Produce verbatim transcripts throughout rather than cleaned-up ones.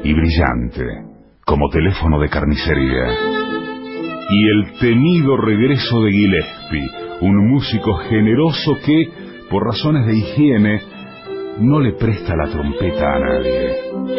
y brillante, como teléfono de carnicería. Y el temido regreso de Gillespie, un músico generoso que, por razones de higiene, no le presta la trompeta a nadie.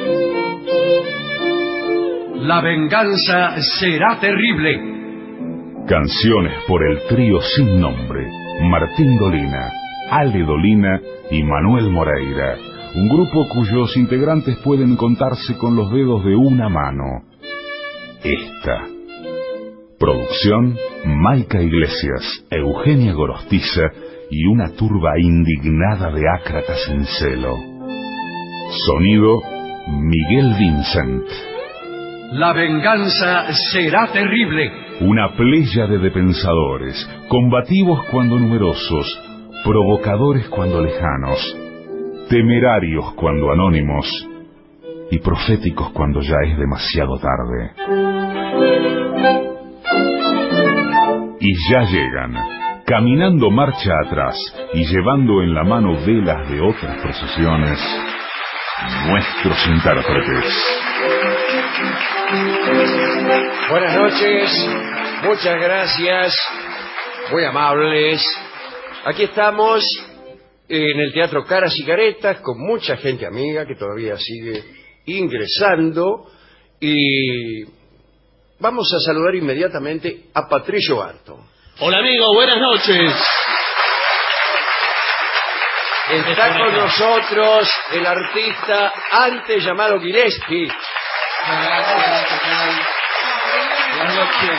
La venganza será terrible. Canciones por el trío sin nombre, Martín Dolina, Ale Dolina y Manuel Moreira, un grupo cuyos integrantes pueden contarse con los dedos de una mano. Esta. Producción, Maica Iglesias, Eugenia Gorostiza y una turba indignada de ácratas en celo. Sonido, Miguel Vincent. La venganza será terrible. Una pléyade de pensadores, combativos cuando numerosos, provocadores cuando lejanos, temerarios cuando anónimos y proféticos cuando ya es demasiado tarde. Y ya llegan, caminando marcha atrás y llevando en la mano velas de otras procesiones, nuestros intérpretes. Buenas noches, muchas gracias, muy amables. Aquí estamos en el Teatro Caras y Caretas con mucha gente amiga que todavía sigue ingresando y vamos a saludar inmediatamente a Patricio Barton. Hola amigo, buenas noches. Está con nosotros el artista antes llamado Gillespie. Buenas noches.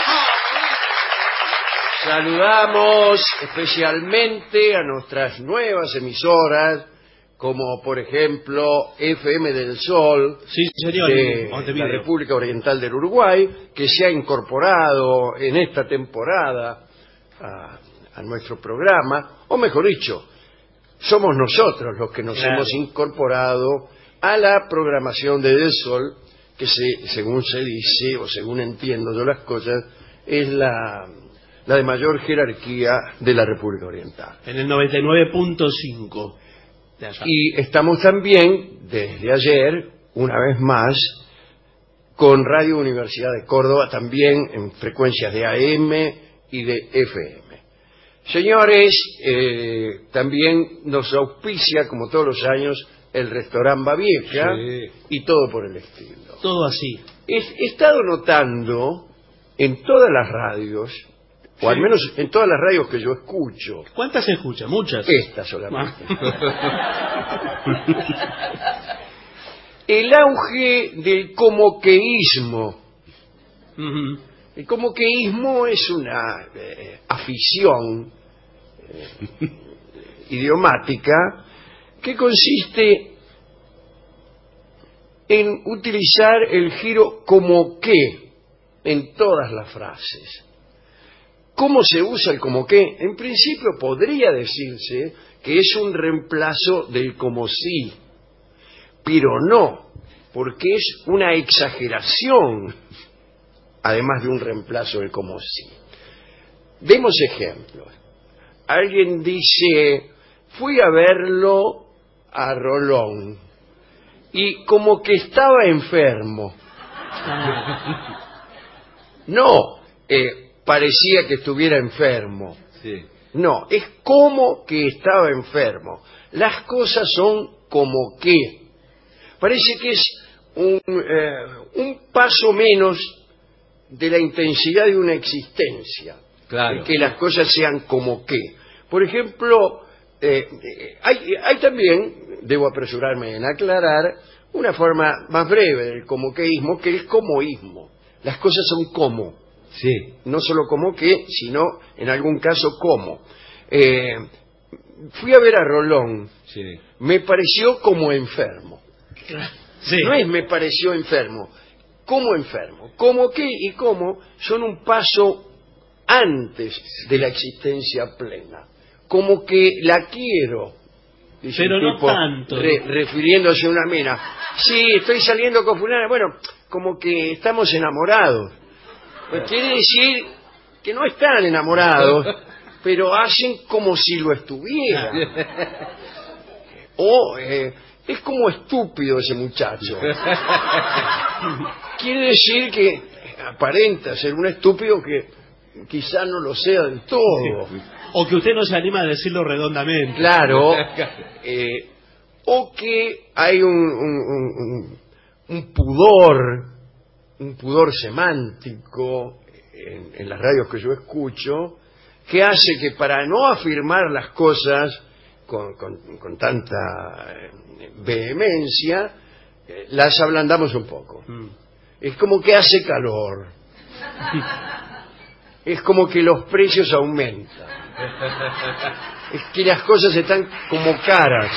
Saludamos especialmente a nuestras nuevas emisoras, como por ejemplo F M del Sol, sí, señor, de la República Oriental del Uruguay, que se ha incorporado en esta temporada a, a nuestro programa, o mejor dicho, somos nosotros los que nos claro. hemos incorporado a la programación de Del Sol, que se, según se dice, o según entiendo yo las cosas, es la, la de mayor jerarquía de la República Oriental. En el noventa y nueve punto cinco. Y estamos también, desde ayer, una vez más, con Radio Universidad de Córdoba, también en frecuencias de A M y de F M. Señores, eh, también nos auspicia, como todos los años, el restaurante Babieca, sí. Y todo por el estilo. Todo así. He, he estado notando en todas las radios, sí. O al menos en todas las radios que yo escucho. ¿Cuántas se escucha? Muchas. Esta solamente. El auge del comoqueísmo. Uh-huh. El comoqueísmo es una eh, afición eh, idiomática que consiste en utilizar el giro como que en todas las frases. ¿Cómo se usa el como que? En principio podría decirse que es un reemplazo del como si, pero no, porque es una exageración, además de un reemplazo del como si. Demos ejemplos. Alguien dice, fui a verlo a Rolón, y como que estaba enfermo. No, eh, parecía que estuviera enfermo. Sí. No, es como que estaba enfermo. Las cosas son como que. Parece que es un, eh, un paso menos de la intensidad de una existencia. Claro. Que las cosas sean como que. Por ejemplo, eh, hay, hay también, debo apresurarme en aclarar, una forma más breve del comoqueísmo que el comoísmo. Las cosas son como. Sí. No solo como que, sino en algún caso como. Eh, fui a ver a Rolón. Sí. Me pareció como enfermo. Sí. No es me pareció enfermo, como enfermo. Como que y como son un paso antes de la existencia plena. Como que la quiero. Dice pero no tipo, tanto. Re, refiriéndose a una mina. Sí, estoy saliendo con fulana. Bueno, como que estamos enamorados. Pues quiere decir que no están enamorados, pero hacen como si lo estuvieran. O eh, es como estúpido ese muchacho. Quiere decir que aparenta ser un estúpido que quizá no lo sea del todo. O que usted no se anima a decirlo redondamente. Claro. Eh, o que hay un, un, un, un pudor, un pudor semántico en, en las radios que yo escucho, que hace que para no afirmar las cosas con, con, con tanta vehemencia, eh, las ablandamos un poco. Mm. Es como que hace calor. Es como que los precios aumentan. Es que las cosas están como caras.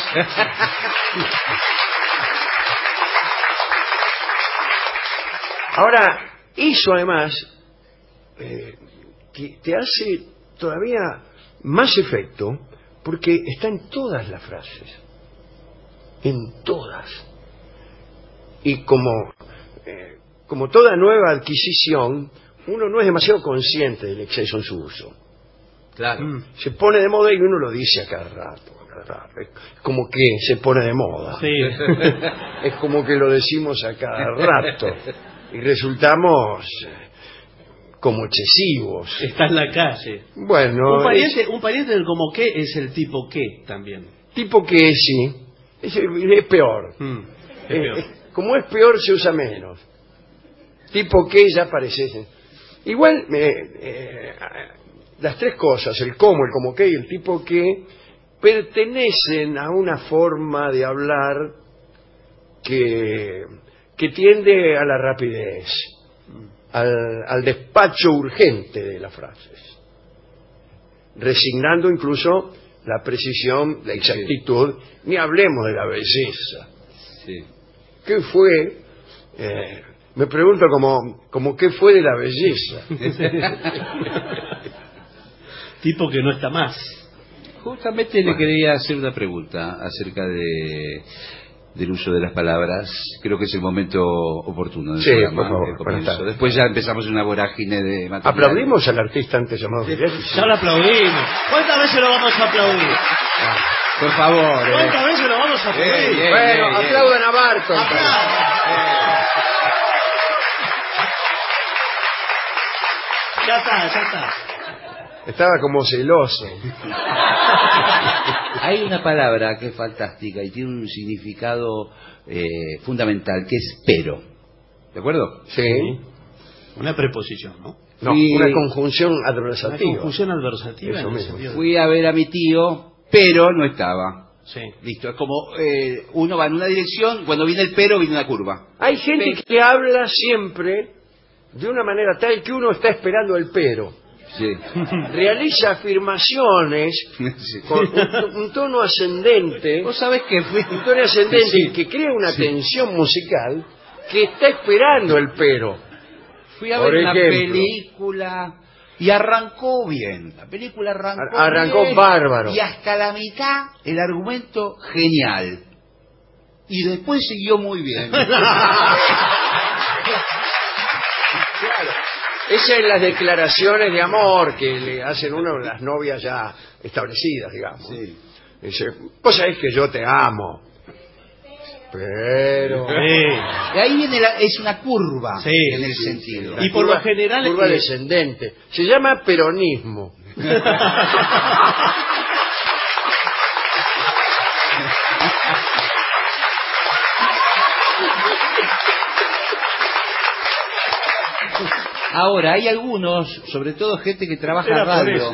Ahora, eso además eh, que te hace todavía más efecto porque está en todas las frases. En todas. Y como, eh, como toda nueva adquisición, uno no es demasiado consciente del exceso en su uso. Claro. Mm. Se pone de moda y uno lo dice a cada rato, a cada rato. Es como que se pone de moda. Sí. Es como que lo decimos a cada rato. Y resultamos como excesivos. Está en la calle. Bueno. Un pariente, es, un pariente del como qué es el tipo qué también. Tipo que sí. Es, es peor. Mm, es eh, peor. eh, como es peor, se usa menos. Tipo que ya parece. Igual, eh, eh, las tres cosas, el cómo, el como qué y el tipo qué, pertenecen a una forma de hablar que, que tiende a la rapidez, al, al despacho urgente de las frases, resignando incluso la precisión, la exactitud, sí. Ni hablemos de la belleza. Sí. ¿Qué fue? Eh, me pregunto como, como qué fue de la belleza. Tipo que no está más. Justamente bueno. Le quería hacer una pregunta acerca de del uso de las palabras. Creo que es el momento oportuno del sí, programa. Por favor, después ya empezamos una vorágine de material. ¿Aplaudimos al artista antes llamado Fidel? Ya lo aplaudimos. ¿Cuántas veces lo vamos a aplaudir? Ah, por favor. ¿Cuántas eh. veces lo vamos a aplaudir? Eh, eh, bueno, eh, aplaudan a Barton. Ya está, ya está. Estaba como celoso. Hay una palabra que es fantástica y tiene un significado eh, fundamental, que es pero. ¿De acuerdo? Sí. Una preposición, ¿no? No, Fui... una conjunción adversativa. Una conjunción adversativa. Eso mismo. De... Fui a ver a mi tío, pero no estaba. Sí. Listo, es como eh, uno va en una dirección, cuando viene el pero viene una curva. Hay gente pero... que habla siempre de una manera tal que uno está esperando el pero. Sí. Realiza afirmaciones sí. con un, un tono ascendente. Vos sabés que fui... Un tono ascendente sí. que crea una sí. tensión musical que está esperando el pero. Fui a Por ver ejemplo, una película y arrancó bien. La película arrancó Ar Arrancó bien, bárbaro. y hasta la mitad el argumento genial. Y después siguió muy bien. Claro. Esas son las declaraciones de amor que le hacen uno a las novias ya establecidas, digamos. Sí. Dice, vos sabés que yo te amo. Pero... Sí. De ahí viene la, es una curva sí, en el sí, sentido. Sí, y por curva, lo general curva es que... descendente. Se llama peronismo. Ahora, hay algunos, sobre todo gente que trabaja en radio,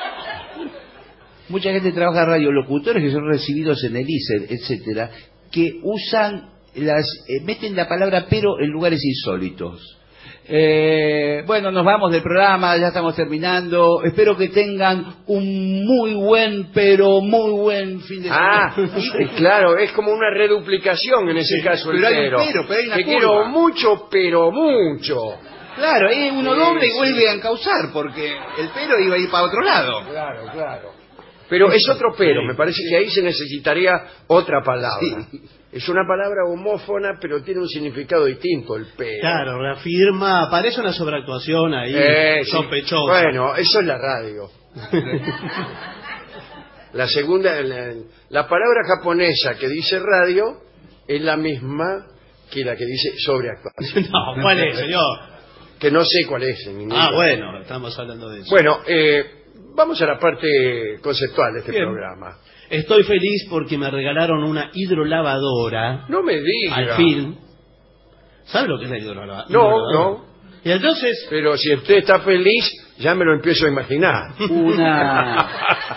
mucha gente que trabaja en radio, locutores que son recibidos en el I S E R, etcétera, que usan las, eh, meten la palabra pero en lugares insólitos. Eh, bueno, nos vamos del programa, ya estamos terminando. Espero que tengan un muy buen, pero muy buen fin de semana. Ah, y, claro, es como una reduplicación en ese sí, caso. Pero el hay pero. un pero, pero hay una Te curva. quiero mucho, pero mucho. Claro, ahí uno sí, doble y sí. vuelve a encauzar, porque el pero iba a ir para otro lado. Claro, claro. Pero es otro pero, me parece que ahí se necesitaría otra palabra. Sí. Es una palabra homófona, pero tiene un significado distinto, el pero. Claro, reafirma, parece una sobreactuación ahí, eh, sospechosa. Sí. Bueno, eso es la radio. La segunda, la, la palabra japonesa que dice radio es la misma que la que dice sobreactuación. No, ¿cuál es, señor? Que no sé cuál es. En ningún Ah, caso. bueno, estamos hablando de eso. Bueno, eh, vamos a la parte conceptual de este Bien. programa. Estoy feliz porque me regalaron una hidrolavadora. No me diga. Al fin. ¿Sabe lo que es la hidrolava- No, hidrolavadora? no. Y entonces... Pero si usted está feliz, ya me lo empiezo a imaginar. Una...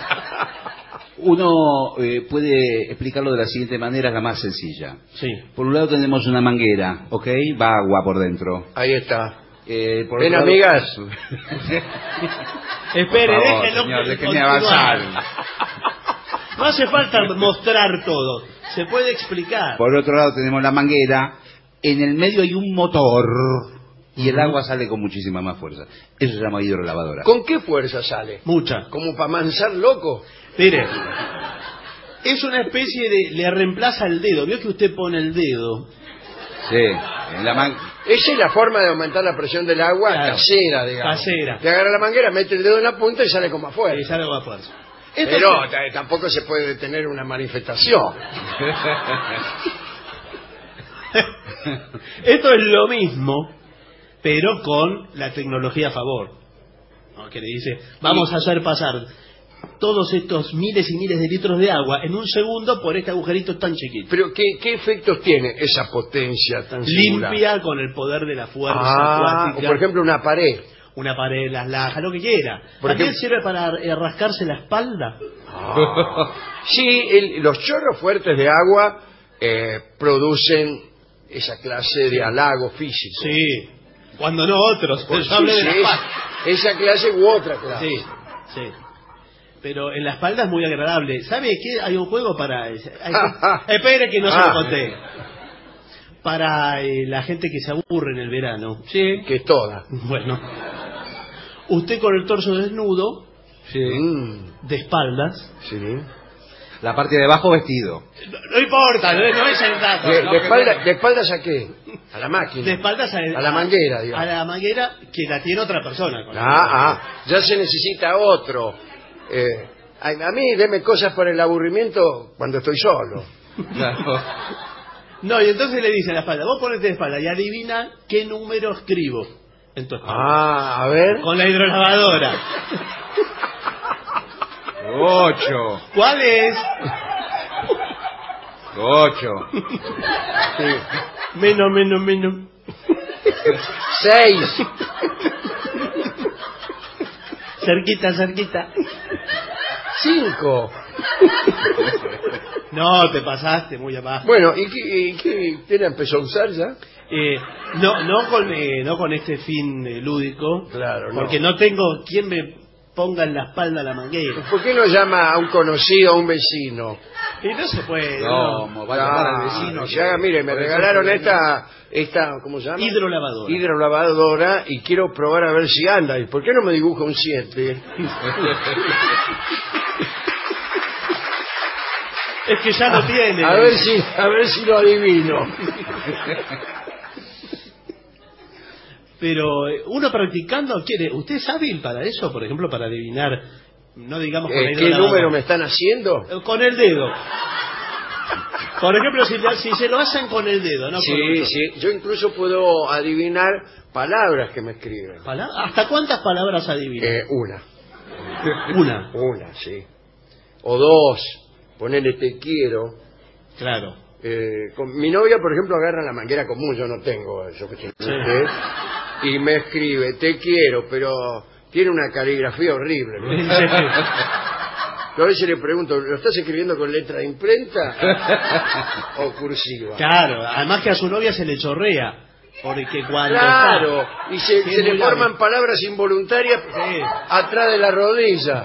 Uno eh, puede explicarlo de la siguiente manera, la más sencilla. Sí. Por un lado tenemos una manguera, ¿ok? Va agua por dentro. Ahí está. Eh, por Ven, otro lado- amigas. Espere, Por favor, déjenlo señor, déjeme continuar. avanzar. No hace falta mostrar todo. Se puede explicar. Por otro lado tenemos la manguera. En el medio hay un motor y el agua sale con muchísima más fuerza. Eso se llama hidrolavadora. ¿Con qué fuerza sale? Mucha. ¿Como para mansar loco? Mire, es una especie de... Le reemplaza el dedo. ¿Vio que usted pone el dedo? Sí, en la man... Esa es la forma de aumentar la presión del agua Claro. casera, digamos. Casera. Te agarra la manguera, mete el dedo en la punta y sale como afuera. Y sale a fuerza. Pero t- tampoco se puede detener una manifestación. Esto es lo mismo, pero con la tecnología a favor. ¿No? Que le dice, vamos a hacer pasar todos estos miles y miles de litros de agua en un segundo por este agujerito tan chiquito. Pero ¿qué, qué efectos tiene esa potencia tan singular? Limpia con el poder de la fuerza Ah, o acuática. por ejemplo una pared. Una pared, las lajas, lo que quiera. Por También ejemplo- sirve para eh, rascarse la espalda. Sí, el- los chorros fuertes de agua eh, producen esa clase de halago físico. Sí, cuando no otros. Pues Yo hablé sí, de la sí, espalda. esa clase u otra clase. Sí, sí. Pero en la espalda es muy agradable. ¿Sabe qué? Hay un juego para... hay- Espere que no se Ah. lo conté. Para eh, la gente que se aburre en el verano. Sí, que es toda. Bueno. Usted con el torso desnudo, Mm, de espaldas. sí. La parte de abajo vestido. No, no importa, no, no es el dato. De, No, de que espalda, bueno. ¿De espaldas a qué? A la máquina. De espaldas a, A la manguera, digamos. A la manguera que la tiene otra persona. con la- Ah, ah, ya se necesita otro. Eh, a, a mí deme cosas por el aburrimiento cuando estoy solo. Claro. No, y entonces le dice a la espalda, vos ponete de espalda y adivina qué número escribo en tu espalda. Ah, a ver. Con la hidrolavadora. Ocho. ¿Cuál es? Ocho. Sí. Menos, menos, menos. Seis. Cerquita, cerquita. Cinco. No, te pasaste muy abajo. Bueno, ¿y qué, y qué tiene empezó a usar ya? Eh, no, no con, eh, no con este fin eh, lúdico. Claro, no. Porque no tengo quien me ponga en la espalda la manguera. ¿Por qué no llama a un conocido, a un vecino? Y no se puede. No, no. mo- va a llamar al vecino. Ya, ya, mire, me Por eso regalaron que- esta, esta, ¿cómo se llama? Hidrolavadora. Hidrolavadora y quiero probar a ver si anda. ¿Y por qué no me dibuja un siete? Es que ya no tiene. A ver si, a ver si lo adivino. Pero eh, uno practicando quiere. ¿Usted es hábil para eso? Por ejemplo, para adivinar, no digamos con la Eh, ¿Qué hidrolavadora. número me están haciendo? Eh, Con el dedo. Por ejemplo, si, si se lo hacen con el dedo, ¿no? Con Sí, otro. sí. Yo incluso puedo adivinar palabras que me escriben. ¿Pala- ¿Hasta cuántas palabras adivina? Eh, una. Una. Una, sí. O dos. Ponele te quiero. Claro. Eh, con, mi novia, por ejemplo, agarra la manguera común, yo no tengo eso que tiene Sí. usted, y me escribe, te quiero, pero tiene una caligrafía horrible. ¿no? Yo a veces le pregunto, ¿lo estás escribiendo con letra de imprenta o cursiva? Claro, además que a su novia se le chorrea. Porque cuando Claro, está- y se, Sí, se es le muy forman hábil. palabras involuntarias Sí. atrás de la rodilla.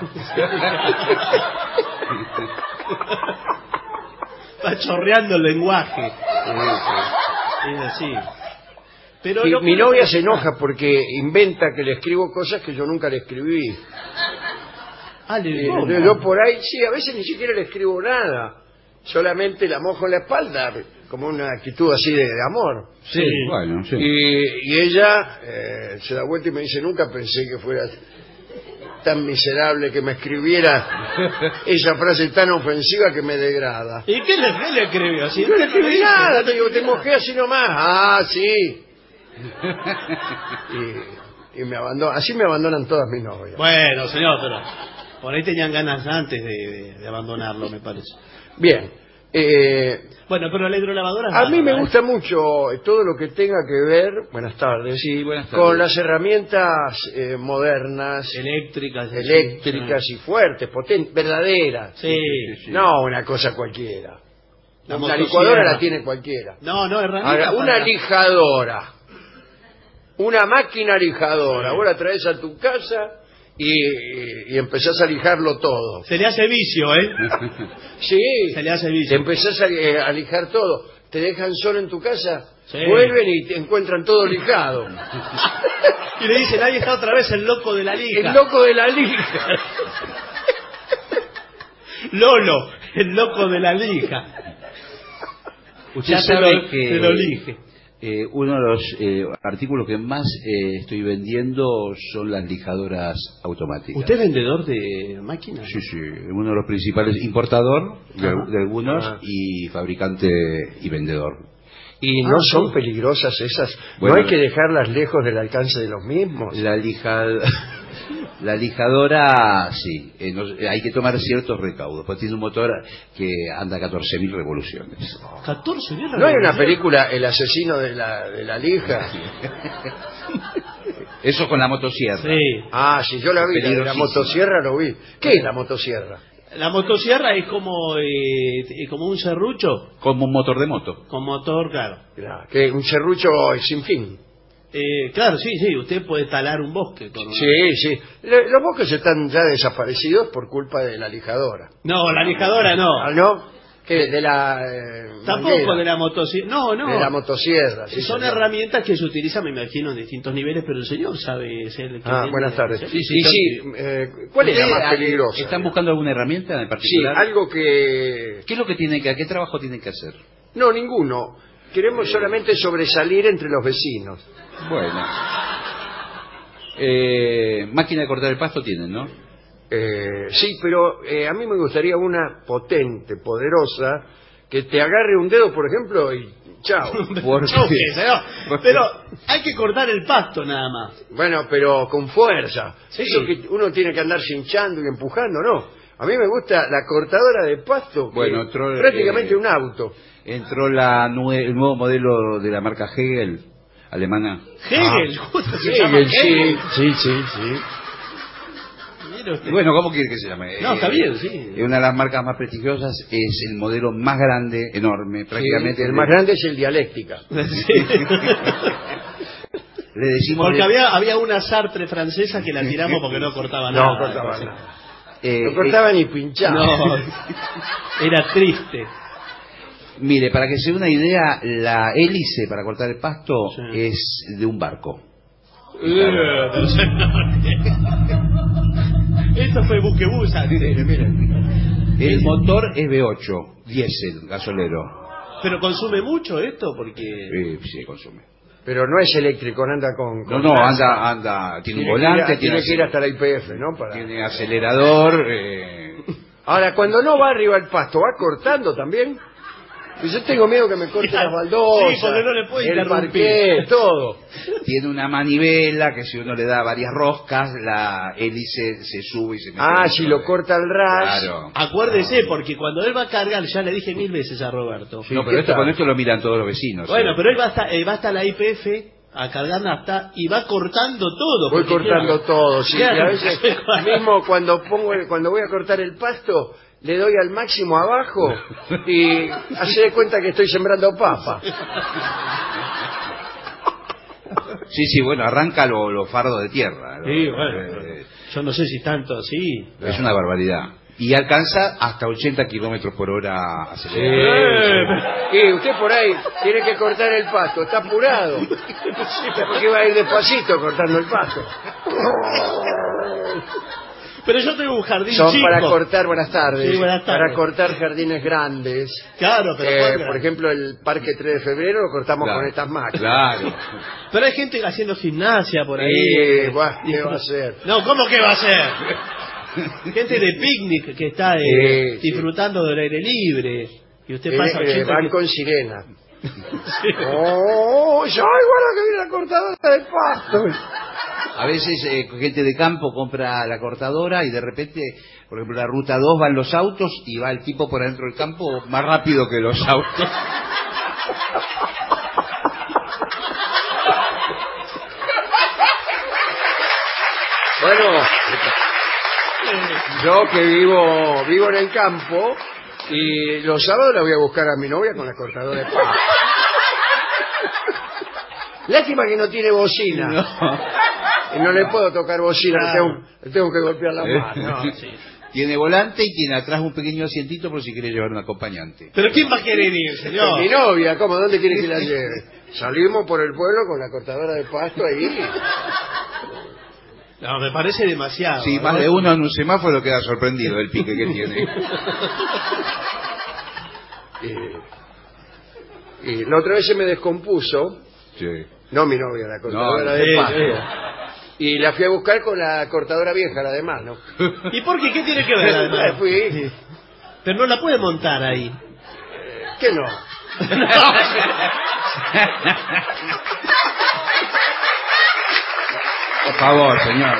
Va chorreando el lenguaje. Es así. Pero Y lo mi que- novia se enoja porque inventa que le escribo cosas que yo nunca le escribí. Ah, le- Eh, ¿cómo? yo, yo por ahí, sí, a veces ni siquiera le escribo nada. Solamente la mojo en la espalda, como una actitud así de, de amor. Sí, bueno, sí. Y, y ella eh, se da vuelta y me dice, nunca pensé que fuera tan miserable que me escribiera esa frase tan ofensiva que me degrada. ¿Y qué le, qué le escribió? Si No le escribí nada, te digo, te mojé así nomás. Ah, sí. Y, y me abandona, así me abandonan todas mis novias. Bueno, señor, pero por ahí tenían ganas antes de, de, de abandonarlo, me parece. Bien. Eh, Bueno, pero la hidrolavadora... a mí me ¿eh? gusta mucho todo lo que tenga que ver, buenas tardes, Sí, buenas tardes. con las herramientas eh, modernas, Eléctricas. así, eléctricas sí. y fuertes, potentes, verdaderas. Sí. sí. No una cosa cualquiera. La Una motosierra. licuadora la tiene cualquiera. No, no, herramientas Ahora, una para- lijadora, una máquina lijadora, vos la traes a tu casa y, y empezás a lijarlo todo. Se le hace vicio, ¿eh? Sí, Se le hace te vicio. empezás a, eh, a lijar todo. Te dejan solo en tu casa, Sí. vuelven y te encuentran todo lijado. Y le dicen, ahí está otra vez el loco de la lija. El loco de la lija. Lolo, el loco de la lija. Usted Ya te sabe lo- que te lo elige. eh, uno de los eh, artículos que más eh, estoy vendiendo son las lijadoras automáticas. ¿Usted es vendedor de máquinas? Sí, sí, uno de los principales, importador de, Ajá. de algunos Ah. y fabricante y vendedor. Y Ah, no son sí. peligrosas esas. Bueno, no hay que dejarlas lejos del alcance de los mismos. La lija, la lijadora, sí, eh, no- eh, hay que tomar ciertos recaudos, porque tiene un motor que anda a catorce mil revoluciones. catorce mil ¿No hay una película, El asesino de la, de la lija? Eso con la motosierra. Sí. Ah, sí, yo la vi, la, de la Peligrosísima. motosierra lo vi. ¿Qué es la motosierra? La motosierra es como eh, eh, como un serrucho Como un motor de moto. con motor, claro. Claro, que un serrucho sin fin. Eh, claro, sí, sí, usted puede talar un bosque con una... Sí, sí. Le- Los bosques están ya desaparecidos por culpa de la lijadora. No, la lijadora no. ¿Ah, no? ¿Qué? De la... eh, Tampoco manguera, de la motosierra. No, no. de la motosierra. sí, Son señor. herramientas que se utilizan, me imagino, en distintos niveles, pero el señor sabe ser el que Ah, tiene- buenas tardes. Sí, Sí, sí, sí, eh, ¿cuál es la ¿Ustedes, más eh, peligrosa? ¿Están buscando alguna herramienta en Sí, particular? algo que... ¿Qué es lo que tienen que, qué trabajo tienen que hacer? No, ninguno. Queremos solamente sobresalir entre los vecinos. Bueno. Eh, máquina de cortar el pasto tienen, ¿no? Eh, sí, pero eh, a mí me gustaría una potente, poderosa, que te agarre un dedo, por ejemplo, y chao. ¿Por Choque, qué? señor. Pero hay que cortar el pasto nada más. Bueno, pero con fuerza. Sí. Eso que uno tiene que andar hinchando y empujando, no. A mí me gusta la cortadora de pasto, que Bueno, otro, prácticamente eh, un auto. Entró la nue- el nuevo modelo de la marca Hegel, alemana. Hegel, Ah. justo se Sí, llama el- sí, Hegel. sí, sí, sí. Mire usted. Bueno, ¿cómo quiere que se llame? No, está Eh, bien, sí. eh, Una de las marcas más prestigiosas, es el modelo más grande, enorme, prácticamente. Sí, el le- más grande es el Dialéctica. Sí. Le decimos... Porque de- había, había una Sartre francesa que la tiramos porque no cortaba nada. No cortaba Sí. nada. eh, No cortaba ni pinchaba. No, era triste. Mire, para que se dé una idea, la hélice para cortar el pasto Sí. es de un barco. Eh, pero señor, esto fue buquebusa. El motor es V ocho, diésel, gasolero. Pero consume mucho esto porque... Eh, sí, consume. Pero no es eléctrico, no anda con... No, con no, nada. anda, anda, tiene un Tiene que ir a- volante, tiene que ir acel- hasta la I P F, ¿no? Para... tiene acelerador. eh, Ahora, cuando no va arriba el pasto, ¿va cortando también? Pues yo tengo miedo que me corte las baldosas, Sí, porque no le puede el interrumpir. parqué, todo. Tiene una manivela que si uno le da varias roscas, la hélice se sube y se mete. Ah, dentro si lo de- corta el ras. Claro. Acuérdese, porque cuando él va a cargar, ya le dije mil veces a Roberto. Sí, No, ¿qué pero esto, tal? con esto lo miran todos los vecinos. Bueno, ¿eh? pero él va hasta, eh, va hasta la I P F a cargar nafta y va cortando todo. Voy porque, cortando claro, todo, sí. claro, y a veces, mismo cuando pongo, el- cuando voy a cortar el pasto, le doy al máximo abajo y hace de cuenta que estoy sembrando papa. Sí, sí, bueno, arranca lo- los fardos de tierra. ¿no? Sí, bueno, Eh, yo no sé si tanto así. Es una barbaridad. Y alcanza hasta ochenta kilómetros por hora Sí, acelerado. sí. Y usted por ahí tiene que cortar el pasto, está apurado. Porque va a ir despacito cortando el pasto. Pero yo tengo un jardín Son chico. para cortar, buenas tardes, Sí, buenas tardes. para cortar jardines grandes. Claro, pero Eh, ¿cuál- por ejemplo, el Parque tres de Febrero lo cortamos Claro, con estas máquinas. Claro. Pero hay gente haciendo gimnasia por ahí. Eh, buah, ¿qué va a hacer? No, ¿cómo que va a ser? Gente de picnic que está eh, Sí, sí. disfrutando del aire libre. Y usted Eh, pasa eh, ochenta van que- con sirena. Sí. ¡Oh! ¡Ya, guarda que viene la cortadora de pasto! A veces eh, gente de campo compra la cortadora y de repente, por ejemplo, la ruta dos van los autos y va el tipo por adentro del campo más rápido que los autos. Bueno, yo que vivo vivo en el campo y los sábados la voy a buscar a mi novia con la cortadora de pasto. Lástima que no tiene bocina. No. Y no le puedo tocar bocina, le Claro. tengo, le tengo que golpear la ¿Eh? mano. No, sí. Tiene volante y tiene atrás un pequeño asientito por si quiere llevar un acompañante. Pero ¿quién va a querer ir, señor? Mi novia, ¿cómo? ¿Dónde quiere que la lleve? Salimos por el pueblo con la cortadora de pasto ahí. No, me parece demasiado. Sí, ¿no? más de uno en un semáforo queda sorprendido del pique que tiene. Y, y la otra vez se me descompuso, Sí. no mi novia, la cortadora No, de sí, pasto. sí. Y la fui a buscar con la cortadora vieja, la de mano. ¿Y por qué? ¿Qué tiene que ver? además? Fui, Pero no la puede montar ahí. ¿qué no? Por favor, señor.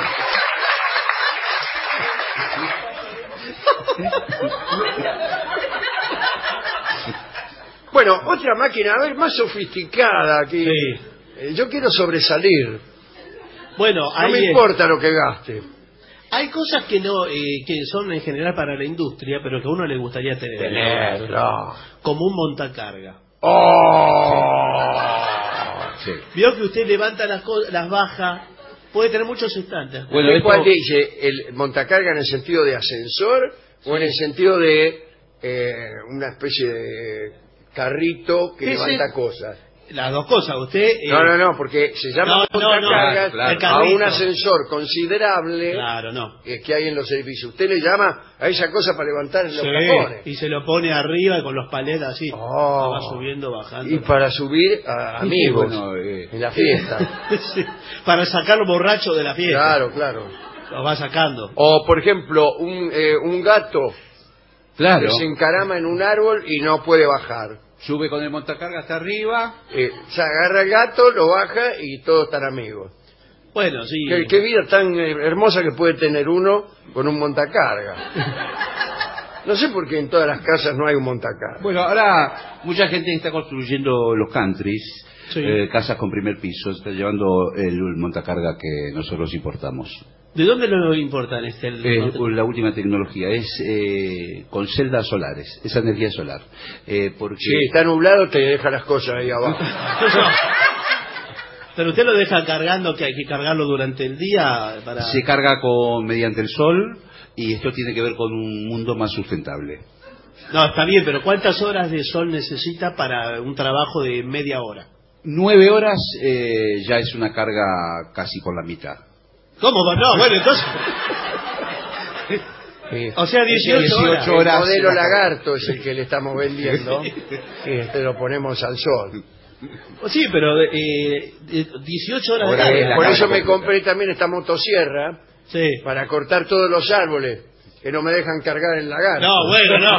Bueno, otra máquina, a ver, más sofisticada aquí. Sí. Eh, Yo quiero sobresalir. Bueno, No ahí me es. importa lo que gaste. Hay cosas que no eh, que son en general para la industria, pero que a uno le gustaría tener. Tenerlo. Como un montacarga. ¡Oh! Sí. Vio que usted levanta las, co- las baja, puede tener muchos estantes. Bueno, ¿Qué esto- cuál dice? ¿El montacarga en el sentido de ascensor o en el sentido de eh, una especie de carrito que Ese- levanta cosas? Las dos cosas, usted... eh, No, no, no, porque se llama No, no, no, montacargas claro, claro. a un El carrito. ascensor considerable Claro, no. eh, que hay en los edificios. Usted le llama a esa cosa para levantar los Sí, cajones. y se lo pone arriba con los paletas así. Oh. Va subiendo, bajando. Y para subir a amigos bueno, eh. en la fiesta. Sí, para sacarlo borracho de la fiesta. Claro, claro. Lo va sacando. O, por ejemplo, un, eh, un gato Claro. que se encarama en un árbol y no puede bajar. Sube con el montacarga hasta arriba. Eh, se agarra el gato, lo baja y todos están amigos. Bueno, sí. Qué, qué vida tan eh, hermosa que puede tener uno con un montacarga. No sé por qué en todas las casas no hay un montacarga. Bueno, ahora mucha gente está construyendo los countries, Sí. eh, casas con primer piso, está llevando el montacarga que nosotros importamos. ¿De dónde lo importan este? El... Es la última tecnología, es eh, con celdas solares, esa energía solar. Eh, porque Si está nublado te deja las cosas ahí abajo. Pero usted lo deja cargando, que hay que cargarlo durante el día para... se carga con mediante el sol y esto tiene que ver con un mundo más sustentable. No, está bien, pero ¿cuántas horas de sol necesita para un trabajo de media hora? Nueve horas eh, ya es una carga casi por la mitad. ¿Cómo? No, bueno, entonces... Sí. O sea, dieciocho, dieciocho El horas. modelo la- lagarto es el que le estamos vendiendo. Y este lo ponemos al sol. Sí, pero eh, eh, dieciocho horas Ahora, de eh, la Por carga eso me completa. compré también esta motosierra Sí. para cortar todos los árboles que no me dejan cargar el lagarto. No, bueno, no.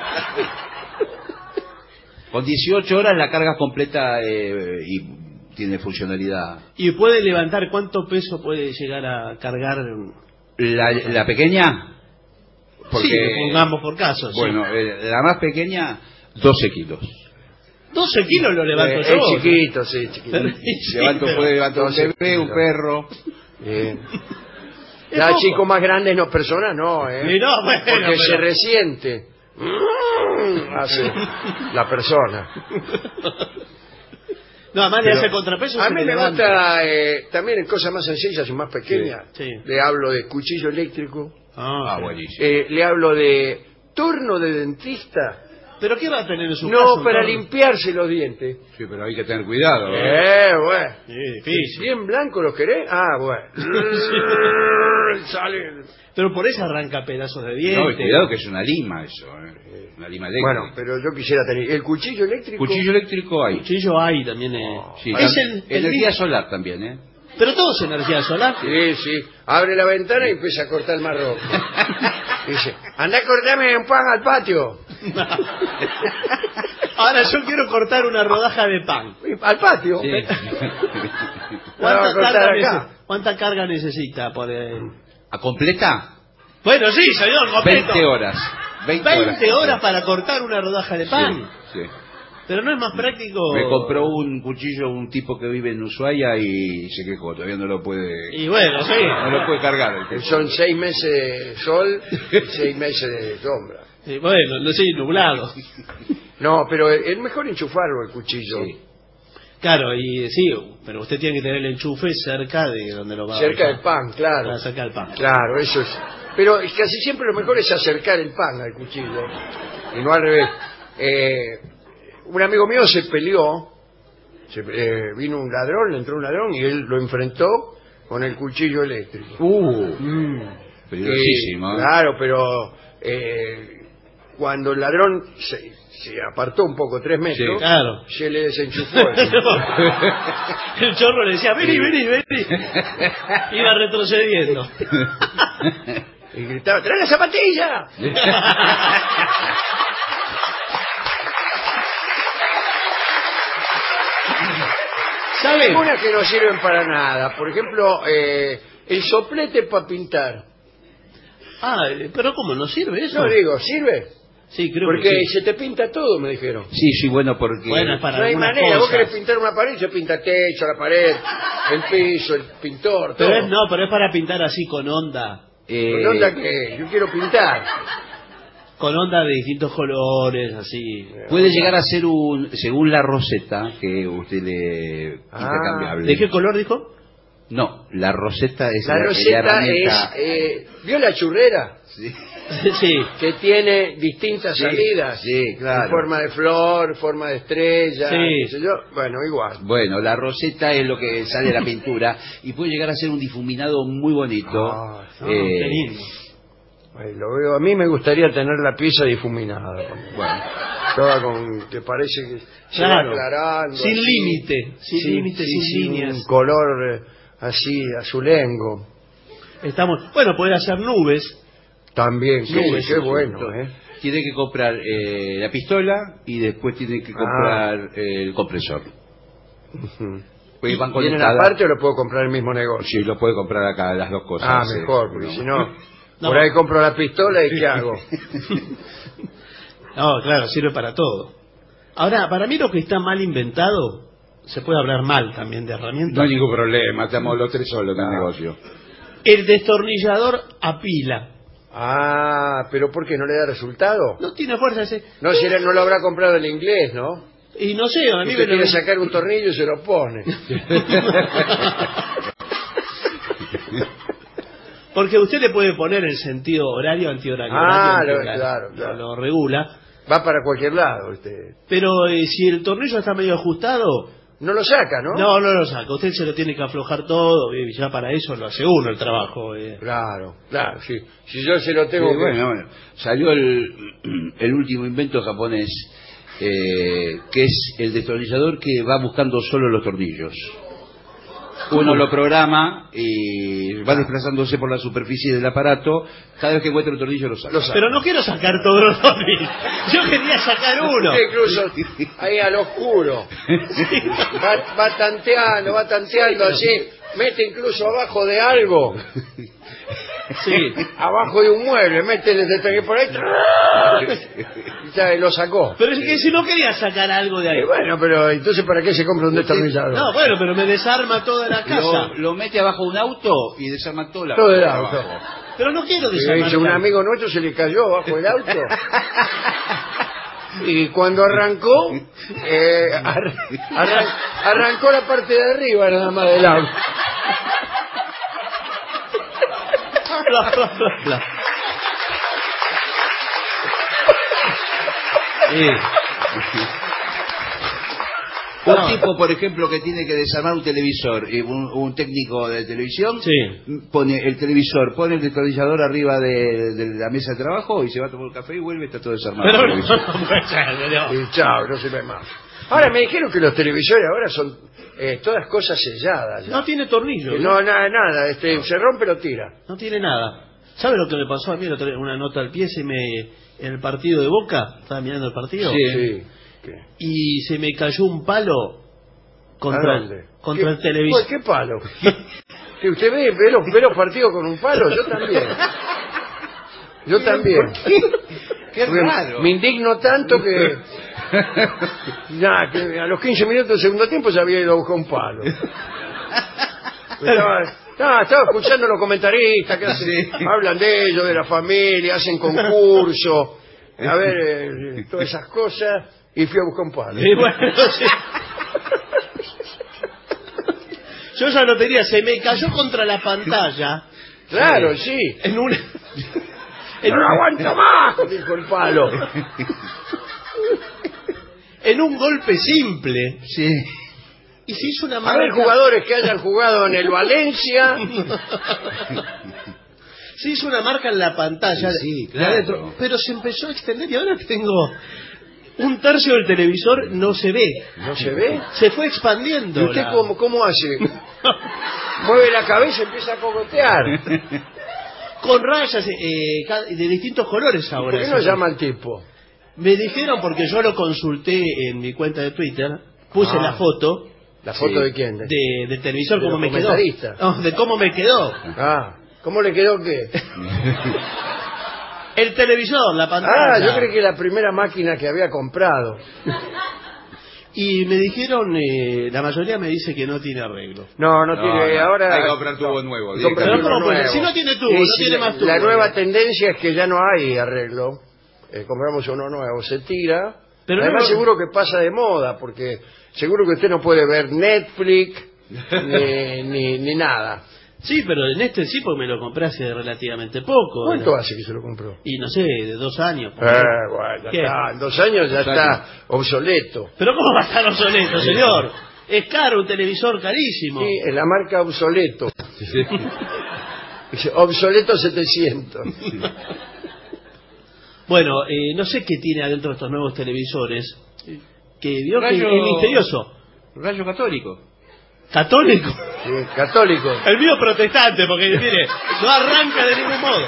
Con dieciocho horas la carga completa eh, y tiene funcionalidad. ¿Y puede levantar cuánto peso puede llegar a cargar? La, la pequeña, porque Sí, pongamos por caso. sí. bueno, eh, la más pequeña, doce kilos. doce kilos lo levanto Eh, yo. es chiquito, sí, chiquito. Sí, Levanto, pero- puede levantar un doce bebé, un kilos. perro. Bien. Es Ya poco. chicos más grandes, no personas, no, ¿eh? Sí, no, bueno, Porque pero- se resiente. Mm, hace la persona. No, además Pero le hace contrapeso. a se mí le me levanta. gusta eh, también en cosas más sencillas y más pequeñas. Sí, sí. Le hablo de cuchillo eléctrico, Ah, Ah, sí. buenísimo. eh, le hablo de turno de dentista. ¿Pero qué va a tener en su No, casa? para un torno? limpiarse los dientes. Sí, pero hay que tener cuidado. ¿eh? Eh, bueno. Sí, difícil. ¿Bien blanco los querés? Ah, bueno. y sale. Pero por eso arranca pedazos de diente. No, y cuidado que es una lima eso, ¿eh? Una lima eléctrica. Bueno, pero yo quisiera tener. ¿El cuchillo eléctrico? Cuchillo eléctrico hay. Cuchillo hay también. Eh. Sí, Es tam- el- el energía mismo- solar también, ¿eh? Pero todo es energía solar. Sí, sí. Abre la ventana y empieza a cortar el marrón. Dice, anda a cortarme un pan al patio. Ahora yo quiero cortar una rodaja de pan. Y al patio. Sí. La va a ¿Cuánta cortar carga, acá. nece- ¿Cuánta carga necesita? Por el... ¿A completa? Bueno, sí, señor, completo. veinte horas. veinte, veinte horas. horas para cortar una rodaja de pan. Sí, sí. Pero no es más práctico. Me compró un cuchillo un tipo que vive en Ushuaia y se quejó, todavía no lo puede... Y bueno, sí. No lo puede cargar. el tipo. Son seis meses de sol y seis meses de sombra. Y bueno, no sé, nublado. No, pero es mejor enchufarlo el cuchillo. Sí. Claro, y sí, pero usted tiene que tener el enchufe cerca de donde lo va a Cerca dejar. del pan, claro. Para sacar el pan. Claro, eso es. Pero casi siempre lo mejor es acercar el pan al cuchillo. Y no al revés. Eh, un amigo mío se peleó. Se, eh, vino un ladrón, le entró un ladrón y él lo enfrentó con el cuchillo eléctrico. Uh, Mm. peligrosísimo. Y, ¿eh? claro, pero eh, cuando el ladrón se, se apartó un poco, tres metros, Sí, claro. se le desenchufó. el- El chorro le decía, vení, vení, vení. Iba retrocediendo. y gritaba, ¡trae la zapatilla! ¿Sabe? Algunas que no sirven para nada. Por ejemplo, eh, el soplete para pintar. Ah, pero ¿cómo no sirve eso? No digo, ¿sirve? Sí, creo Porque que sí. se te pinta todo, me dijeron. Sí, sí, bueno, porque... Bueno, es para No hay algunas manera, vos cosas. querés pintar una pared, se pinta techo, la pared, el piso, el pintor, todo. Pero es, no, pero es para pintar así con onda. eh, ¿Qué onda que yo quiero pintar? Con onda de distintos colores, así. puede llegar a ser un, según la roseta que usted le Ah, intercambiable. ¿De qué color dijo? No, la roseta es La la, roseta herramienta. es... Eh, ¿Vio la churrera? Sí. Sí. Que tiene distintas Sí, salidas. sí, claro. En forma de flor, forma de estrella, Sí. qué sé yo. Bueno, igual. Bueno, la roseta es lo que sale de la pintura y puede llegar a ser un difuminado muy bonito. Ah, Ah, eh, qué lindo. Ay, lo veo. A mí me gustaría tener la pieza difuminada. bueno, Toda con... que parece que se Claro. va aclarando. Sin así. límite, sin Sí, límite, sí, sin sí, líneas. un color eh, así, azulengo. Estamos, bueno, poder hacer nubes. También, qué, Nubes, qué sí, bueno, sí. ¿eh? tiene que comprar eh, la pistola y después tiene que comprar eh, el compresor. Ujú. Pues van ¿Vienen conectadas. aparte o lo puedo comprar en el mismo negocio? Sí, lo puede comprar acá, las dos cosas. Ah, eh, mejor, porque no. si no, No. por ahí compro la pistola y ¿qué hago? No, claro, sirve para todo. Ahora, para mí lo que está mal inventado, se puede hablar mal también de herramientas. No hay ningún problema, estamos los tres solos en el Ah. negocio. El destornillador a pila. Ah, pero ¿por qué no le da resultado? No tiene fuerza ese. No, si era- no lo habrá comprado en inglés, ¿no? Y no sé, a mí Usted me lo... quiere sacar un tornillo y se lo pone. Porque usted le puede poner el sentido horario, antihorario. Ah, horario, lo- antihorario. claro, claro. Lo regula. Va para cualquier lado usted. Pero eh, si el tornillo está medio ajustado, No lo saca, ¿no? no, no lo saca. Usted se lo tiene que aflojar todo y ya para eso lo hace uno el trabajo. eh. Claro, claro, sí. Si yo se lo Sí, tengo que... bueno, bueno. Salió el, el último invento japonés, eh, que es el destornillador que va buscando solo los tornillos. Uno lo programa y va desplazándose por la superficie del aparato. Cada vez que encuentra un tornillo lo saca. Lo saca. Pero no quiero sacar todos los tornillos. Yo quería sacar uno. Usted incluso ahí al oscuro. Va, va tanteando, va tanteando así. Mete incluso abajo de algo. Sí. Abajo de un mueble. Mete el detector por ahí. Y ya lo sacó. Pero es que si no quería sacar algo de ahí. Y bueno, pero entonces ¿para qué se compra un destornillador? No, bueno, pero me desarma toda la casa. Lo, lo mete abajo de un auto y desarma toda la Todo el parte de auto. abajo. Pero no quiero Y desarmar. dice, un la- amigo nuestro se le cayó abajo del auto. Y cuando arrancó, eh, ar- arran- arrancó la parte de arriba nada más del auto. Bla, bla, bla, bla. Sí. Un No. tipo, por ejemplo, que tiene que desarmar un televisor, eh, un, un técnico de televisión, Sí. pone el televisor, pone el destornillador arriba de, de la mesa de trabajo y se va a tomar un café y vuelve y está todo desarmado. Pero el no, televisor. no puede ser, no. Y chao, no sirve más. Ahora me dijeron que los televisores ahora son eh, todas cosas selladas. ya. No tiene tornillo. Que ¿no? no, nada, nada. Este, se rompe, lo tira. No tiene nada. ¿Sabe lo que me pasó a mí? El otro día? Una nota al pie, se me, en el partido de Boca, estaba mirando el partido, Sí. Sí. ¿Qué? y se me cayó un palo contra, ¿A dónde? contra ¿Qué? el televisor. Uy, ¿qué palo? ¿Que usted ve, ve, los, ve los partidos con un palo? Yo también. Yo también. Qué Porque raro. Me indigno tanto que, ya, que a los quince minutos del segundo tiempo ya había ido a buscar un palo. Estaba, estaba, estaba escuchando a los comentaristas que hacen, Sí. hablan de ellos, de la familia, hacen concursos, a ver, eh, todas esas cosas, y fui a buscar un palo. Y bueno, sí. Yo ya lo tenía, se me cayó contra la pantalla. Claro, sí. En una... En No un, aguanto más, dijo el palo. en un golpe simple. Sí. Y se hizo una A ver, marca. jugadores que hayan jugado en el Valencia. Se hizo una marca en la pantalla. Sí, de claro. adentro, pero se empezó a extender y ahora tengo un tercio del televisor, no se ve. ¿No se ve? Se fue expandiendo. ¿Y usted la- cómo, cómo hace? Mueve la cabeza y empieza a cogotear. Con rayas eh, ca- de distintos colores ahora. ¿Por qué no Se- llama al tipo? Me dijeron, porque yo lo consulté en mi cuenta de Twitter, puse Ah. la foto ¿La foto Sí. de quién? De- de, del televisor, ¿De cómo los me quedó. comentaristas? No, de cómo me quedó. Ah, ¿cómo le quedó qué? El televisor, la pantalla. Ah, yo creí que la primera máquina que había comprado. Y me dijeron, eh, la mayoría me dice que no tiene arreglo. No, no, No, tiene, no, ahora... hay que comprar tubo nuevo, Comprar Pero tubo ¿cómo puede? nuevo. Si no tiene tubo, Y no si tiene la- más tubo. La nueva tendencia es que ya no hay arreglo. Eh, compramos uno nuevo, se tira. Pero Además no- seguro que pasa de moda, porque seguro que usted no puede ver Netflix ni, ni, ni nada. Sí, pero en este sí, porque me lo compré hace relativamente poco. ¿Cuánto hace que se lo compró? Y no sé, de dos años. por Eh, ahí. bueno, ya ¿Qué? está, en dos años ya Dos está obsoleto. Pero ¿cómo va a estar obsoleto, señor? Es caro, un televisor carísimo. Sí, es la marca obsoleto. Dice, obsoleto setecientos. Bueno, eh, no sé qué tiene adentro de estos nuevos televisores. eh, Que vio que Rayo- es misterioso. Rayo católico. Católico. Sí, católico. El mío protestante, porque mire, no arranca de ningún modo.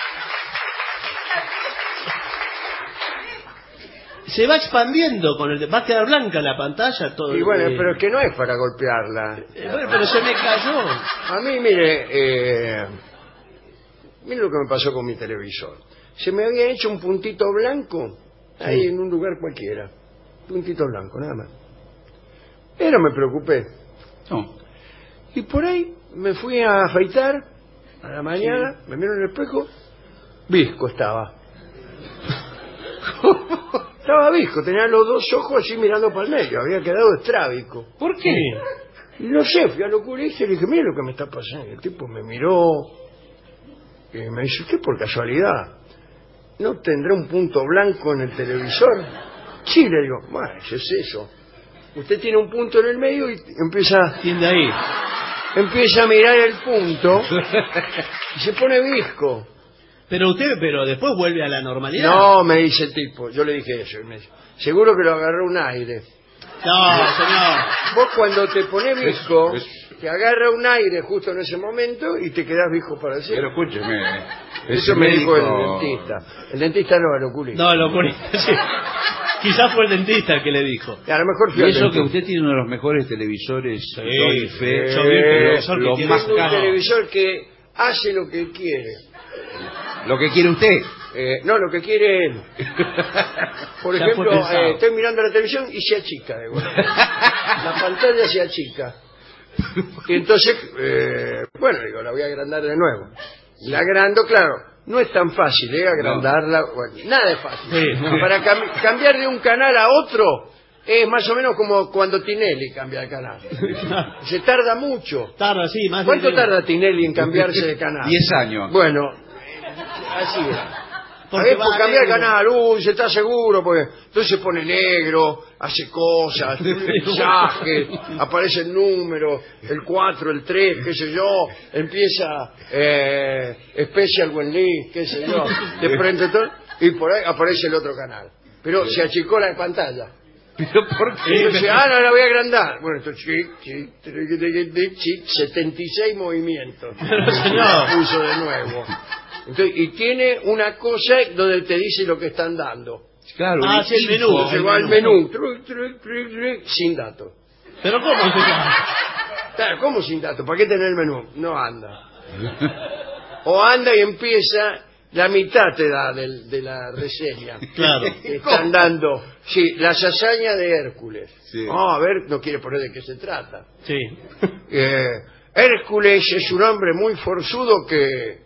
Se va expandiendo con el, va a quedar blanca la pantalla todo. Y bueno, eh, pero es que no es para golpearla. eh, bueno, pero se me cayó. A mí, mire, eh, mire lo que me pasó con mi televisor. Se me había hecho un puntito blanco ahí Sí. en un lugar cualquiera. Puntito blanco, nada más. Pero me preocupé. No. Y por ahí me fui a afeitar a la mañana, me miro en el espejo, visco estaba. Estaba visco, tenía los dos ojos así mirando para el medio, había quedado estrábico. ¿Por qué? Y no sé, fui al oculista y le dije, mira lo que me está pasando. Y el tipo me miró y me dice, ¿qué por casualidad? ¿No tendrá un punto blanco en el televisor? Sí, le digo, bueno, ¿qué es eso? Usted tiene un punto en el medio y empieza, ¿Quién de ahí? empieza a mirar el punto y se pone visco. Pero usted, pero después vuelve a la normalidad. No, me dice el tipo, yo le dije eso. Y me dice, seguro que lo agarró un aire. No, señor. Vos cuando te pones visco, te agarra un aire justo en ese momento y te quedás visco para Pero siempre. escúcheme. Eso me dijo el dentista. El dentista no, el oculista. No, lo pone- sí. Quizás fue el dentista el que le dijo. A lo mejor fui Y al eso que dentista. usted tiene uno de los mejores televisores. Sí, doy fe, yo vi el Eh, televisor que lo tiene- más Tengo un caro. televisor que hace lo que quiere. Lo que quiere usted. Eh, no, lo que quiere él. Por Ya ejemplo, fue pensado. eh, estoy mirando la televisión y se achica de golpe. La pantalla se achica. Y entonces, eh, bueno, digo, la voy a agrandar de nuevo. La agrando, claro, no es tan fácil, ¿eh? Agrandarla. Bueno, nada es fácil. Sí, no. Para cam- cambiar de un canal a otro es más o menos como cuando Tinelli cambia de canal. Se tarda mucho. Tarda, sí, más de- ¿Cuánto tarda Tinelli en cambiarse de canal? Diez años. Bueno, así es. A ver, por cambiar el canal, uy, se está seguro, porque entonces se pone negro, hace cosas, mensajes, aparece el número, el cuatro, el tres, qué sé yo, empieza eh, Special When Lee, qué sé yo, de frente todo, y por ahí aparece el otro canal. Pero se achicó la pantalla. ¿Pero por qué? Entonces, ah, no, la voy a agrandar. Bueno, esto, chic, chic, chic, chic, setenta y seis movimientos. Señor. Puso de nuevo. Entonces, y tiene una cosa donde te dice lo que están dando. Claro, Ah, el sí, el info. menú. Se va al menú, tru, tru, tru, tru, sin datos. Pero ¿cómo? Claro, ¿cómo sin datos? ¿Para qué tener el menú? No anda. O anda y empieza, la mitad te da de, de la reseña. Claro. Que están dando, sí, las hazañas de Hércules. Sí. Oh, a ver, no quiere poner de qué se trata. Sí. Eh, Hércules es un hombre muy forzudo que...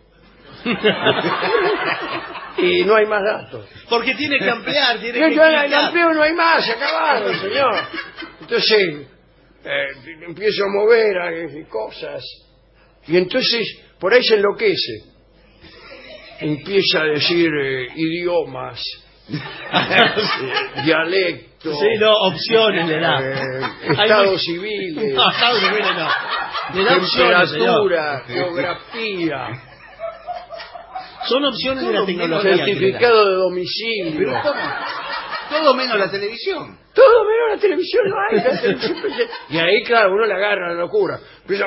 y no hay más datos. Porque tiene que ampliar, tiene No, que yo, el clicar. amplio no hay más, se acabaron, señor. Entonces, eh, empiezo a mover eh, cosas. Y entonces, por ahí se enloquece. Empieza a decir eh, idiomas, dialectos, Sí, no, opciones le da. eh, Hay estados muy- civiles, No, estados civiles no. Le da opciones, señor. temperatura, geografía, Son opciones de la tecnología. que le da. certificado de domicilio. ¿Pero cómo? Todo menos la televisión. Todo menos la televisión no hay. La televisión pues, y ahí, claro, uno le agarra la locura. Empieza...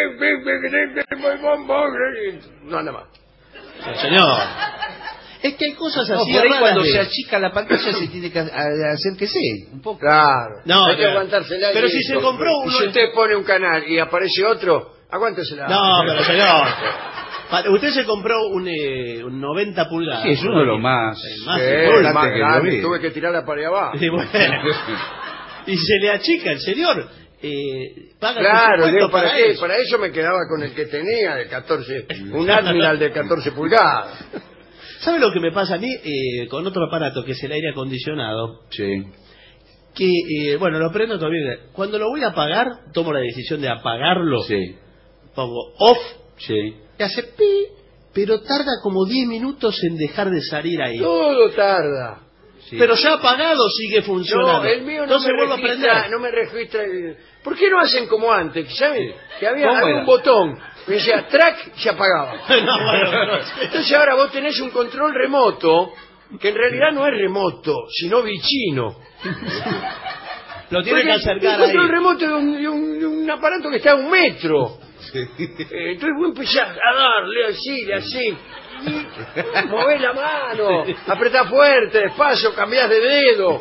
No anda más. Señor. Es que hay cosas No, así. por ahí raras cuando de- se achica la pantalla se tiene que a- a- hacer que sí, un poco. Claro. No, hay que claro. aguantársela. Pero y si listo. se compró Y uno- si usted pone un canal y aparece otro, aguántesela. No, pero señor. Pa- Usted se compró un, eh, un noventa pulgadas. Sí, es uno de los más- El más Sí, importante el más que grande, yo vi. tuve que tirar la pared abajo. Sí, bueno. Y se le achica el señor. Eh, paga Claro, su digo, ¿para qué? eso. Para eso me quedaba con el que tenía de catorce, un Admiral de catorce pulgadas. ¿Sabe lo que me pasa a mí eh, con otro aparato que es el aire acondicionado? Sí. Que, eh, bueno, lo prendo todavía. Cuando lo voy a apagar, tomo la decisión de apagarlo. Sí. Pongo off, Sí. y hace pi, pero tarda como diez minutos en dejar de salir ahí. Todo tarda. Sí. Pero ya apagado sigue funcionando. No, el mío no, se me vuelve a registra, prender. no me registra el... ¿Por qué no hacen como antes? ¿Saben? Que había ¿Cómo algún era? botón. Me decía, track, y se apagaba. No, bueno, pero- Entonces ahora vos tenés un control remoto, que en realidad no es remoto, sino bichino. lo tiene que Porque acercar un ahí. control remoto de un, de un- de un aparato que está a un metro. Sí. Eh, entonces vos empezás a darle así, así. Y movés la mano, apretás fuerte, despacio, cambiás de dedo.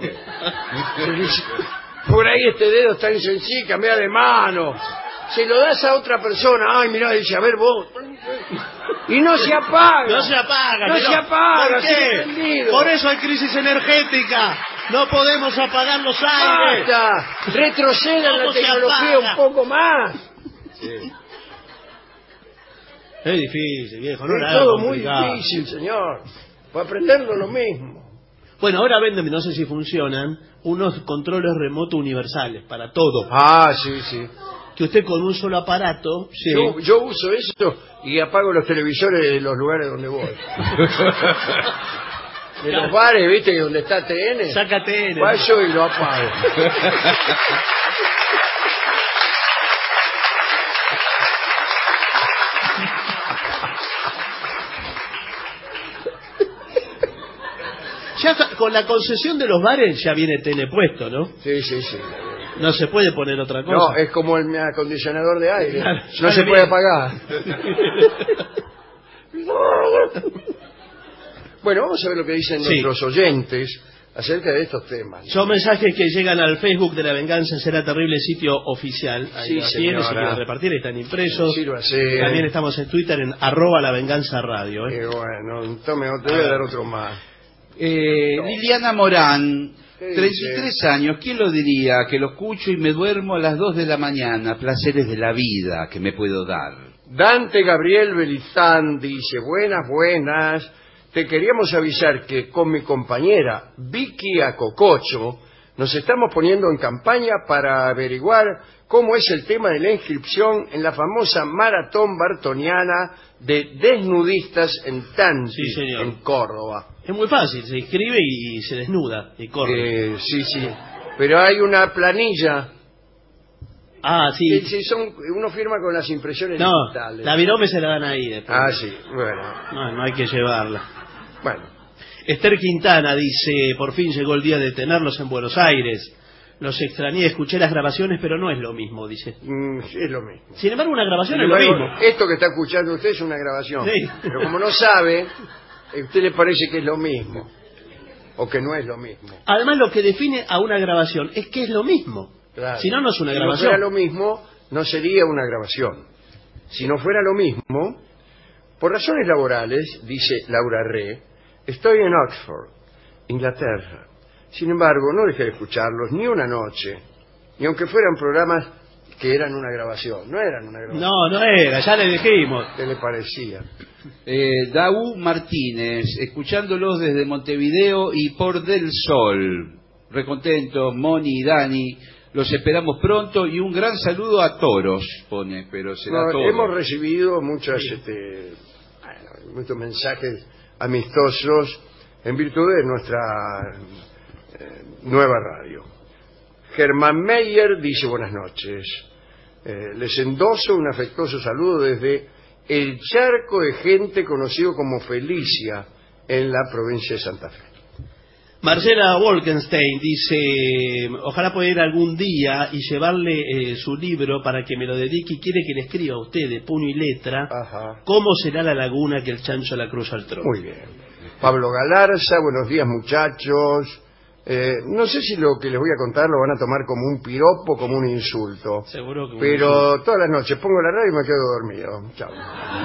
Por ahí este dedo está insensible, cambiás de mano. Se lo das a otra persona, ay, mirá, dice, a ver vos. Y no se apaga. No se apaga. No señor. se apaga, ¿Por sigue qué? prendido. Por eso hay crisis energética. No podemos apagar los aires. Basta, retrocedan la ¿Cómo se tecnología apaga? un poco más. Es difícil, viejo. No Es nada todo muy complicado. difícil, señor. Para aprenderlo lo mismo. Bueno, ahora venden, no sé si funcionan, unos controles remotos universales para todo. Ah, sí, sí. Que usted con un solo aparato... Yo, yo uso eso y apago los televisores de los lugares donde voy. De los bares, ¿viste? Donde está T N. Sácate en Paso y lo apago. Ya está- con la concesión de los bares ya viene tele puesto, ¿no? Sí, sí, sí. No se puede poner otra cosa. No, es como el acondicionador de aire. Claro, No ya se le puede viene. apagar. Bueno, vamos a ver lo que dicen Sí. nuestros oyentes acerca de estos temas. Son mensajes que llegan al Facebook de La Venganza Será Terrible, sitio oficial. Ahí Sí, lo tiene, si señora. quieren repartir, están impresos. Sírvase. También estamos en Twitter en arroba La Venganza Radio. ¿eh? Eh, bueno, tome, te voy a dar otro más. Eh, Liliana Morán, ¿Qué treinta y dice? tres años, ¿quién lo diría? Que lo escucho y me duermo a las dos de la mañana, placeres de la vida que me puedo dar. Dante Gabriel Belizán dice, buenas, buenas. Te queríamos avisar que con mi compañera Vicky Acococho nos estamos poniendo en campaña para averiguar cómo es el tema de la inscripción en la famosa maratón bartoniana de desnudistas en Tanti, Sí, señor. en Córdoba. Es muy fácil, se inscribe y se desnuda y corre. Eh, sí, sí. Pero hay una planilla. Ah, sí. Sí, sí, son, uno firma con las impresiones No, digitales. la virome se la dan ahí después. Ah, sí, bueno. No, no hay que llevarla. Bueno, Esther Quintana dice, por fin llegó el día de tenerlos en Buenos Aires. Los extrañé, escuché las grabaciones, pero no es lo mismo, dice. mm, es lo mismo. Sin embargo, una grabación Sin es lo embargo, mismo. esto que está escuchando usted es una grabación. Sí. Pero como no sabe, a usted le parece que es lo mismo. O que no es lo mismo. Además, lo que define a una grabación es que es lo mismo. Claro. Si no, no es una Si grabación. no fuera lo mismo, no sería una grabación. Si no fuera lo mismo, por razones laborales, dice Laura Re, estoy en Oxford, Inglaterra. Sin embargo, no dejé de escucharlos ni una noche, ni aunque fueran programas que eran una grabación. No eran una grabación. No, no era, ya le dijimos. ¿Qué le parecía? Eh, Daú Martínez, escuchándolos desde Montevideo y por Del Sol. Recontentos, Moni y Dani. Los esperamos pronto y un gran saludo a Toros, pone, pero será No, todo. hemos recibido muchas, este, bueno, muchos mensajes amistosos en virtud de nuestra eh, nueva radio. Germán Meyer dice buenas noches. Eh, les endoso un afectuoso saludo desde el charco de gente conocido como Felicia en la provincia de Santa Fe. Marcela Wolkenstein dice, ojalá pueda ir algún día y llevarle eh, su libro para que me lo dedique y quiere que le escriba a usted de puño y letra Ajá. cómo será la laguna que el chancho la cruza al trono. Muy bien. Pablo Galarza, buenos días muchachos. Eh, no sé si lo que les voy a contar lo van a tomar como un piropo, como un insulto. Seguro que Pero todas las noches pongo la radio y me quedo dormido. Chao.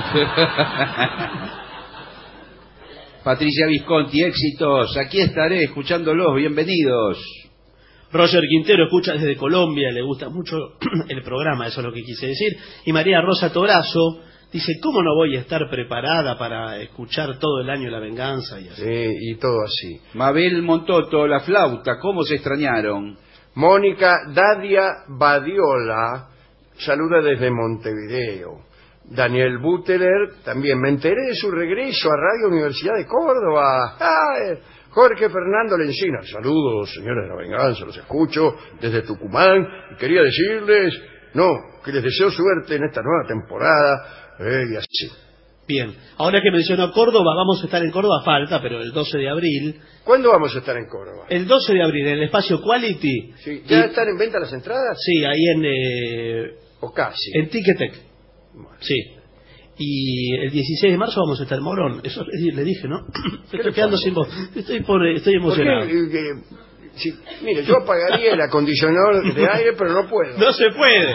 Patricia Visconti, éxitos. Aquí estaré escuchándolos. Bienvenidos. Roger Quintero escucha desde Colombia, le gusta mucho el programa, eso es lo que quise decir. Y María Rosa Torazo dice, ¿cómo no voy a estar preparada para escuchar todo el año La Venganza? Y así. Sí, y todo así. Mabel Montoto, la flauta, ¿cómo se extrañaron? Mónica Dadia Badiola saluda desde Montevideo. Daniel Buteler, también me enteré de su regreso a Radio Universidad de Córdoba. ¡Ay! Jorge Fernando Lencina, saludos señores de La Venganza, los escucho desde Tucumán y quería decirles, no, que les deseo suerte en esta nueva temporada, eh, y así. Bien, ahora que mencionó Córdoba, vamos a estar en Córdoba, falta, pero el doce de abril. ¿Cuándo vamos a estar en Córdoba? El doce de abril, en el espacio Quality. Sí, ¿ya Y- están en venta las entradas? Sí, ahí en, eh, ¿O casi? en Ticketek. Sí. Y el dieciséis de marzo vamos a estar en Morón. Eso le, le dije, ¿no? Estoy le quedando pasa? sin voz. Estoy, por, estoy ¿Por qué? emocionado. Eh, eh, sí, mire, yo apagaría el acondicionador de aire, pero no puedo. No se puede.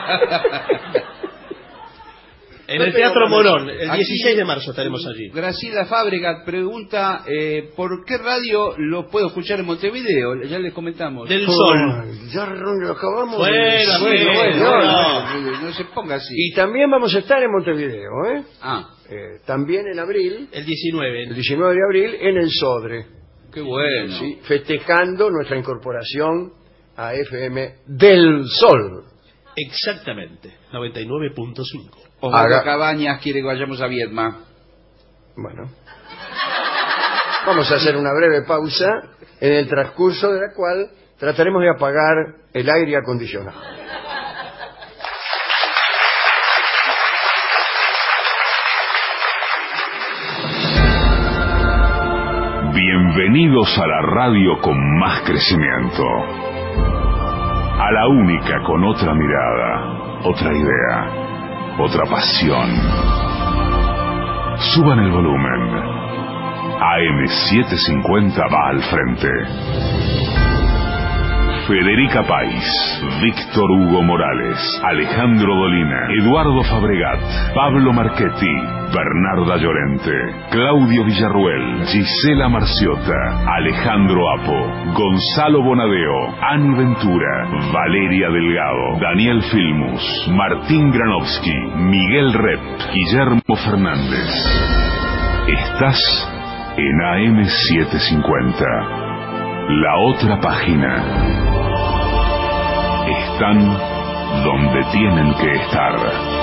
En No el tengo Teatro permiso. Morón, el Aquí, dieciséis de marzo estaremos allí. Graciela Fábregat pregunta, eh, ¿por qué radio lo puedo escuchar en Montevideo? Ya les comentamos. Del Oh, Sol. ya lo acabamos Bueno, de decir. bueno, bueno, No, no, no. no, no se ponga así. Y también vamos a estar en Montevideo, ¿eh? Ah, Eh, también en abril, El diecinueve. el diecinueve de abril, en el Sodre, qué bueno. ¿sí? Festejando nuestra incorporación a F M del Sol. Exactamente. noventa y nueve punto cinco. Osvaldo Haga- Cabañas quiere que vayamos a Viedma. Bueno, vamos a hacer una breve pausa, en el transcurso de la cual trataremos de apagar el aire acondicionado. Bienvenidos a la radio con más crecimiento. A la única con otra mirada, otra idea, otra pasión. Suban el volumen. A M setecientos cincuenta va al frente. Federica País, Víctor Hugo Morales, Alejandro Dolina, Eduardo Fabregat, Pablo Marchetti, Bernarda Llorente, Claudio Villarruel, Gisela Marciota, Alejandro Apo, Gonzalo Bonadeo, Ani Ventura, Valeria Delgado, Daniel Filmus, Martín Granovsky, Miguel Rep, Guillermo Fernández. Estás en A M setecientos cincuenta. La otra página. Están donde tienen que estar.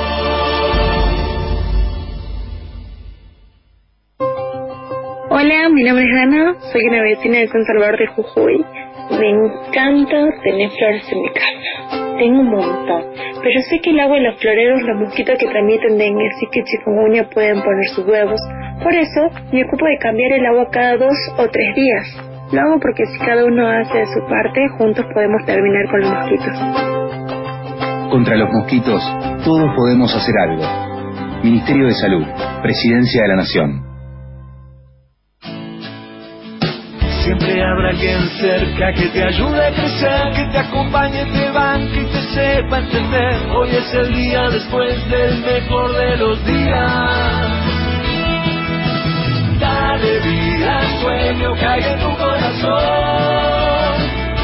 Hola, mi nombre es Ana, soy una vecina de San Salvador de Jujuy. Me encanta tener flores en mi casa. Tengo un montón. Pero sé que el agua de los floreros, los mosquitos que transmiten dengue, así que chikungunya pueden poner sus huevos. Por eso, me ocupo de cambiar el agua cada dos o tres días. Lo hago porque si cada uno hace de su parte, juntos podemos terminar con los mosquitos. Contra los mosquitos, todos podemos hacer algo. Ministerio de Salud, Presidencia de la Nación. Siempre habrá alguien cerca que te ayude a crecer, que te acompañe, te banque y te sepa entender. Hoy es el día después del mejor de los días. Dale vida al sueño que hay en tu corazón.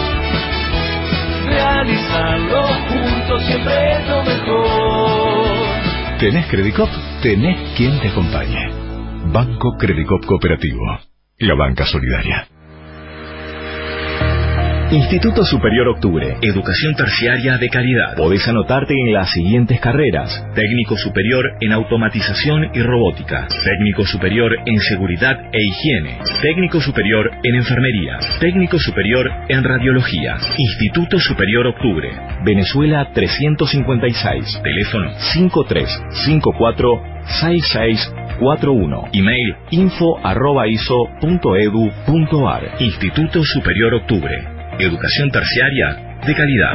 Realizarlo juntos siempre es lo mejor. ¿Tenés Credicop? Tenés quien te acompañe. Banco Credicop Cooperativo. La banca solidaria. Instituto Superior Octubre, educación terciaria de calidad. Podés anotarte en las siguientes carreras: técnico superior en automatización y robótica, técnico superior en seguridad e higiene, técnico superior en enfermería, técnico superior en radiología. Instituto Superior Octubre, Venezuela trescientos cincuenta y seis, teléfono cinco tres cinco cuatro seis seis cuatro uno, email info arroba iso punto edu punto ar. Instituto Superior Octubre, educación terciaria de calidad.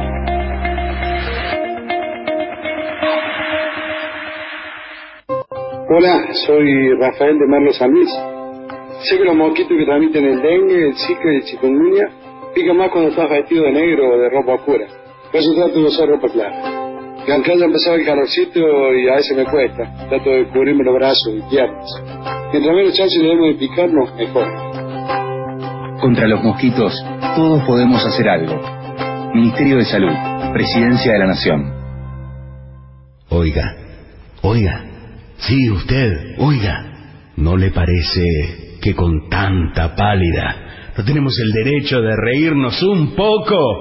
Hola, soy Rafael de Merlo San Luis. Sé que los mosquitos que transmiten el dengue, el zika y el chikungunya pican más cuando estás vestido de negro o de ropa oscura. Por eso trato de usar ropa clara. Y aunque haya empezado el calorcito y a veces me cuesta, trato de cubrirme los brazos y piernas. Mientras menos chance le demos de picarnos, mejor. Contra los mosquitos, todos podemos hacer algo. Ministerio de Salud, Presidencia de la Nación. Oiga, oiga, sí, usted, oiga, ¿no le parece que con tanta pálida no tenemos el derecho de reírnos un poco?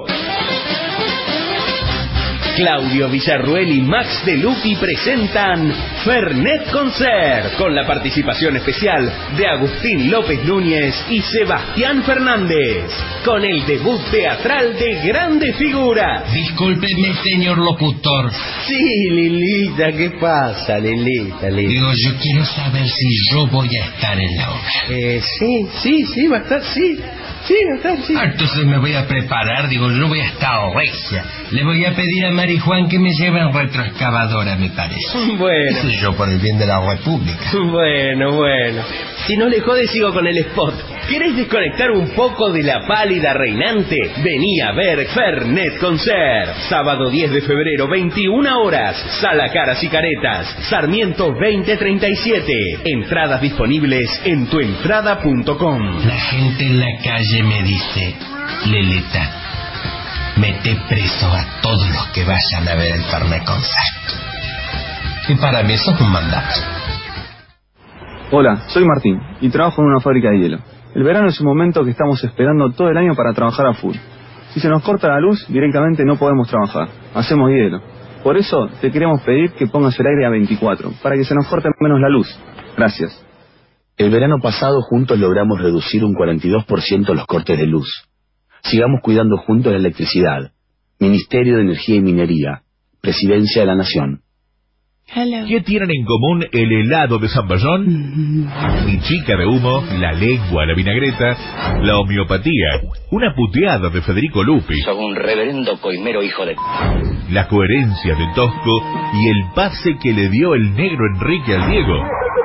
Claudio Villarruel y Max De Lupi presentan Fernet Concert, con la participación especial de Agustín López Núñez y Sebastián Fernández, con el debut teatral de grandes figuras. Discúlpeme, señor locutor. Sí, Lilita, ¿qué pasa, Lilita? Lilita? Digo, yo quiero saber si yo voy a estar en la obra. Eh, sí, sí, sí, va a estar, sí. Sí, va a estar, sí. Ah, entonces me voy a preparar, digo, yo voy a estar regia. Le voy a pedir a Mari Juan que me lleve en retroexcavadora, me parece. Bueno. Eso yo por el bien de la República. Bueno, bueno. Si no le jode, sigo con el spot. ¿Querés desconectar un poco de la pálida reinante? Vení a ver Fernet Concert. Sábado diez de febrero, veintiuna horas. Sala Caras y Caretas. Sarmiento veinte treinta y siete. Entradas disponibles en tuentrada punto com. La gente en la calle me dice: Leleta, mete preso a todos los que vayan a ver el Fernet Concert. Y para mí eso es un mandato. Hola, soy Martín y trabajo en una fábrica de hielo. El verano es un momento que estamos esperando todo el año para trabajar a full. Si se nos corta la luz, directamente no podemos trabajar. Hacemos hielo. Por eso te queremos pedir que pongas el aire a veinticuatro, para que se nos corte menos la luz. Gracias. El verano pasado juntos logramos reducir un cuarenta y dos por ciento los cortes de luz. Sigamos cuidando juntos la electricidad. Ministerio de Energía y Minería. Presidencia de la Nación. Hello. ¿Qué tienen en común el helado de San Ballón? Mi chica de humo, la lengua, la vinagreta, la homeopatía, una puteada de Federico Lupi. Soy un reverendo coimero hijo de... La coherencia de Tosco y el pase que le dio el negro Enrique al Diego.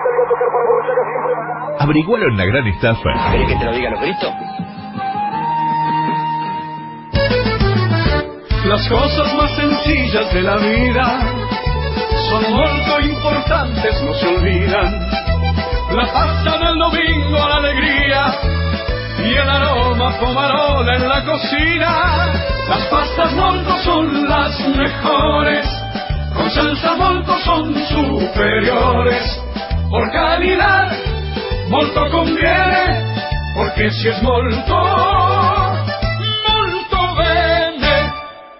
Averigualo en La Gran Estafa. ¿Querés que te lo diga los gritos? Las cosas más sencillas de la vida son muy importantes, no se olvidan. La pasta del domingo, la alegría y el aroma pomarola en la cocina. Las pastas Molto son las mejores, con salsa Molto son superiores. Por calidad, Molto conviene, porque si es molto, molto bene.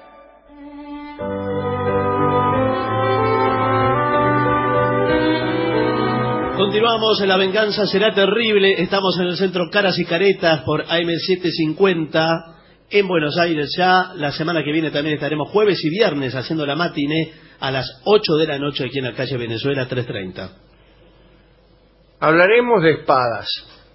Continuamos en La Venganza Será Terrible. Estamos en el centro Caras y Caretas por A M setecientos cincuenta en Buenos Aires ya. La semana que viene también estaremos jueves y viernes haciendo la matiné a las ocho de la noche aquí en la calle Venezuela trescientos treinta. Hablaremos de espadas.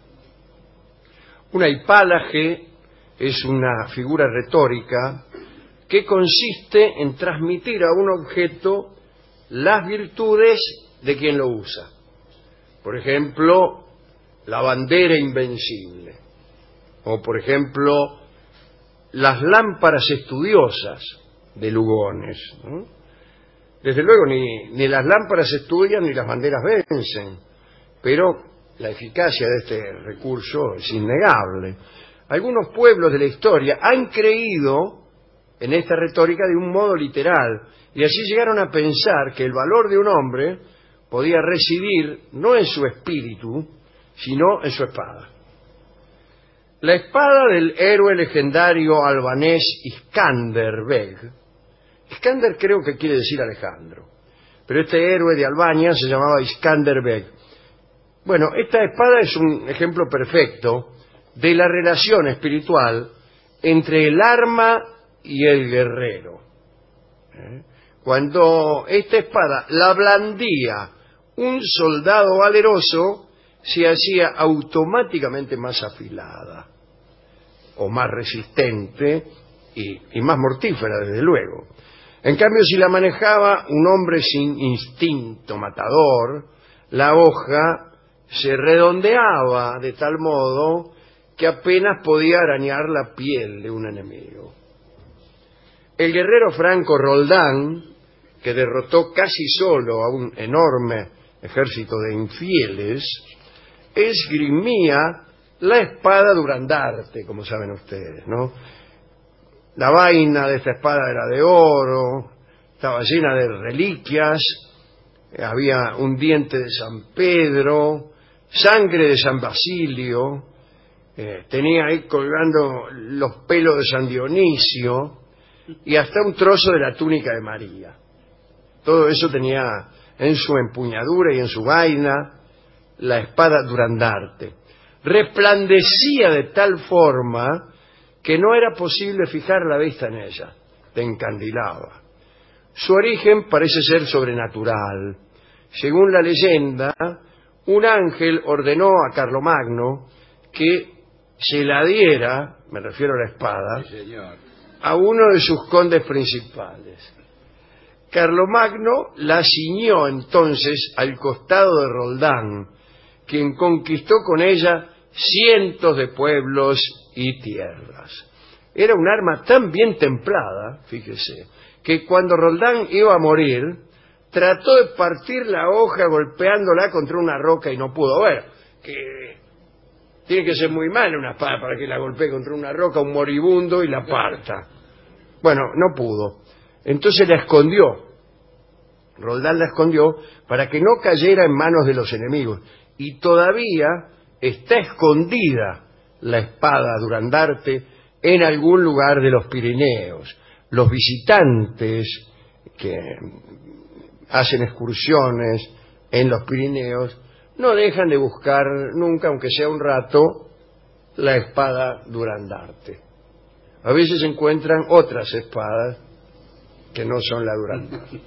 Una hipálaje es una figura retórica que consiste en transmitir a un objeto las virtudes de quien lo usa. Por ejemplo, la bandera invencible. O, por ejemplo, las lámparas estudiosas de Lugones, ¿no? Desde luego, ni, ni las lámparas estudian ni las banderas vencen, pero la eficacia de este recurso es innegable. Algunos pueblos de la historia han creído en esta retórica de un modo literal, y así llegaron a pensar que el valor de un hombre podía residir no en su espíritu, sino en su espada. La espada del héroe legendario albanés Iskander Beg. Iskander creo que quiere decir Alejandro, pero este héroe de Albania se llamaba Iskander Beg. Bueno, esta espada es un ejemplo perfecto de la relación espiritual entre el arma y el guerrero. ¿Eh? Cuando esta espada la blandía un soldado valeroso, se hacía automáticamente más afilada, o más resistente y, y más mortífera, desde luego. En cambio, si la manejaba un hombre sin instinto matador, la hoja se redondeaba de tal modo que apenas podía arañar la piel de un enemigo. El guerrero franco Roldán, que derrotó casi solo a un enorme ejército de infieles, esgrimía la espada Durandarte, como saben ustedes, ¿no? La vaina de esta espada era de oro, estaba llena de reliquias, había un diente de San Pedro, sangre de San Basilio, eh, tenía ahí colgando los pelos de San Dionisio y hasta un trozo de la túnica de María. Todo eso tenía en su empuñadura y en su vaina la espada Durandarte. Resplandecía de tal forma que no era posible fijar la vista en ella, te encandilaba. Su origen parece ser sobrenatural. Según la leyenda, un ángel ordenó a Carlomagno que se la diera, me refiero a la espada, sí, señor, a uno de sus condes principales. Carlomagno la ciñó entonces al costado de Roldán, quien conquistó con ella cientos de pueblos y tierras. Era un arma tan bien templada, fíjese, que cuando Roldán iba a morir, trató de partir la hoja golpeándola contra una roca y no pudo. Bueno, que tiene que ser muy mal una espada para que la golpee contra una roca un moribundo y la parta. Bueno, no pudo. Entonces la escondió. Roldán la escondió para que no cayera en manos de los enemigos. Y todavía está escondida la espada Durandarte en algún lugar de los Pirineos. Los visitantes que hacen excursiones en los Pirineos no dejan de buscar nunca, aunque sea un rato, la espada Durandarte. A veces encuentran otras espadas que no son la Durandarte.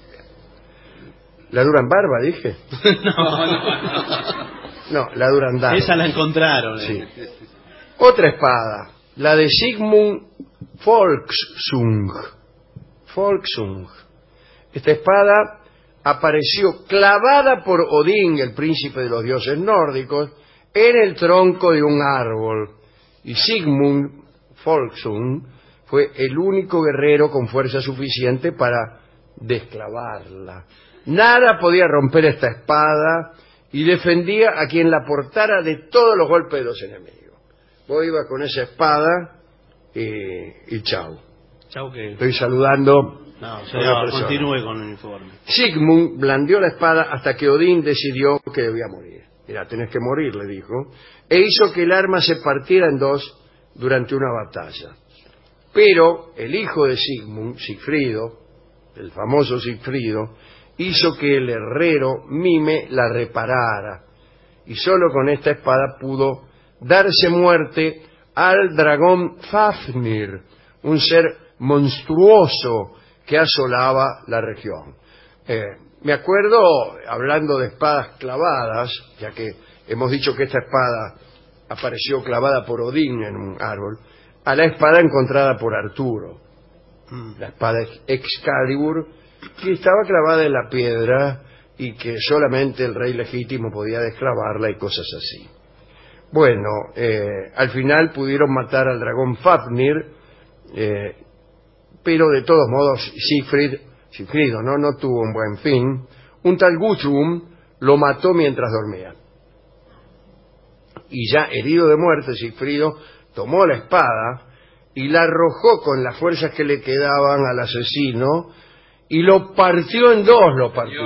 ¿La Duranbarba, dije? No, no, no. No, la Durandarte. Esa la encontraron. Sí. Otra espada, la de Sigmund Folksung. Folksung. Esta espada apareció clavada por Odín, el príncipe de los dioses nórdicos, en el tronco de un árbol. Y Sigmund Folksung fue el único guerrero con fuerza suficiente para desclavarla. Nada podía romper esta espada y defendía a quien la portara de todos los golpes de los enemigos. Vos ibas con esa espada y, y chau. Chau que... Estoy saludando... No, señor, continúe con el informe. Sigmund blandió la espada hasta que Odín decidió que debía morir. mira, tenés que morir, le dijo, e hizo que el arma se partiera en dos durante una batalla. Pero el hijo de Sigmund, Sigfrido, el famoso Sigfrido, hizo que el herrero Mime la reparara, y solo con esta espada pudo darse muerte al dragón Fafnir, un ser monstruoso que asolaba la región. Eh, me acuerdo, hablando de espadas clavadas, ya que hemos dicho que esta espada apareció clavada por Odín en un árbol, a la espada encontrada por Arturo, la espada Excalibur, que estaba clavada en la piedra y que solamente el rey legítimo podía desclavarla y cosas así. Bueno, eh, al final pudieron matar al dragón Fafnir, eh, pero de todos modos Siegfried, Siegfriedo no, no tuvo un buen fin. Un tal Guthrum lo mató mientras dormía. Y ya herido de muerte, Siegfriedo tomó la espada y la arrojó con las fuerzas que le quedaban al asesino y lo partió en dos, lo partió.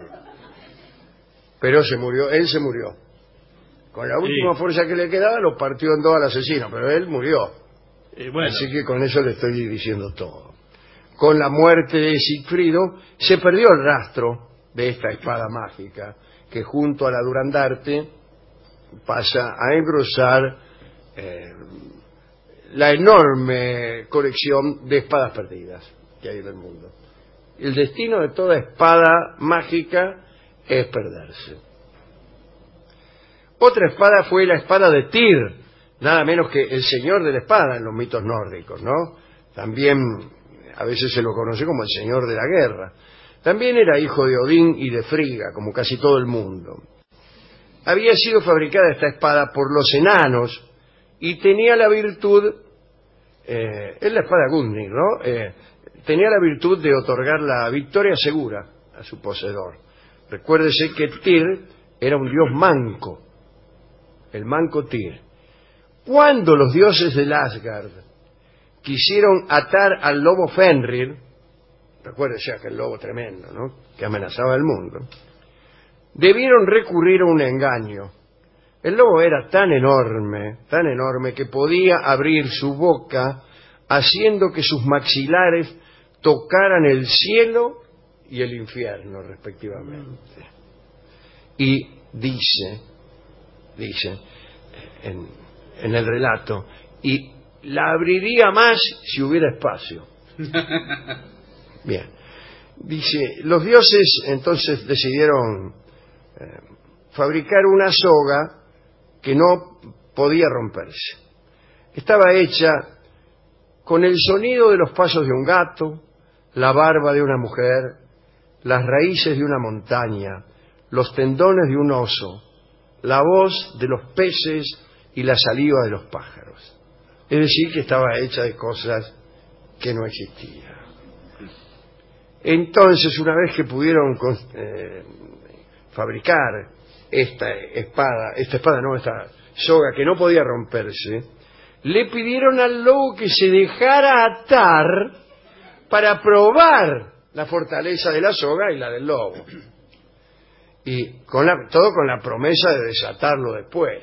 Pero se murió, él se murió. Con la última sí. fuerza que le quedaba lo partió en dos al asesino, pero él murió. Eh, bueno. Así que con eso le estoy diciendo todo. Con la muerte de Sigfrido se perdió el rastro de esta espada mágica que junto a la Durandarte pasa a engrosar eh, la enorme colección de espadas perdidas que hay en el mundo. El destino de toda espada mágica es perderse. Otra espada fue la espada de Tyr, nada menos que el señor de la espada en los mitos nórdicos, ¿no? También a veces se lo conoce como el señor de la guerra. También era hijo de Odín y de Frigga, como casi todo el mundo. Había sido fabricada esta espada por los enanos y tenía la virtud, eh, es la espada Gungnir, ¿no? Eh, tenía la virtud de otorgar la victoria segura a su poseedor. Recuérdese que Tyr era un dios manco, el manco Tyr. Cuando los dioses del Asgard quisieron atar al lobo Fenrir, recuérdese aquel lobo tremendo, ¿no?, que amenazaba el mundo, debieron recurrir a un engaño. El lobo era tan enorme, tan enorme, que podía abrir su boca haciendo que sus maxilares tocaran el cielo y el infierno, respectivamente. Y dice, dice en, en el relato, y la abriría más si hubiera espacio. Bien. Dice, los dioses entonces decidieron eh, fabricar una soga que no podía romperse. Estaba hecha con el sonido de los pasos de un gato, la barba de una mujer, las raíces de una montaña, los tendones de un oso, la voz de los peces y la saliva de los pájaros. Es decir, que estaba hecha de cosas que no existían. Entonces, una vez que pudieron eh, fabricar esta espada, esta espada no, esta soga que no podía romperse, le pidieron al lobo que se dejara atar para probar la fortaleza de la soga y la del lobo. Y con la, todo con la promesa de desatarlo después.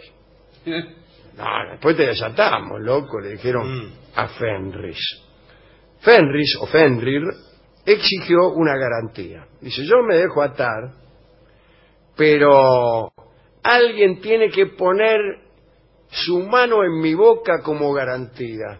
No, después te desatamos, loco, le dijeron a Fenris. Fenris, o Fenrir, exigió una garantía. Dice, yo me dejo atar, pero alguien tiene que poner su mano en mi boca como garantía.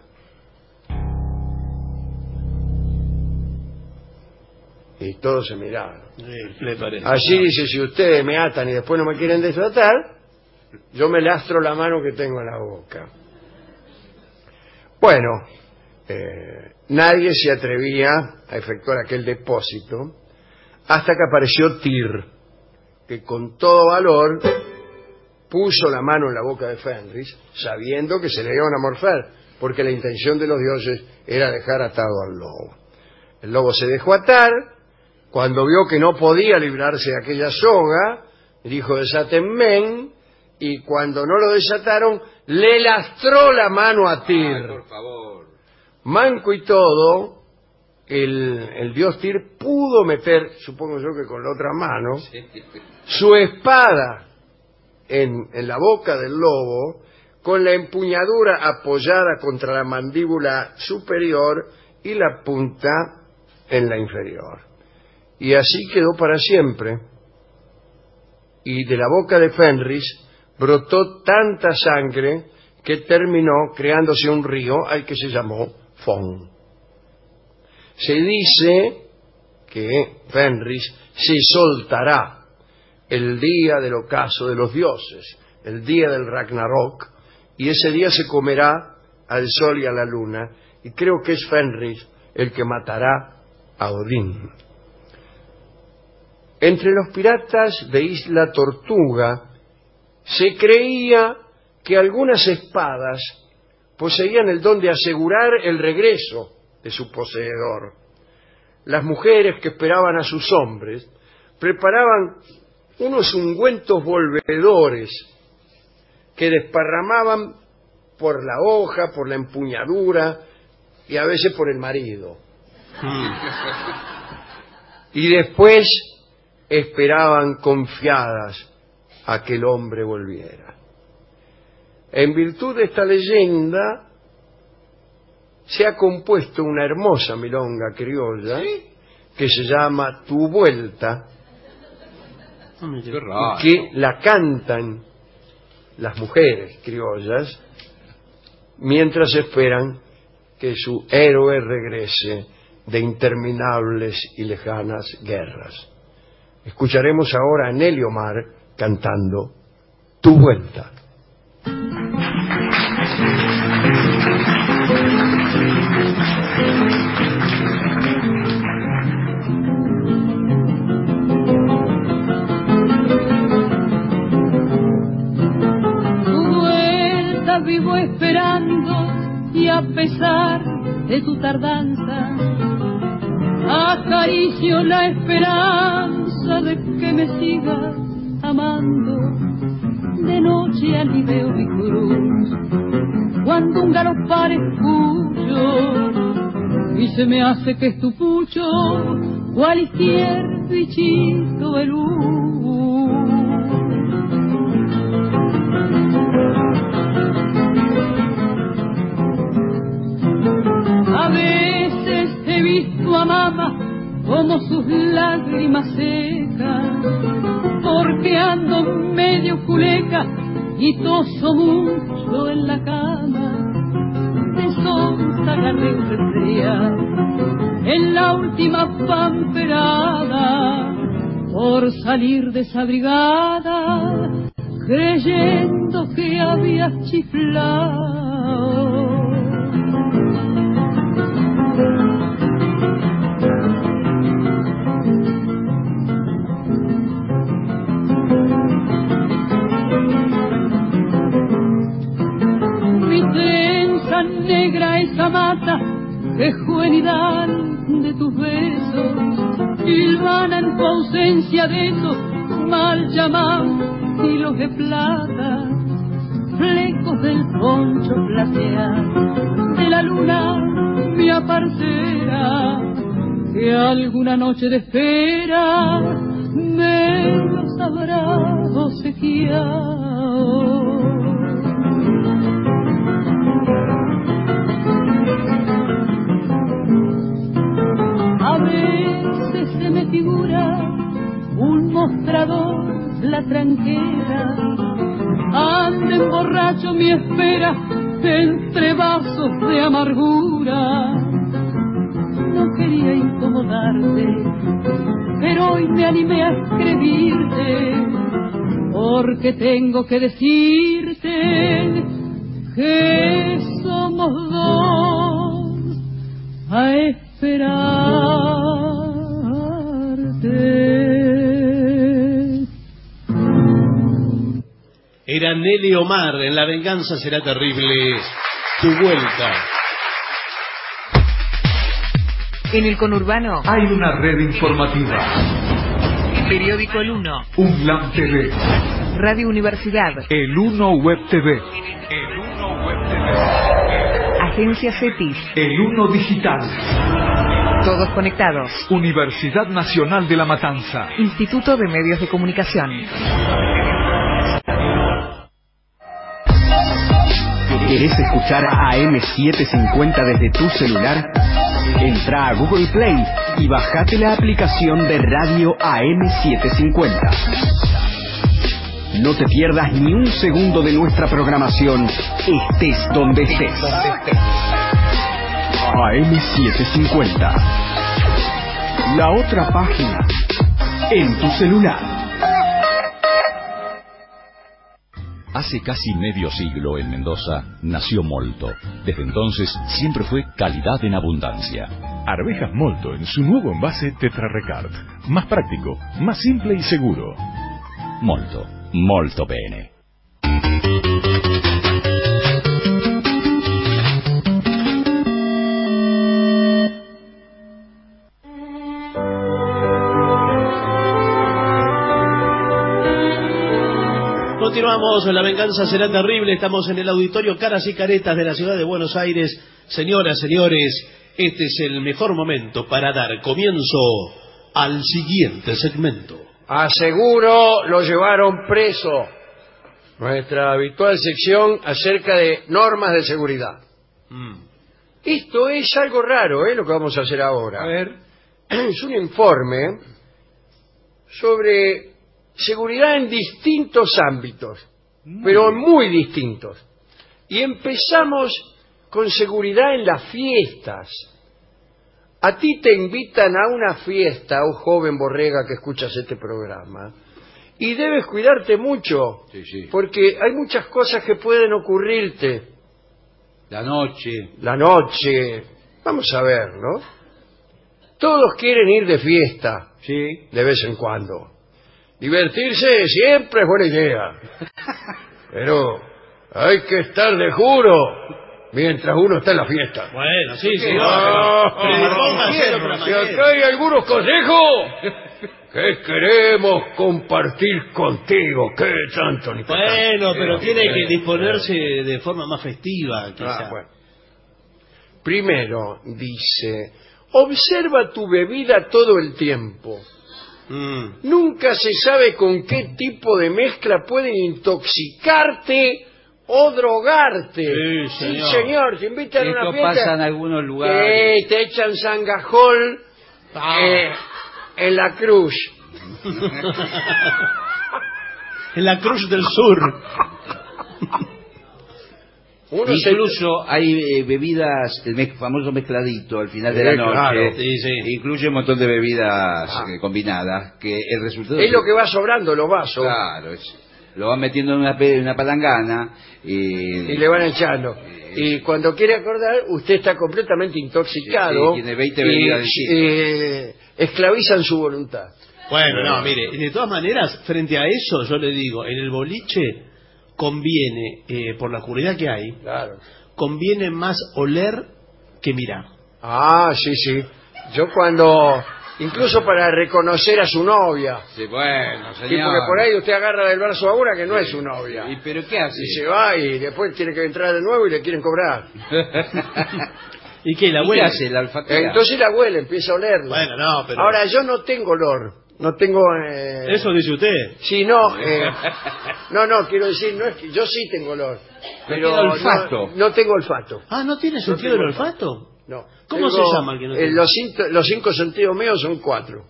Y todos se miraron. Así dice, si ustedes me atan y después no me quieren desatar, yo me lastro la mano que tengo en la boca. Bueno, eh, nadie se atrevía a efectuar aquel depósito hasta que apareció Tyr, que con todo valor puso la mano en la boca de Fenris, sabiendo que se le iban a morfar, porque la intención de los dioses era dejar atado al lobo. El lobo se dejó atar. Cuando vio que no podía librarse de aquella soga, dijo, desátenme, y cuando no lo desataron, le lastró la mano a Tyr. Ay, por favor. Manco y todo, el, el dios Tyr pudo meter, supongo yo que con la otra mano, sí, su espada en, en la boca del lobo, con la empuñadura apoyada contra la mandíbula superior y la punta en la inferior. Y así quedó para siempre. Y de la boca de Fenris brotó tanta sangre que terminó creándose un río al que se llamó Fon. Se dice que Fenris se soltará el día del ocaso de los dioses, el día del Ragnarok, y ese día se comerá al sol y a la luna, y creo que es Fenris el que matará a Odín. Entre los piratas de Isla Tortuga se creía que algunas espadas poseían el don de asegurar el regreso de su poseedor. Las mujeres que esperaban a sus hombres preparaban unos ungüentos volvedores que desparramaban por la hoja, por la empuñadura y a veces por el marido. Y después esperaban confiadas a que el hombre volviera. En virtud de esta leyenda se ha compuesto una hermosa milonga criolla, ¿sí?, que se llama Tu Vuelta, que la cantan las mujeres criollas mientras esperan que su héroe regrese de interminables y lejanas guerras. Escucharemos ahora a Nelly Omar cantando Tu Vuelta. Vivo esperando y a pesar de tu tardanza acaricio la esperanza de que me sigas amando. De noche alivio mi cruz cuando un galopar escucho y se me hace que es tu pucho cualquier bichito de luz. A veces he visto a mamá como sus lágrimas secas, porque ando medio culeca y toso mucho en la cama. De sonsa agarré un resfriado en la última pamperada por salir desabrigada, creyendo que había chiflado. Negra esa mata que juvenil de tus besos hilvana en tu ausencia de esos mal llamados hilos de plata, flecos del poncho plateado de la luna mi aparcera, que alguna noche de espera me los habrá obsequiado. A veces se me figura un mostrador, la tranquera, anda en borracho mi espera entre vasos de amargura. No quería incomodarte, pero hoy me animé a escribirte, porque tengo que decirte que somos dos a esperarte. Era Nelly Omar en La Venganza Será Terrible, Tu Vuelta. En el conurbano hay una red informativa. Periódico El Uno, UNLAM T V, Radio Universidad, El Uno Web T V, El Uno Web T V, Agencia CETIS, El Uno Digital. Todos conectados. Universidad Nacional de La Matanza. Instituto de Medios de Comunicación. ¿Querés escuchar A M setecientos cincuenta desde tu celular? Entra a Google Play y bajate la aplicación de Radio A M setecientos cincuenta. No te pierdas ni un segundo de nuestra programación, estés donde estés. A M setecientos cincuenta. La otra página en tu celular. Hace casi medio siglo en Mendoza nació Molto. Desde entonces siempre fue calidad en abundancia. Arvejas Molto en su nuevo envase Tetra Recart. Más práctico, más simple y seguro. Molto, molto bene. Continuamos, La Venganza Será Terrible. Estamos en el auditorio Caras y Caretas de la ciudad de Buenos Aires. Señoras, señores, este es el mejor momento para dar comienzo al siguiente segmento. Aseguro lo llevaron preso. Nuestra habitual sección acerca de normas de seguridad. Mm. Esto es algo raro, ¿eh? Lo que vamos a hacer ahora. A ver. Es un informe sobre seguridad en distintos ámbitos, muy pero muy distintos. Y empezamos con seguridad en las fiestas. A ti te invitan a una fiesta, oh joven borrega que escuchas este programa, y debes cuidarte mucho, sí, sí. porque hay muchas cosas que pueden ocurrirte. La noche. La noche. Vamos a ver, ¿no? Todos quieren ir de fiesta, sí, de vez en cuando. Divertirse siempre es buena idea. Pero hay que estar de juro mientras uno está en la fiesta. Bueno, sí, sí. No, y acá hay algunos consejos que queremos compartir contigo. ¿Qué tanto? Ni bueno, pero tiene que disponerse de forma más festiva, quizá. Ah, bueno. Primero, dice, observa tu bebida todo el tiempo. Mm. Nunca se sabe con qué tipo de mezcla pueden intoxicarte o drogarte. Sí, señor. Sí, señor, te invitan a una Esto fiesta. pasa en algunos lugares. Que te echan sangajol ah. eh, en la cruz. En la cruz del sur. Uno incluso se... hay eh, bebidas, el mez, famoso mezcladito al final de la noche, claro. sí, sí. Incluye un montón de bebidas ah. eh, combinadas, que el resultado... Es lo que va sobrando los vasos. Claro, es, lo van metiendo en una, en una palangana y... y le van echando. Eh, y cuando quiere acordar, usted está completamente intoxicado. Sí, sí, tiene veinte bebidas y eh, esclavizan su voluntad. Bueno, no, mire, de todas maneras, frente a eso, yo le digo, en el boliche... conviene, eh, por la oscuridad que hay, claro. conviene más oler que mirar. Ah, sí, sí. Yo cuando, incluso para reconocer a su novia. Sí, bueno, señor. Sí, porque por ahí usted agarra del brazo a una que no sí. es su novia. ¿Y pero qué hace? Y se va y después tiene que entrar de nuevo y le quieren cobrar. ¿Y qué? ¿La huele? ¿Y qué hace? ¿La olfatea? Entonces la huele, empieza a olerla. Bueno, no, pero... Ahora, yo no tengo olor. No tengo... Eh... ¿Eso dice usted? Sí, no. Eh... No, no, quiero decir, no es que yo sí tengo olor. Pero no, olfato. No, no tengo olfato. Ah, ¿no tiene sentido no el olfato? No. ¿Cómo tengo, se llama el que no tiene? Eh, los, cinco, los cinco sentidos míos son cuatro.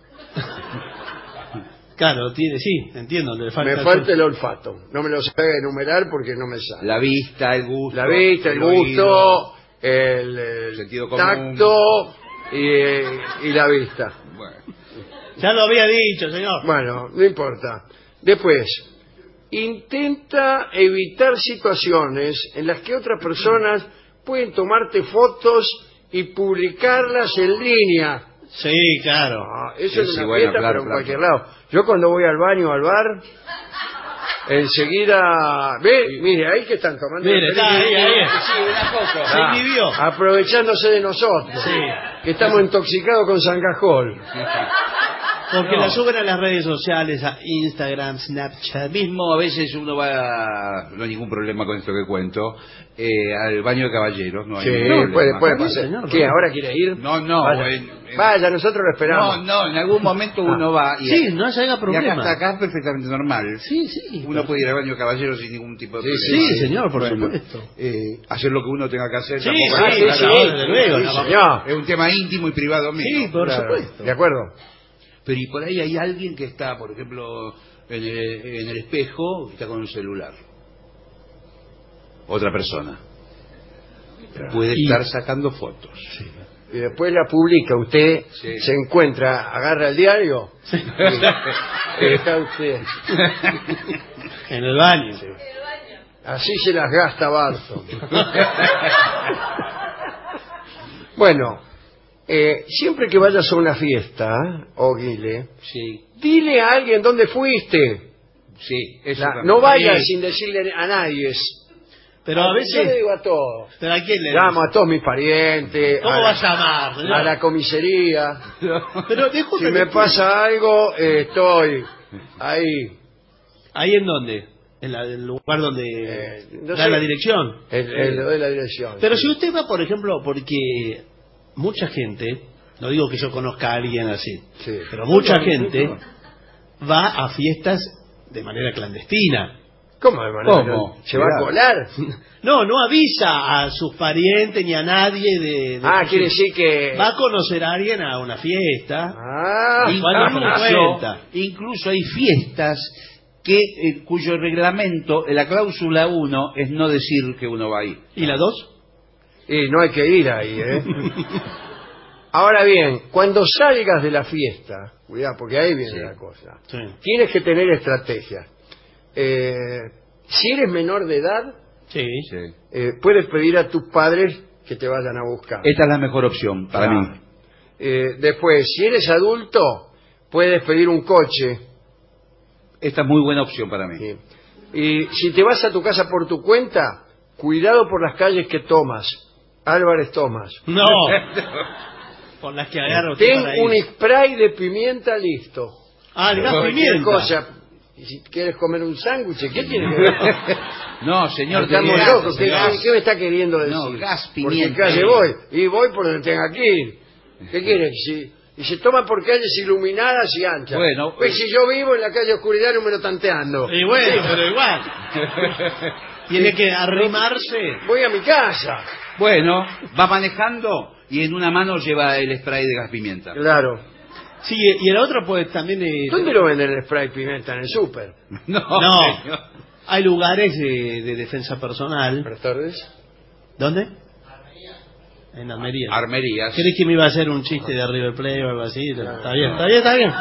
Claro, tiene, sí, entiendo. Le falta me falta el olfato. No me lo sé enumerar porque no me sale. La vista, el gusto. La vista, el, el gusto, el, el sentido tacto y, y la vista. Bueno. Ya lo había dicho, señor. Bueno, no importa. Después, intenta evitar situaciones en las que otras personas pueden tomarte fotos y publicarlas en línea. Sí, claro. Ah, eso sí, es una sí, bueno, fiesta, claro, pero en claro. cualquier lado. Yo cuando voy al baño o al bar, enseguida... Ve, mire, ahí que están tomando... Mire, está ahí, ahí. Sí, una foto. Se Ah, inhibió. aprovechándose de nosotros. Sí. Que estamos intoxicados con sangajol. Porque No. la suben a las redes sociales, a Instagram, Snapchat. Mismo a veces uno va, no hay ningún problema con esto que cuento, eh, al baño de caballeros. No hay Sí, ningún puede, problema. puede pasar. ¿Qué, ahora quiere ir? No, no. Vaya, en- en- Vaya, nosotros lo esperamos. No, no, en algún momento uno va. Y Sí, no se haga Y problema. acá, acá es perfectamente normal. Sí, sí. Uno puede ir al baño de caballeros sin ningún tipo de Sí, problema. sí, señor, por Bueno, supuesto. eh, hacer lo que uno tenga que hacer. Sí, tampoco sí, es- sí, claro, sí, desde luego, sí, tampoco- señor. Es un tema íntimo y privado mío. Sí, por Claro. supuesto. ¿De acuerdo? Pero y por ahí hay alguien que está, por ejemplo, en el, en el espejo, está con un celular. Otra persona. Puede Y- estar sacando fotos. Y después la publica. Usted Sí. se encuentra, agarra el diario. Y está usted. En el baño. Así se las gasta Barton. Bueno, eh, siempre que vayas a una fiesta, o Guile, Sí, dile a alguien dónde fuiste. sí, eso La- también. no vayas Sí. sin decirle a nadie. Pero a Yo le veces... digo a todos. ¿Pero a quién le Llamo a todos mis parientes. ¿Cómo a, va a la, llamar, señor? a la comisaría. Pero disculpe, Si me pasa algo, eh, estoy ahí. ¿Ahí en dónde? En la- el lugar donde Eh, no da sé. la dirección. El, el- lo de la dirección. Pero sí. si usted va, por ejemplo, porque mucha gente, no digo que yo conozca a alguien así, Sí. pero mucha gente va a fiestas de manera clandestina. ¿Cómo de manera? ¿Cómo? ¿Se va a colar? No, no avisa a sus parientes ni a nadie de... de- Ah, quiere decir que... Va a conocer a alguien a una fiesta. Ah, Cuando no cuenta. Incluso, incluso hay fiestas que eh, cuyo reglamento, en la cláusula uno, es no decir que uno va a ir. ¿Y la dos? y no hay que ir ahí, ¿eh? Ahora bien, cuando salgas de la fiesta, cuidado, porque ahí viene Sí. la cosa, Sí. tienes que tener estrategia. Eh, si eres menor de edad, Sí. eh, puedes pedir a tus padres que te vayan a buscar. Esta es la mejor opción para Ah. mí. Eh, después, si eres adulto, puedes pedir un coche. Esta es muy buena opción para mí. Sí. Y si te vas a tu casa por tu cuenta, cuidado por las calles que tomas. Álvarez Tomás. No. Por las que agarro usted Ten para ir. un spray de pimienta listo. Ah, el gas Cualquier pimienta. cosa. Y si quieres comer un sándwich, ¿qué tiene que ver? No, señor, Estamos tiene locos. gas, ¿Qué, gas. qué- qué me está queriendo decir? No, gas, ¿Por qué pimienta. calle voy? Y voy por donde tenga que ir. ¿Qué quieres? Si, y se toma por calles iluminadas y anchas. Bueno, pues si yo vivo en la calle oscuridad número tanteando. Y bueno, pero igual. Tiene que arrimarse. Voy a mi casa. Bueno, va manejando y en una mano lleva el spray de gas pimienta. Claro. Sí, y el otro pues también... eh, ¿Dónde lo venden el spray pimienta? ¿En el súper? No, No. señor. Hay lugares de, de defensa personal. Buenas tardes. ¿Dónde? En Almería. Armerías. ¿Crees que me iba a hacer un chiste de River Plate o algo así? Está bien, está bien, está bien.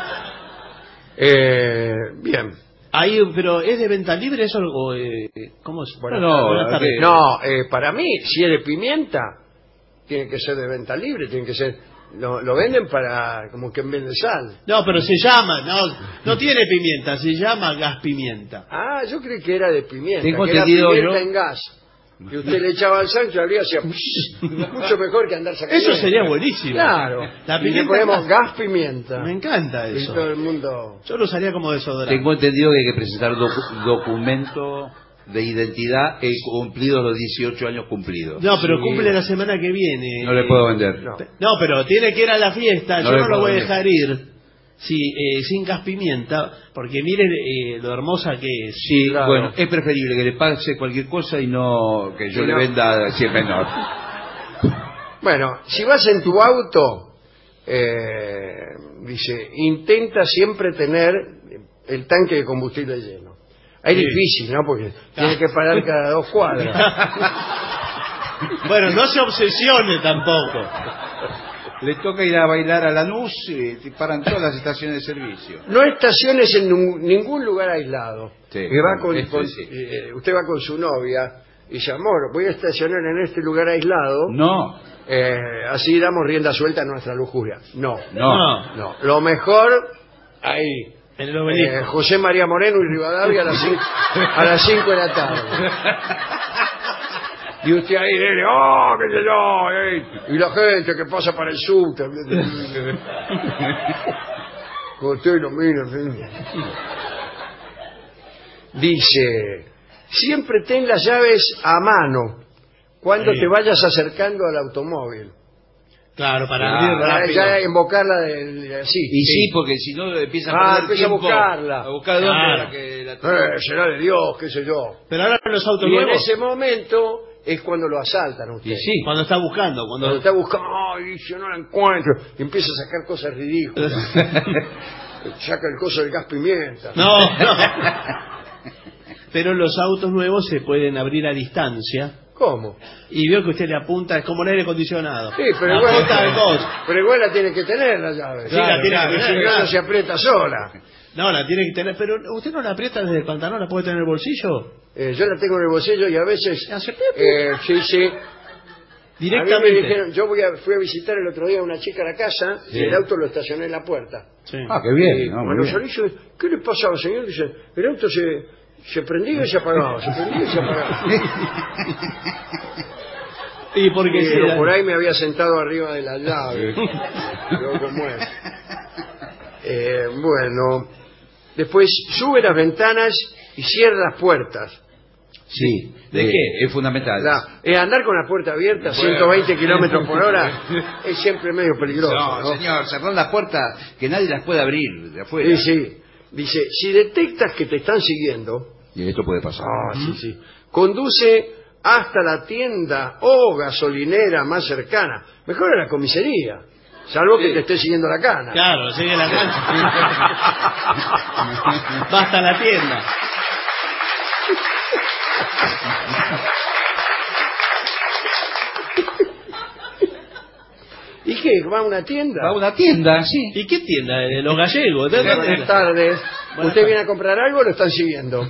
Eh, bien. Ahí, pero ¿es de venta libre eso o eh, cómo es? Buenas No, tardes. buenas tardes. eh, No, eh, para mí, si es de pimienta, tiene que ser de venta libre, tiene que ser... Lo, lo venden para... como que venden sal. No, pero se llama, no, no tiene pimienta, se llama gas pimienta. Ah, yo creí que era de pimienta, Tengo que era entendido pimienta yo- en gas. Y usted le echaba al Sancho y abría hacía... mucho mejor que andar sacando. Eso sería buenísimo. Claro. La Y le pimienta ponemos gas. gas pimienta. Me encanta Y eso. todo el mundo... Yo lo usaría como desodorante. Tengo entendido que hay que presentar docu- documento de identidad e cumplidos los dieciocho años cumplidos. No, pero Sí. cumple la semana que viene. No le puedo vender. No. No, pero tiene que ir a la fiesta. No Yo le no lo puedo voy a vender. dejar ir sí, eh, sin gas pimienta, porque miren eh, lo hermosa que es. Sí, Claro. bueno, es preferible que le pase cualquier cosa y no que yo Y le no. venda si es menor. Bueno, si vas en tu auto, eh, dice, intenta siempre tener el tanque de combustible lleno. Es Sí. difícil, ¿no? Porque tiene que parar cada dos cuadras. Bueno, no se obsesione tampoco. Le toca ir a bailar a Lanús y paran todas las estaciones de servicio. No estaciones en nu- ningún lugar aislado. Sí, Que va bueno, con, esto con- sí. eh, usted va con su novia y dice, amor, voy a estacionar en este lugar aislado. No, eh, así damos rienda suelta a nuestra lujuria. No, no. no. Lo mejor, ahí. En el obelisco. Eh, José María Moreno y Rivadavia a las cinco, a las cinco de la tarde. Y usted ahí, nene, oh, qué sé yo, eh, y la gente que pasa para el subte. Como usted lo mira, ¿sí? Dice, siempre ten las llaves a mano cuando Sí. te vayas acercando al automóvil. Claro, para Ah, abrir para rápido. ya invocarla de, de- así. Y sí, porque si no empieza a Ah, perder empieza a tiempo buscarla. a buscar dónde Claro. era que la Eh, será de Dios, qué sé yo. Pero ahora los autos Y en nuevos, ese momento es cuando lo asaltan a usted. Y sí. cuando está buscando, cuando... Cuando está buscando, ay, yo no la encuentro. Y empieza a sacar cosas ridículas. Saca el coso del gas pimienta. No, no. Pero los autos nuevos se pueden abrir a distancia. ¿Cómo? Y veo que usted le apunta, es como el aire acondicionado. Sí, pero igual, Apunta al coso. pero igual la tiene que tener la llave. Sí, la tiene que Y si tener, no, claro. no se aprieta sola. No, la tiene que tener. Pero usted no la aprieta desde el pantalón, la puede tener en el bolsillo. Eh, yo la tengo en el bolsillo y a veces... Hace Eh, sí, sí. Directamente. A mí me dijeron, yo voy a, fui a visitar el otro día a una chica a la casa Sí. y el auto lo estacioné en la puerta. Sí. Ah, qué bien. Y no, muy cuando bien. salí, yo, ¿qué le pasaba, señor? Dice, el auto se, se prendía y se apagaba, se prendía y se apagaba. Y porque Pero sí, por ahí me había sentado arriba de la llave. Yo, ¿cómo es? Eh, bueno, después sube las ventanas y cierra las puertas. Sí. ¿De eh, qué? Es fundamental. La- eh, andar con la puerta abierta a ciento veinte kilómetros por hora es siempre medio peligroso. No, ¿no? señor, cerrar las puertas que nadie las puede abrir de afuera. Sí, sí. Dice, si detectas que te están siguiendo, Y esto puede pasar. ah, sí, sí, conduce hasta la tienda o gasolinera más cercana. Mejor a la comisaría, salvo que Sí. te esté siguiendo la cana. Claro, sigue la cancha. Basta la tienda. ¿Y qué? ¿Va a una tienda? Va a una tienda, sí. ¿Y qué tienda? ¿De los gallegos? ¿De dónde? Buenas tardes. Buenas ¿Usted tardes. viene a comprar algo o lo están siguiendo?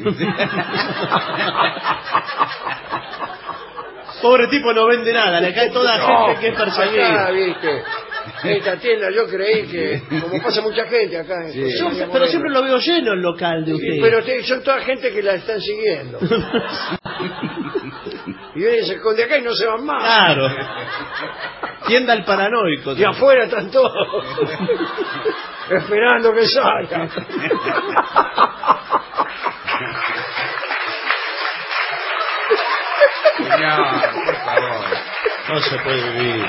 Pobre tipo no vende nada, le cae toda No, gente que es acá, perseguida. viste. Esta tienda yo creí que, como pasa mucha gente acá en Sí. José Yo- María pero Moreno. siempre lo veo lleno el local de usted. Pero te- son toda gente que la están siguiendo. Y vienen y se esconde acá y no se van más. Claro. Tienda al paranoico. Y afuera están todos esperando que salga. Señor, por favor. No se puede vivir.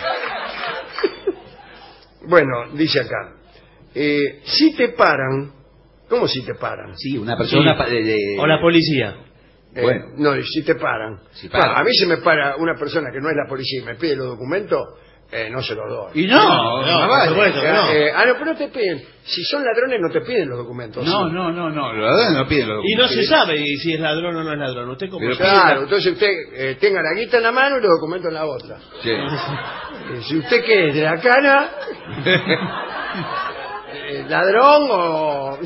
Bueno, dice acá, eh, si te paran, ¿cómo si te paran? Sí, una persona Sí. pa- de, de- O la policía. Eh, Bueno. No, si te paran. Si paran. Ah, a mí se me para una persona que no es la policía y me pide los documentos, eh, no se los doy. Y no, No, no, por vale. supuesto que no. Eh, ah, no, pero no te piden. Si son ladrones no te piden los documentos. No, ¿sí? no, no, no, los ladrones no piden los Y no documentos. se sabe si es ladrón o no es ladrón. Usted como Pero sabe. Claro, entonces usted eh, tenga la guita en la mano y los documentos en la otra. Sí. Eh, si usted que es de la cana, eh, ladrón o...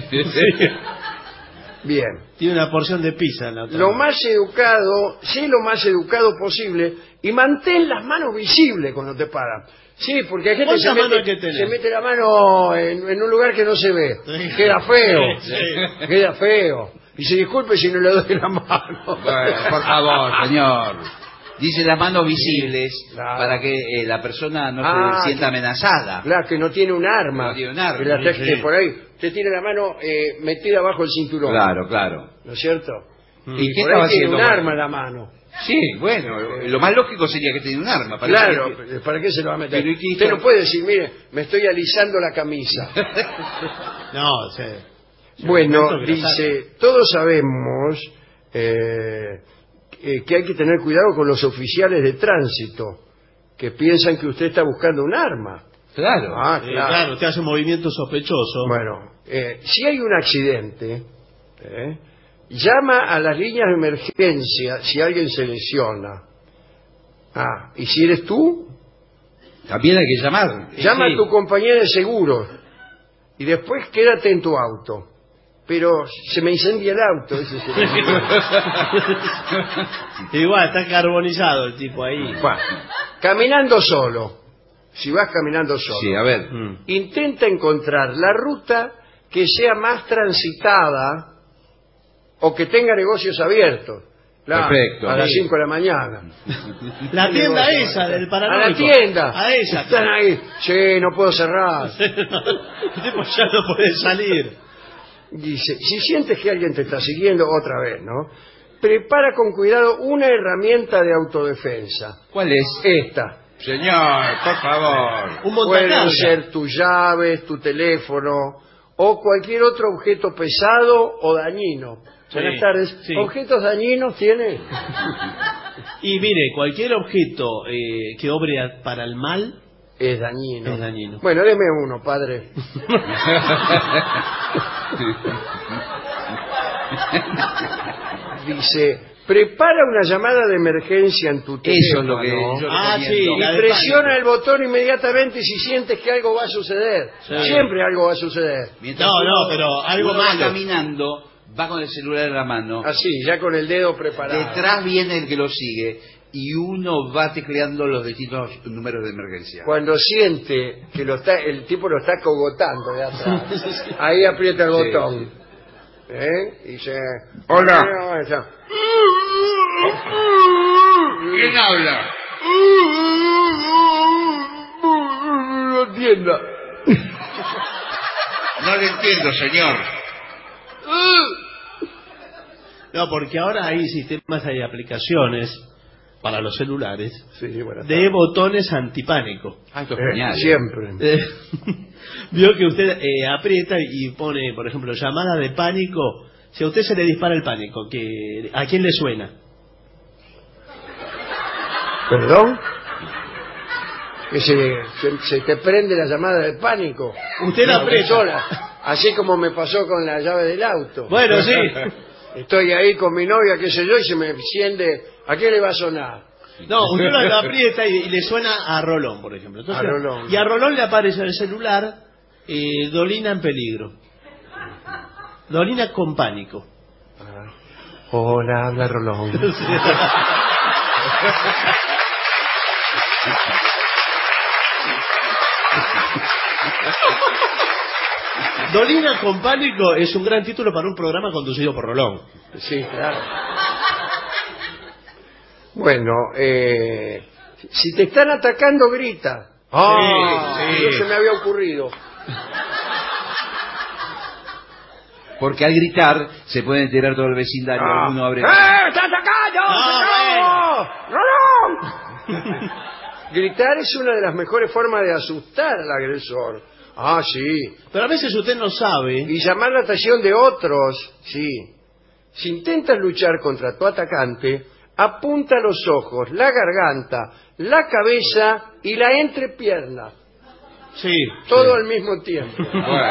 Bien. Tiene una porción de pizza en la otra. Lo más educado, sé lo más educado posible y mantén las manos visibles cuando te paran. Sí, porque hay gente que se ¿Cuántas manos hay mete, que tener? se mete la mano en, en un lugar que no se ve. Sí. Queda feo. Sí. Queda feo. Y se disculpe si no le doy la mano. Bueno, por favor, señor. Dice las manos visibles Claro. para que eh, la persona no Ah, se sienta que- amenazada. Claro, que no tiene un arma. No tiene un arma, Que la sí, deje sí. por ahí. Usted tiene la mano eh, metida bajo el cinturón. Claro, claro. ¿No es cierto? ¿Y Y qué por estaba ahí tiene haciendo? un Bueno. arma en la mano. Sí, bueno, lo más lógico sería que tenga un arma. parece Claro, que- ¿para qué se lo va a meter? Pero, ¿y qué Usted hizo? no puede decir, mire, me estoy alisando la camisa. No, sí. Bueno, Momento que la saca. dice, todos sabemos eh, que que hay que tener cuidado con los oficiales de tránsito que piensan que usted está buscando un arma. Claro. Ah, Eh, claro. claro, usted hace un movimiento sospechoso. Bueno, eh, si hay un accidente, eh, llama a las líneas de emergencia si alguien se lesiona. Ah, y si eres tú, También hay que llamar. llama Sí. a tu compañía de seguros y después quédate en tu auto. Pero se me incendia el auto. Ese es el- Igual, está carbonizado el tipo ahí. Bueno, caminando solo. Si vas caminando solo. Sí, a ver. Mm. Intenta encontrar la ruta que sea más transitada o que tenga negocios abiertos. Claro, Perfecto. a las Sí. cinco de la mañana. La tienda esa del paranoico. A la tienda. A esa. Están ahí. Sí, no puedo cerrar. El tipo ya no puede salir. Dice, si sientes que alguien te está siguiendo, otra vez, ¿no? Prepara con cuidado una herramienta de autodefensa. ¿Cuál es? Esta. Señor, por favor. Un Pueden montacarga. ser tus llaves, tu teléfono o cualquier otro objeto pesado o dañino. Sí, Buenas tardes. sí. ¿Objetos dañinos tiene? Y mire, cualquier objeto eh, que obre a- para el mal Es dañino. es dañino. Bueno, deme uno, padre. Dice, prepara una llamada de emergencia en tu teléfono. Eso es lo que yo Ah, recomiendo. sí, la Y de presiona pánico. el botón inmediatamente si sientes que algo va a suceder. Sí. Siempre algo va a suceder. Mientras No, uno- no, pero algo uno va malo. caminando, va con el celular en la mano. Así, ya con el dedo preparado. Detrás viene el que lo sigue y uno va tecleando los distintos números de emergencia. Cuando siente que lo está, el tipo lo está cogotando de atrás, ahí aprieta el Sí, botón. ¿Eh? Y dice, Hola. Hola. ¿Quién habla? No entiendo. No le entiendo, señor. No, porque ahora hay sistemas, hay aplicaciones para los celulares Sí, buenas de tardes. botones antipánico. Ah, esto es Eh, genial. siempre. Eh, Vio que usted eh, aprieta y pone, por ejemplo, llamada de pánico. Si a usted se le dispara el pánico, que ¿a quién le suena? ¿Perdón? Que se, se, se te prende la llamada de pánico. Usted la aprieta. sola. Así como me pasó con la llave del auto. Bueno, sí. Estoy ahí con mi novia, qué sé yo, y se me enciende. ¿A qué le va a sonar? No, usted lo, lo aprieta y, y le suena a Rolón, por ejemplo. Entonces, A Rolón. Y a Rolón le aparece en el celular eh, Dolina en peligro. Dolina con pánico. Hola, habla Rolón. Dolina con pánico es un gran título para un programa conducido por Rolón. Sí, claro. Bueno, eh, si te están atacando, grita. Ah, Sí, sí. no se me había ocurrido. Porque al gritar se puede enterar todo el vecindario. Ah. Uno abre. ¡Eh, está atacando! No, ¡Rolón! Gritar es una de las mejores formas de asustar al agresor. Ah, sí. Pero a veces usted no sabe. Y llamar la atención de otros, sí. Si intentas luchar contra tu atacante, apunta los ojos, la garganta, la cabeza y la entrepierna. Sí. Todo al mismo tiempo.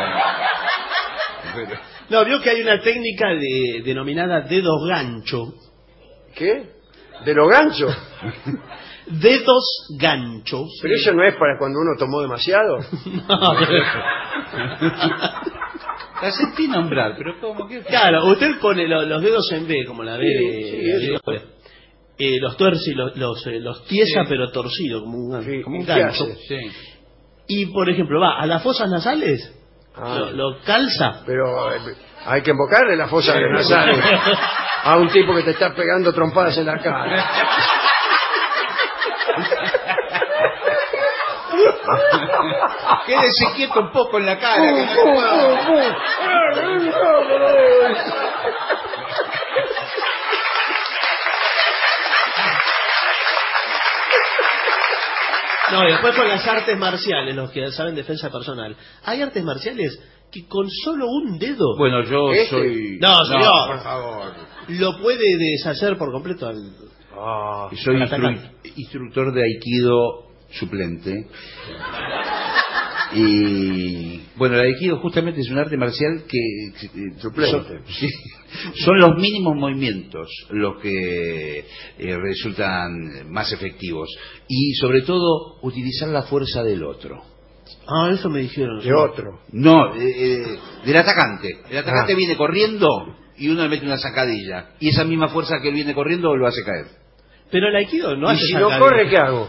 No, vio que hay una técnica de, denominada dedos gancho. ¿Qué? ¿De los ganchos? Dedos ganchos. Pero eso no es para cuando uno tomó demasiado. No, pero- La sentí nombrar, pero como que... Claro, usted pone lo- los dedos en B, como la B. Sí, sí, eso. eh, los tuerce y los, los, eh, los tiesa, Sí. pero torcido, como un, Sí, como un ¿y qué gancho. hace? Sí. Y, por ejemplo, va a las fosas nasales, Ah. lo, lo calza. Pero eh, hay que invocarle la fosa de nasales a un tipo que te está pegando trompadas en la cara. Quédese quieto un poco en la cara. Que no puedo. No, y después con las artes marciales, los que saben defensa personal. Hay artes marciales que con solo un dedo Bueno, yo ¿Este? soy... No, señor. por favor. lo puede deshacer por completo al... Ah, Soy Al instru- atacante. instructor de Aikido suplente. Y bueno, el Aikido justamente es un arte marcial que eh, Suplente. Son, sí, son los mínimos movimientos los que eh, resultan más efectivos y sobre todo utilizar la fuerza del otro. Ah, eso me dijeron. de otro. No, eh, eh, del atacante. El atacante Ah. viene corriendo y uno le mete una zancadilla y esa misma fuerza que él viene corriendo lo hace caer. Pero el aikido no y hace si no sacadilla. corre, ¿qué hago?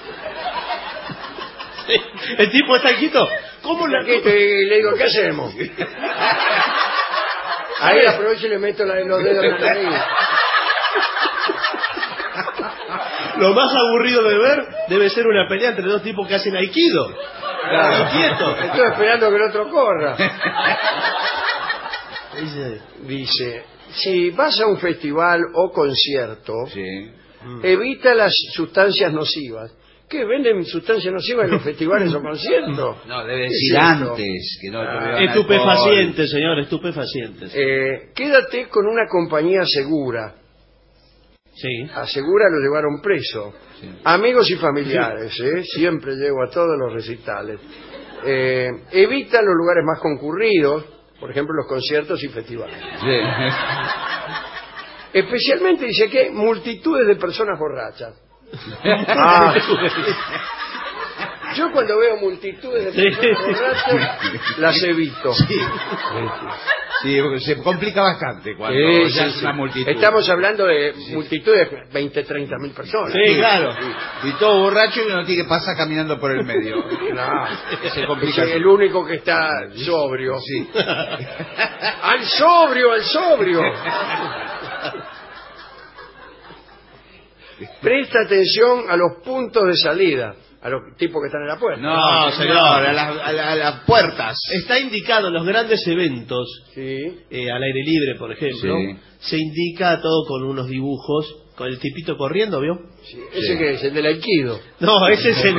El tipo está quieto. ¿Cómo la Aquí te- le digo, ¿qué hacemos? Ahí aprovecho y le meto la- los dedos en la nariz. Lo más aburrido de ver debe ser una pelea entre dos tipos que hacen aikido. Claro. Quieto. Estoy esperando que el otro corra. Dice, si vas a un festival o concierto, sí. evita las sustancias nocivas. ¿Qué? ¿Venden sustancias nocivas en los festivales o conciertos? No, debe ¿Qué decir es esto? antes. Que no Ah. Estupefacientes, señor, estupefacientes. Eh, quédate con una compañía segura. Sí. Asegura lo llevaron preso. Sí. Amigos y familiares, ¿eh? Siempre llego a todos los recitales. Eh, evita los lugares más concurridos, por ejemplo los conciertos y festivales. Sí. Especialmente dice que multitudes de personas borrachas. Ah. Yo cuando veo multitudes de personas borrachas las evito. Sí. Sí, porque se complica bastante cuando Sí, ya sí, es sí. una multitud. Estamos hablando de multitudes de veinte, treinta mil personas. Sí, claro. Y, y todo borracho y uno tiene que pasar caminando por el medio. No, se complica. es el único que está sobrio. Sí. ¡Al sobrio, al sobrio! Presta atención a los puntos de salida, a los tipos que están en la puerta. No, señor, a, la, a, la, a las puertas. Está indicado en los grandes eventos, sí. eh, al aire libre, por ejemplo, Sí. se indica todo con unos dibujos, con el tipito corriendo, ¿vio? Sí, ¿ese qué es? ¿El del aikido? No, ese es el...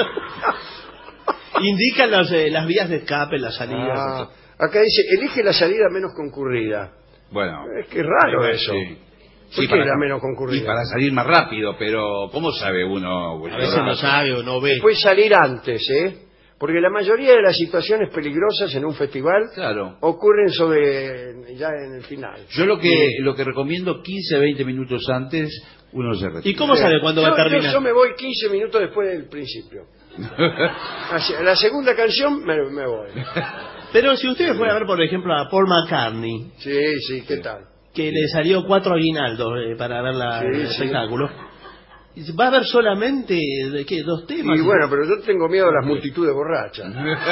Indican las, eh, las vías de escape, las salidas. Ah, acá dice, elige la salida menos concurrida. Bueno. Es que es raro Sí, eso. sí. ¿Por Sí, qué para- la menos concurrida? Y para salir más rápido, pero ¿cómo sabe uno? A veces no sabe o no ve. Puede salir antes, ¿eh? Porque la mayoría de las situaciones peligrosas en un festival Claro. ocurren sobre ya en el final. Yo lo que lo que recomiendo quince, veinte minutos antes uno se retira. ¿Y cómo sabe cuándo va a Yo- terminar? Yo, yo me voy quince minutos después del principio. Hacia la segunda canción me, me voy. Pero si ustedes fueran a ver, por ejemplo, a Paul McCartney, Sí, sí, ¿qué tal? que le salió cuatro aguinaldos eh, para ver la, Sí, el sí. espectáculo, dice, va a haber solamente ¿de qué? Dos temas. Y bueno, pero yo tengo miedo a las multitudes borrachas.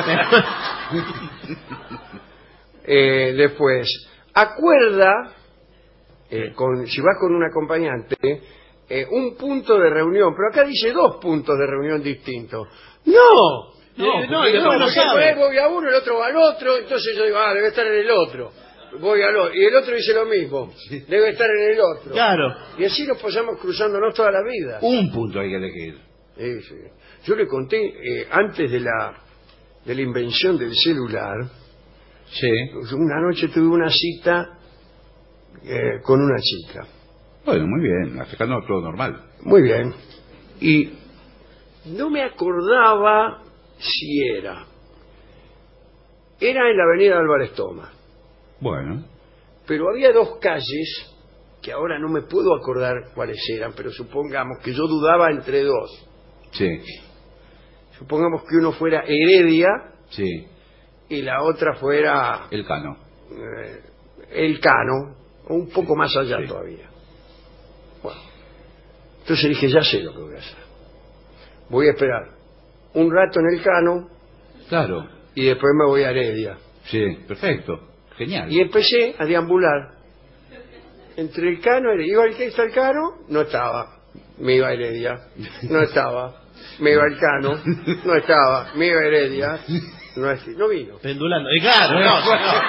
Eh, después, acuerda, eh, con, si vas con un acompañante, eh, un punto de reunión, pero acá dice dos puntos de reunión distintos. ¡No! No, Eh, no, y después no, no porque sabe. voy a uno, el otro va al otro, entonces yo digo, ah, debe estar en el otro. Voy al otro, y el otro dice lo mismo, debe estar en el otro. Claro. Y así nos pasamos cruzándonos toda la vida. Un punto hay que elegir. Sí, sí. Yo le conté, eh, antes de la, de la invención del celular, Sí. una noche tuve una cita eh, con una chica. Bueno, muy bien. Hasta acá no, todo normal. Muy bien. Y no me acordaba si era. Era en la avenida Álvarez Thomas. Bueno. Pero había dos calles que ahora no me puedo acordar cuáles eran, pero supongamos que yo dudaba entre dos. Sí. Supongamos que uno fuera Heredia Sí. y la otra fuera El Cano. eh, El Cano, o un poco más allá Sí. todavía. Bueno, entonces dije, ya sé lo que voy a hacer. Voy a esperar un rato en El Cano Claro. y después me voy a Heredia. Sí. Perfecto. Genial. Y empecé a deambular entre El Cano y Heredia. Iba al que está El Cano, no estaba. Me iba a Heredia, no estaba. Me iba al Cano, no estaba. Me iba a Heredia, no, es- no vino. Pendulando. Y claro, no, señor.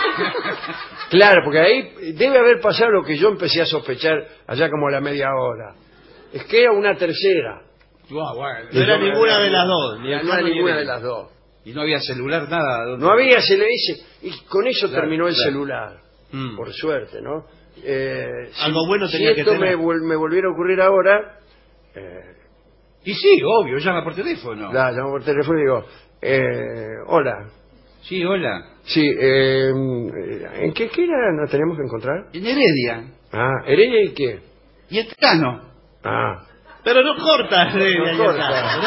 Claro, porque ahí debe haber pasado lo que yo empecé a sospechar allá como a la media hora. Es que era una tercera. No era ninguna de las dos. Ni No el era Cano ni ninguna el- de las dos. Y no había celular, nada. No había, se le dice. Y con eso Claro, terminó el claro. celular. Mm. Por suerte, ¿no? Eh, Algo si- bueno si tenía que esto tener. me, vol- me volviera a ocurrir ahora, eh, Y sí, obvio, llama por teléfono. la llamo por teléfono y digo, eh, hola. Sí, hola. Sí, eh, ¿en qué, qué era nos teníamos que encontrar? En Heredia. Ah, ¿Heredia y qué? Y el Cano. Ah, Pero no corta, Heredia, No y el corta. Cano,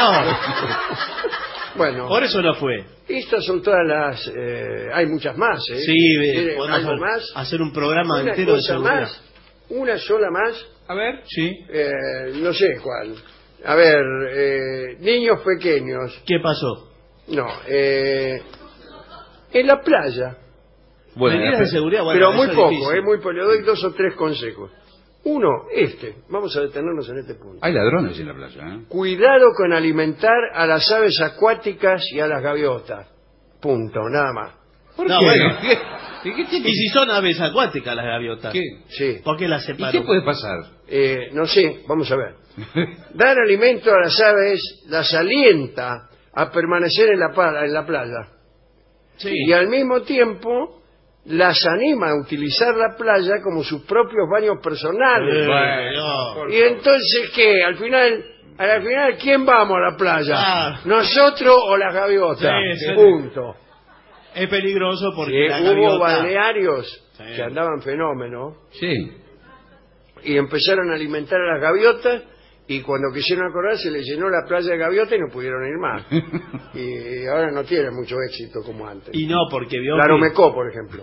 no. bueno. Por eso no fue. Estas son todas las... eh, hay muchas más, ¿eh? Sí, eh, ¿Quiere podemos algo hacer, más? hacer un programa Una entero de cosa seguridad. más, una sola más, A ver. Sí. eh, no sé cuál. A ver, eh, niños pequeños. ¿Qué pasó? No, eh, en la playa. Bueno, Medidas de seguridad, bueno, pero eso muy es poco, difícil. eh, muy poco. Le doy dos o tres consejos. Uno, este. Vamos a detenernos en este punto. Hay ladrones en la playa, ¿eh? Cuidado con alimentar a las aves acuáticas y a las gaviotas. Punto, nada más. ¿Por no, qué? Bueno, ¿qué, qué tiene? Y si son aves acuáticas las gaviotas. ¿Qué? Sí. ¿Por qué las separan? ¿Y qué puede pasar? Eh, no sé, vamos a ver. Dar alimento a las aves las alienta a permanecer en la, en la playa. Sí. Y al mismo tiempo las anima a utilizar la playa como sus propios baños personales. Eh, bueno, y entonces, ¿qué? Al final, al final, ¿quién vamos a la playa? Ah. ¿Nosotros o las gaviotas? Sí, sí. Punto. Es peligroso porque sí, la hubo gaviota... balnearios sí. que andaban fenómeno. Sí. Y empezaron a alimentar a las gaviotas y cuando quisieron acordar se les llenó la playa de gaviotas y no pudieron ir más. Y ahora no tiene mucho éxito como antes. Y no, porque vio Claromecó, que... por ejemplo.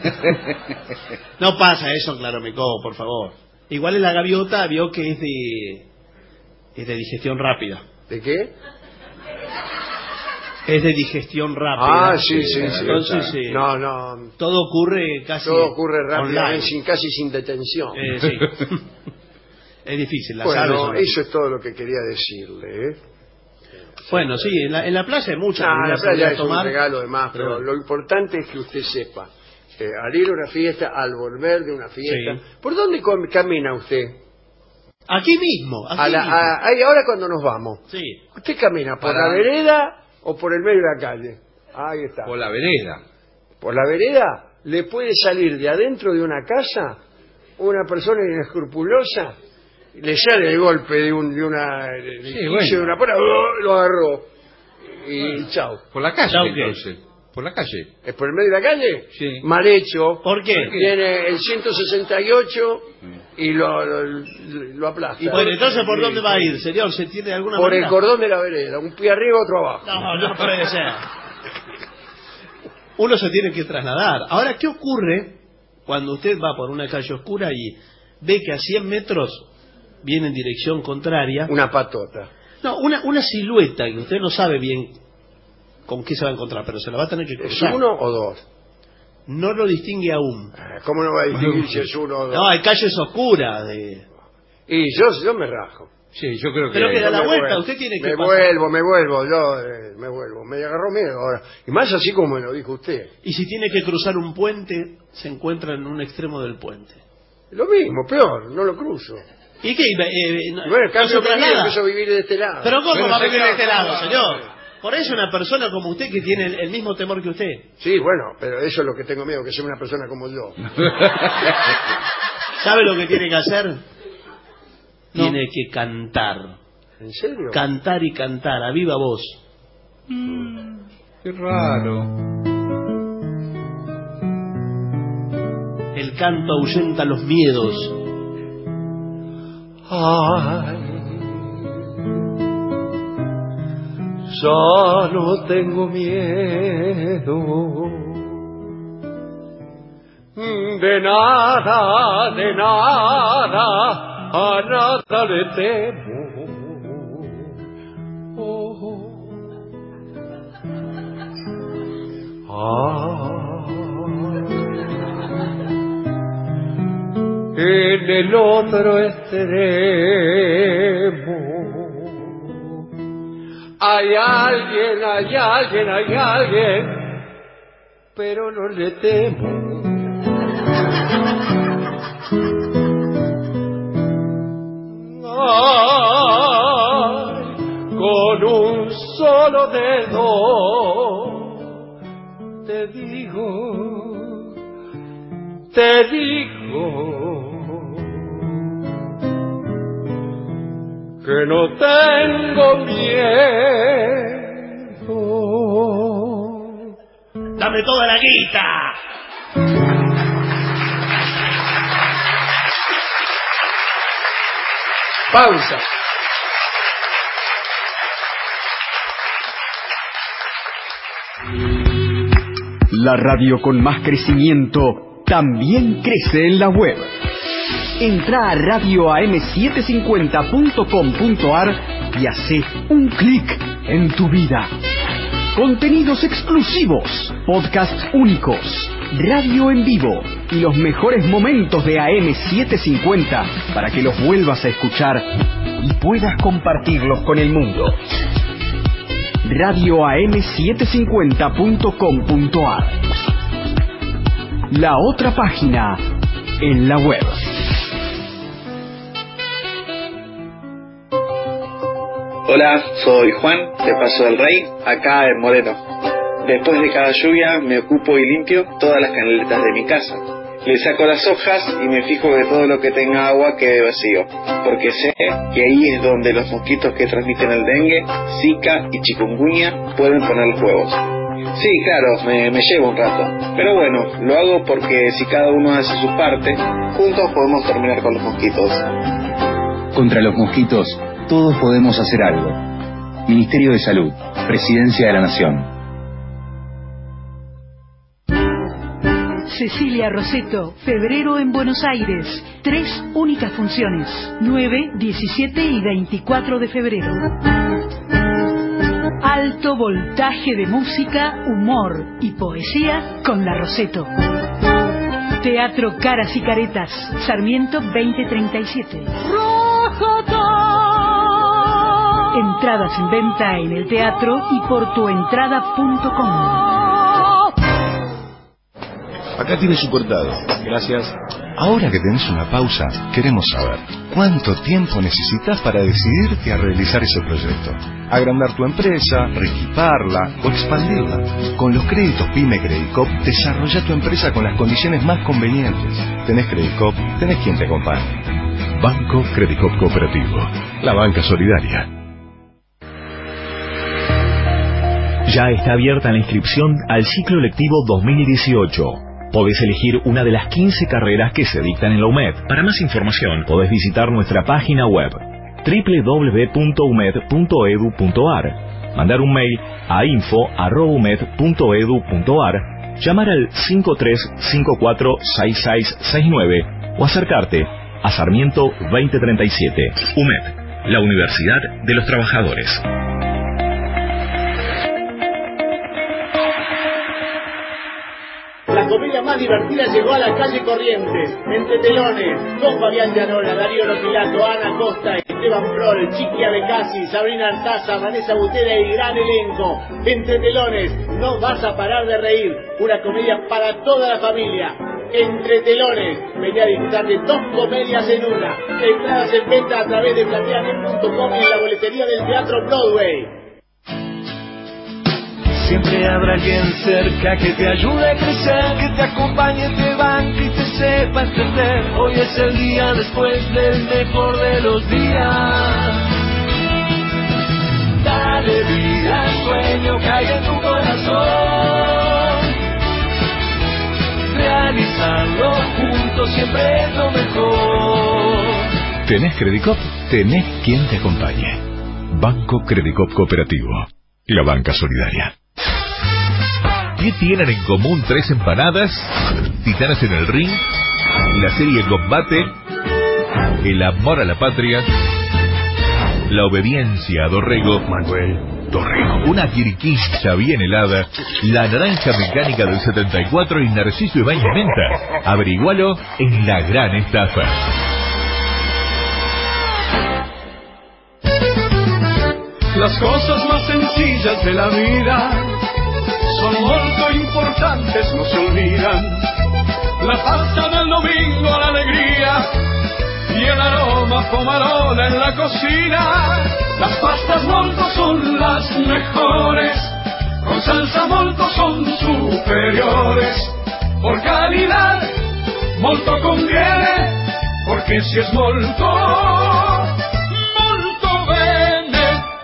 No pasa eso en Claromecó, por favor. Igual en la gaviota vio que es de es de digestión rápida. ¿De qué? Es de digestión rápida. Ah, sí, sí, sí. Entonces, sí. No, no. Todo ocurre casi Todo ocurre rápidamente, online. sin, casi sin detención. Eh, sí. Es difícil. Las bueno, aves eso es todo lo que quería decirle, ¿eh? Bueno, sí, en la, en la playa hay muchas. No, la playa es tomar. un regalo de más, pero, pero lo importante es que usted sepa, eh, al ir a una fiesta, al volver de una fiesta, sí. ¿Por dónde camina usted? Aquí mismo. Aquí a la, mismo. A, a, ahora cuando nos vamos. Sí. ¿Usted camina por Para... la vereda o por el medio de la calle? Ahí está. Por la vereda. Por la vereda le puede salir de adentro de una casa una persona inescrupulosa, le sale el golpe de, un, de una de, sí, bueno. de una puerta, lo agarró y bueno. Chao. Por la calle, ¿Chau entonces. Por la calle. ¿Es por el medio de la calle? Sí. Mal hecho. ¿Por qué? Tiene el ciento sesenta y ocho y lo, lo, lo aplasta. Y bueno, entonces, ¿por dónde va a ir, señor? ¿Se entiende de alguna por manera? Por el cordón de la vereda, un pie arriba, otro abajo. No, no puede ser. Uno se tiene que trasladar. Ahora, ¿qué ocurre cuando usted va por una calle oscura y ve que a cien metros viene en dirección contraria? Una patota. No, una, una silueta que usted no sabe bien con qué se va a encontrar, pero se la va a tener que cruzar. ¿Es uno o dos? No lo distingue aún. ¿Cómo no va a distinguir si es uno o dos? No, hay calles oscuras. De... Y yo, yo me rajo. Sí, yo creo que... Pero que da la vuelta, vuelvo. usted tiene que Me pasar. vuelvo, me vuelvo, yo eh, me vuelvo. Me agarró miedo ahora. Y más así como me lo dijo usted. Y si tiene que cruzar un puente, se encuentra en un extremo del puente. Lo mismo, peor, no lo cruzo. ¿Y qué? Eh, no, bueno, cambio mi vida, empiezo a vivir de este lado. ¿Pero cómo bueno, va a vivir de este claro, lado, señor? Por eso una persona como usted que tiene el, el mismo temor que usted. Sí, bueno, pero eso es lo que tengo miedo, que sea una persona como yo. ¿Sabe lo que tiene que hacer? No. Tiene que cantar. ¿En serio? Cantar y cantar, a viva voz. Mm, qué raro. El canto ahuyenta los miedos. Ay, ya no tengo miedo de nada, de nada, a nada le temo. Oh. Ah, en el otro extremo hay alguien, hay alguien, hay alguien, pero no le temo. Ay, con un solo dedo te digo, te digo que no tengo miedo. ¡Dame toda la guita! Pausa. La radio con más crecimiento también crece en la web. Entra a radio a m setecientos cincuenta punto com punto a r y hace un clic en tu vida. Contenidos exclusivos, podcasts únicos, radio en vivo, y los mejores momentos de A M setecientos cincuenta para que los vuelvas a escuchar y puedas compartirlos con el mundo. radio a m setecientos cincuenta punto com punto a r. La otra página en la web. Hola, soy Juan, de Paso del Rey, acá en Moreno. Después de cada lluvia me ocupo y limpio todas las canaletas de mi casa. Le saco las hojas y me fijo que todo lo que tenga agua quede vacío, porque sé que ahí es donde los mosquitos que transmiten el dengue, zika y chikungunya pueden poner los huevos. Sí, claro, me, me lleva un rato, pero bueno, lo hago porque si cada uno hace su parte, juntos podemos terminar con los mosquitos. Contra los mosquitos, todos podemos hacer algo. Ministerio de Salud, Presidencia de la Nación. Cecilia Rosetto, febrero en Buenos Aires. Tres únicas funciones, nueve, diecisiete y veinticuatro de febrero. Alto voltaje de música, humor y poesía con la Rosetto. Teatro Caras y Caretas, Sarmiento veinte treinta y siete. Entradas en venta en el teatro y por tuentrada punto com. Acá tiene su cortado. Gracias. Ahora que tenés una pausa, queremos saber ¿cuánto tiempo necesitas para decidirte a realizar ese proyecto? Agrandar tu empresa, reequiparla o expandirla. Con los créditos PYME Credicop, desarrolla tu empresa con las condiciones más convenientes. Tenés Credicop, tenés quien te acompañe. Banco Credicop Cooperativo, la banca solidaria. Ya está abierta la inscripción al ciclo lectivo dos mil dieciocho. Podés elegir una de las quince carreras que se dictan en la U M E D. Para más información, podés visitar nuestra página web doble u doble u doble u punto u m e d punto e d u punto a r, mandar un mail a info arroba u m e d punto e d u punto a r, llamar al cinco tres cinco cuatro seis seis seis nueve o acercarte a Sarmiento veinte treinta y siete. U M E D, la Universidad de los Trabajadores. La comedia más divertida llegó a la calle Corrientes, Entre Telones, con Fabián Llanola, Darío Lopilato, Ana Costa, Esteban Prol, Chiqui Abecasi, Sabrina Artaza, Vanessa Butera y gran elenco. Entre Telones, no vas a parar de reír, una comedia para toda la familia. Entre Telones, vení a disfrutar de dos comedias en una. Entradas en venta a través de plateanet punto com y en la boletería del Teatro Broadway. Siempre habrá alguien cerca que te ayude a crecer, que te acompañe, te banque y te sepa entender. Hoy es el día después del mejor de los días. Dale vida al sueño que hay en tu corazón. Realizarlo juntos siempre es lo mejor. ¿Tenés Credicop? Tenés quien te acompañe. Banco Credicop Cooperativo, la banca solidaria. ¿Qué tienen en común tres empanadas? Titanes en el ring, la serie Combate, el amor a la patria, la obediencia a Dorrego, Manuel Dorrego, una quiriquilla bien helada, la naranja mecánica del setenta y cuatro y Narciso Ibáñez Menta. Averigualo en La Gran Estafa. Las cosas más sencillas de la vida son molto importantes, no se olvidan. La pasta del domingo, la alegría y el aroma pomarola en la cocina. Las pastas molto son las mejores, con salsa molto son superiores. Por calidad, molto conviene, porque si es molto, molto bene.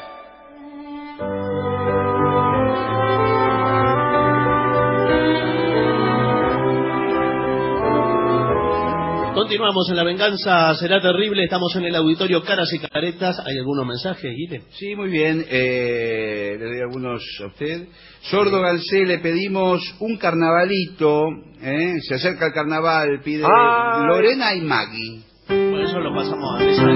Continuamos en La Venganza Será Terrible. Estamos en el auditorio Caras y Caretas. ¿Hay algunos mensajes, Guille? Sí, muy bien. Eh, le doy algunos a usted. Sordo Galcé, le pedimos un carnavalito. ¿eh? Se acerca el carnaval, pide ah, Lorena y Maggie. Por eso lo pasamos a esa.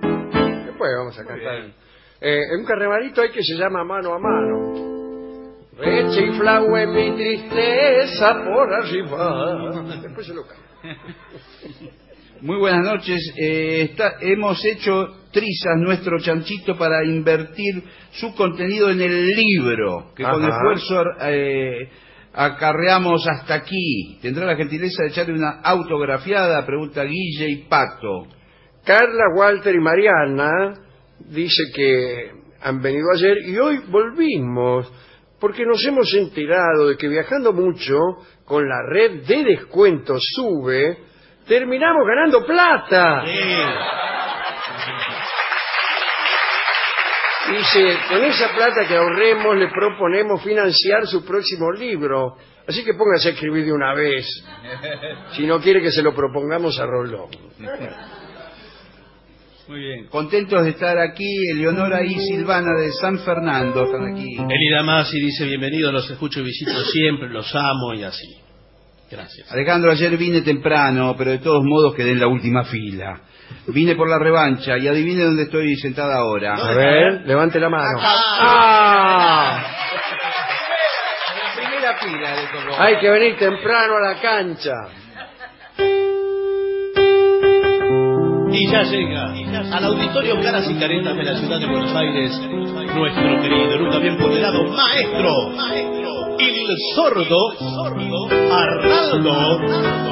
Después vamos a cantar. Eh, un carnavalito hay que se llama Mano a Mano. Rechiflahue mi tristeza por arriba. Después se lo cambio. Muy buenas noches. Eh, está, hemos hecho trizas nuestro chanchito para invertir su contenido en el libro, que Ajá. con esfuerzo eh, acarreamos hasta aquí. ¿Tendrá la gentileza de echarle una autografiada? Pregunta Guille y Pato. Carla, Walter y Mariana dice que han venido ayer y hoy volvimos, porque nos hemos enterado de que viajando mucho con la red de descuentos Sube, terminamos ganando plata. Sí. Dice, con esa plata que ahorremos le proponemos financiar su próximo libro. Así que póngase a escribir de una vez, si no quiere que se lo propongamos a Rolón. Muy bien. Contentos de estar aquí. Eleonora y Silvana de San Fernando están aquí. Elida Masi dice, bienvenidos, los escucho y visito siempre, los amo y así. Gracias. Alejandro, ayer vine temprano, pero de todos modos quedé en la última fila. Vine por la revancha y adivine dónde estoy sentada ahora. A ver, levante la mano. ¡Ah! En la primera fila de todo. Hay que venir temprano a la cancha. Y ya llega al auditorio Caras y Caretas de la ciudad de Buenos Aires nuestro querido, nunca bien ponderado maestro, el sordo Arnaldo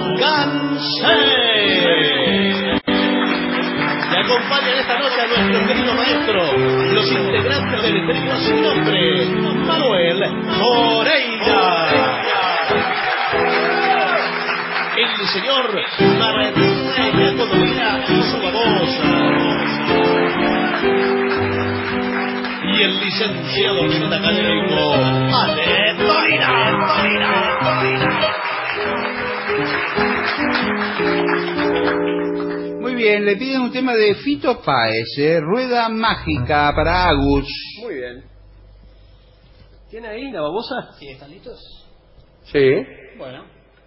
Gansé. Y acompañan esta noche a nuestro querido maestro, los integrantes del trío sin nombre, Manuel Moreira, el señor Martín Codolina y su babosa, y el licenciado académico Ale Dolina, Dolina, Dolina. Muy bien, le piden un tema de Fito Páez, eh, Rueda Mágica para Agus. Muy bien. ¿Tiene ahí la babosa? Sí, ¿están listos? Sí. Bueno.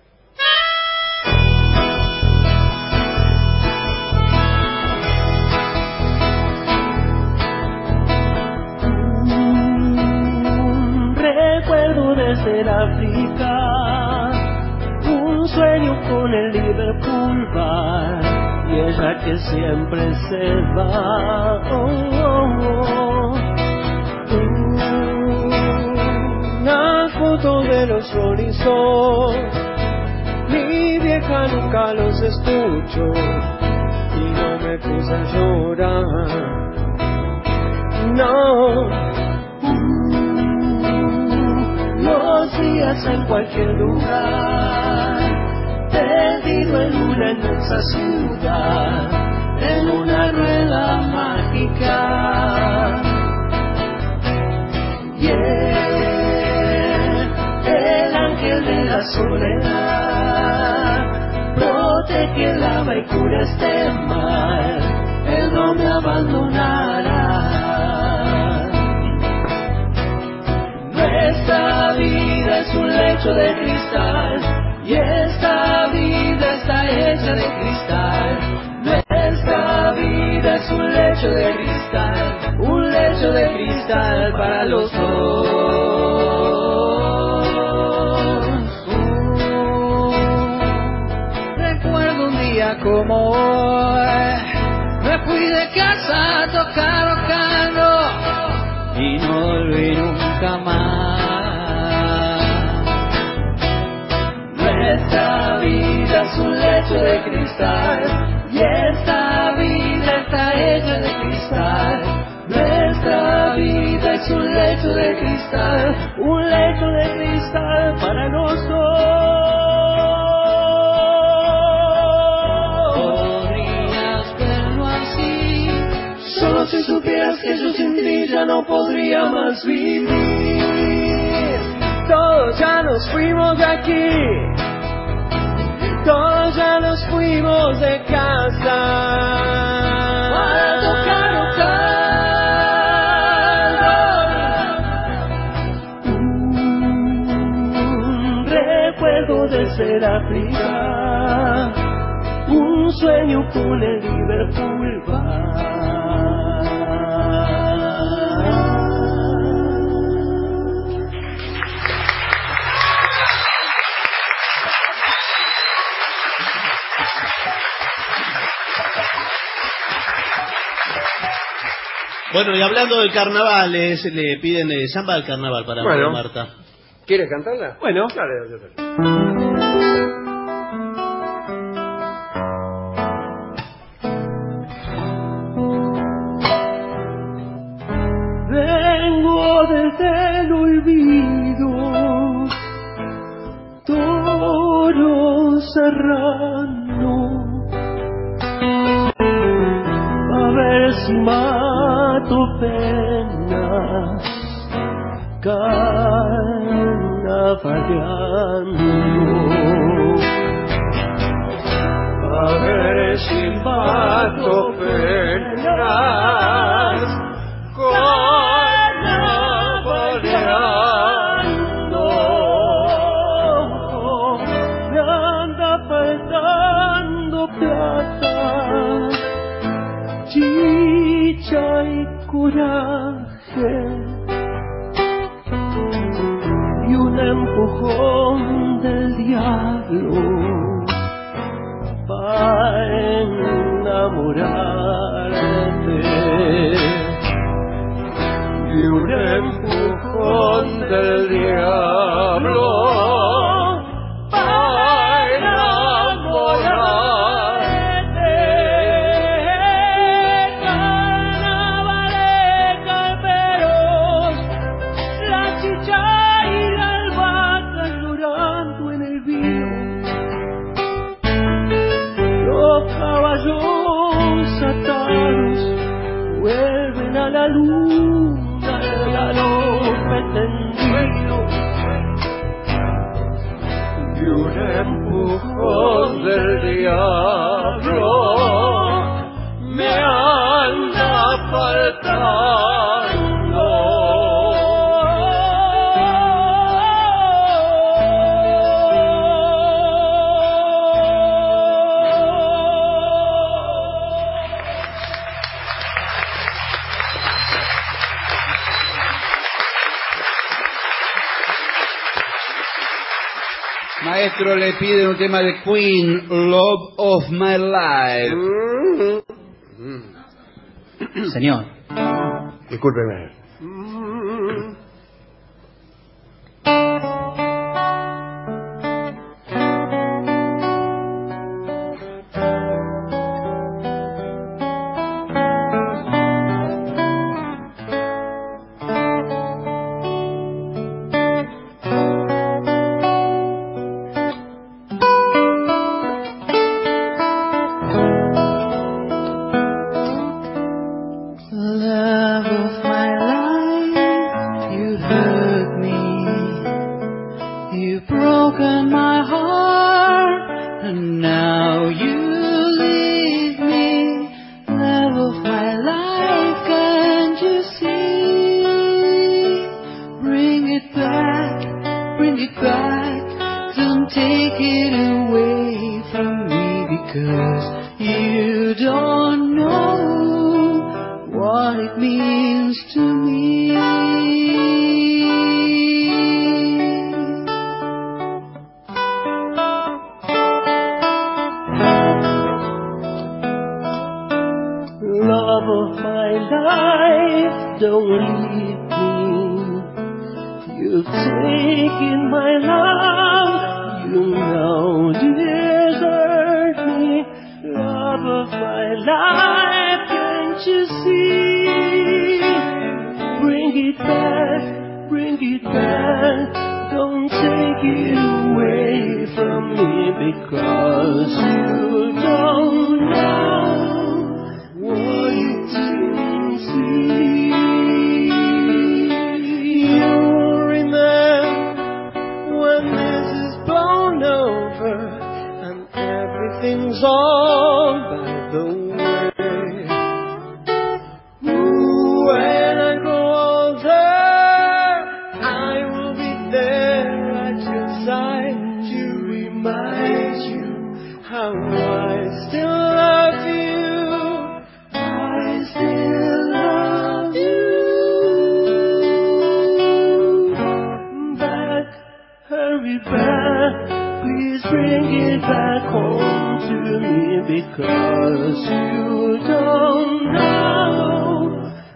Recuerdo desde el África un sueño con el Liverpool Bar y ella que siempre se va. Oh, oh, oh. Una foto de los Rolling Stones, mi vieja nunca los escucho y no me puse a llorar. No. Los días en cualquier lugar, perdido en una inmensa ciudad, en una rueda mágica. Yeah, el ángel de la soledad protege el alma y cura este mal, él no me abandonará. Esta vida es un lecho de cristal y esta vida está hecha de cristal. Nuestra vida es un lecho de cristal, un lecho de cristal para los dos. Uh, recuerdo un día como hoy, me fui de casa a tocar tocando y no volví nunca más. Nuestra vida es un lecho de cristal y esta vida está hecha de cristal. Nuestra vida es un lecho de cristal, un lecho de cristal para los dos. Podrías verlo así, solo si supieras que yo sin ti ya no podría más vivir. Todos ya nos fuimos de aquí, todos ya nos fuimos de casa para tocar un recuerdo de ser África, un sueño con el Liverpool Bar. Bueno, y hablando del carnaval, es, le piden eh, samba del carnaval para bueno, Marta. ¿Quieres cantarla? Bueno. Dale, yo te... Vengo desde el olvido, toro serrano, a ver si mato penas carnavaleando, a ver si mato penas carnavaleando. Me anda faltando plata, chicha y coraje, y un empujón del diablo para enamorarte, y un empujón del diablo para enamorarte. Carnavales calperos, la chicha y la albahaca llorando en el vino, los caballos atados vuelven a la luna, el galope tendido, y un empujón del diablo me anda faltando. Maestro, le pide un tema de Queen, Love of My Life. Señor. Discúlpeme.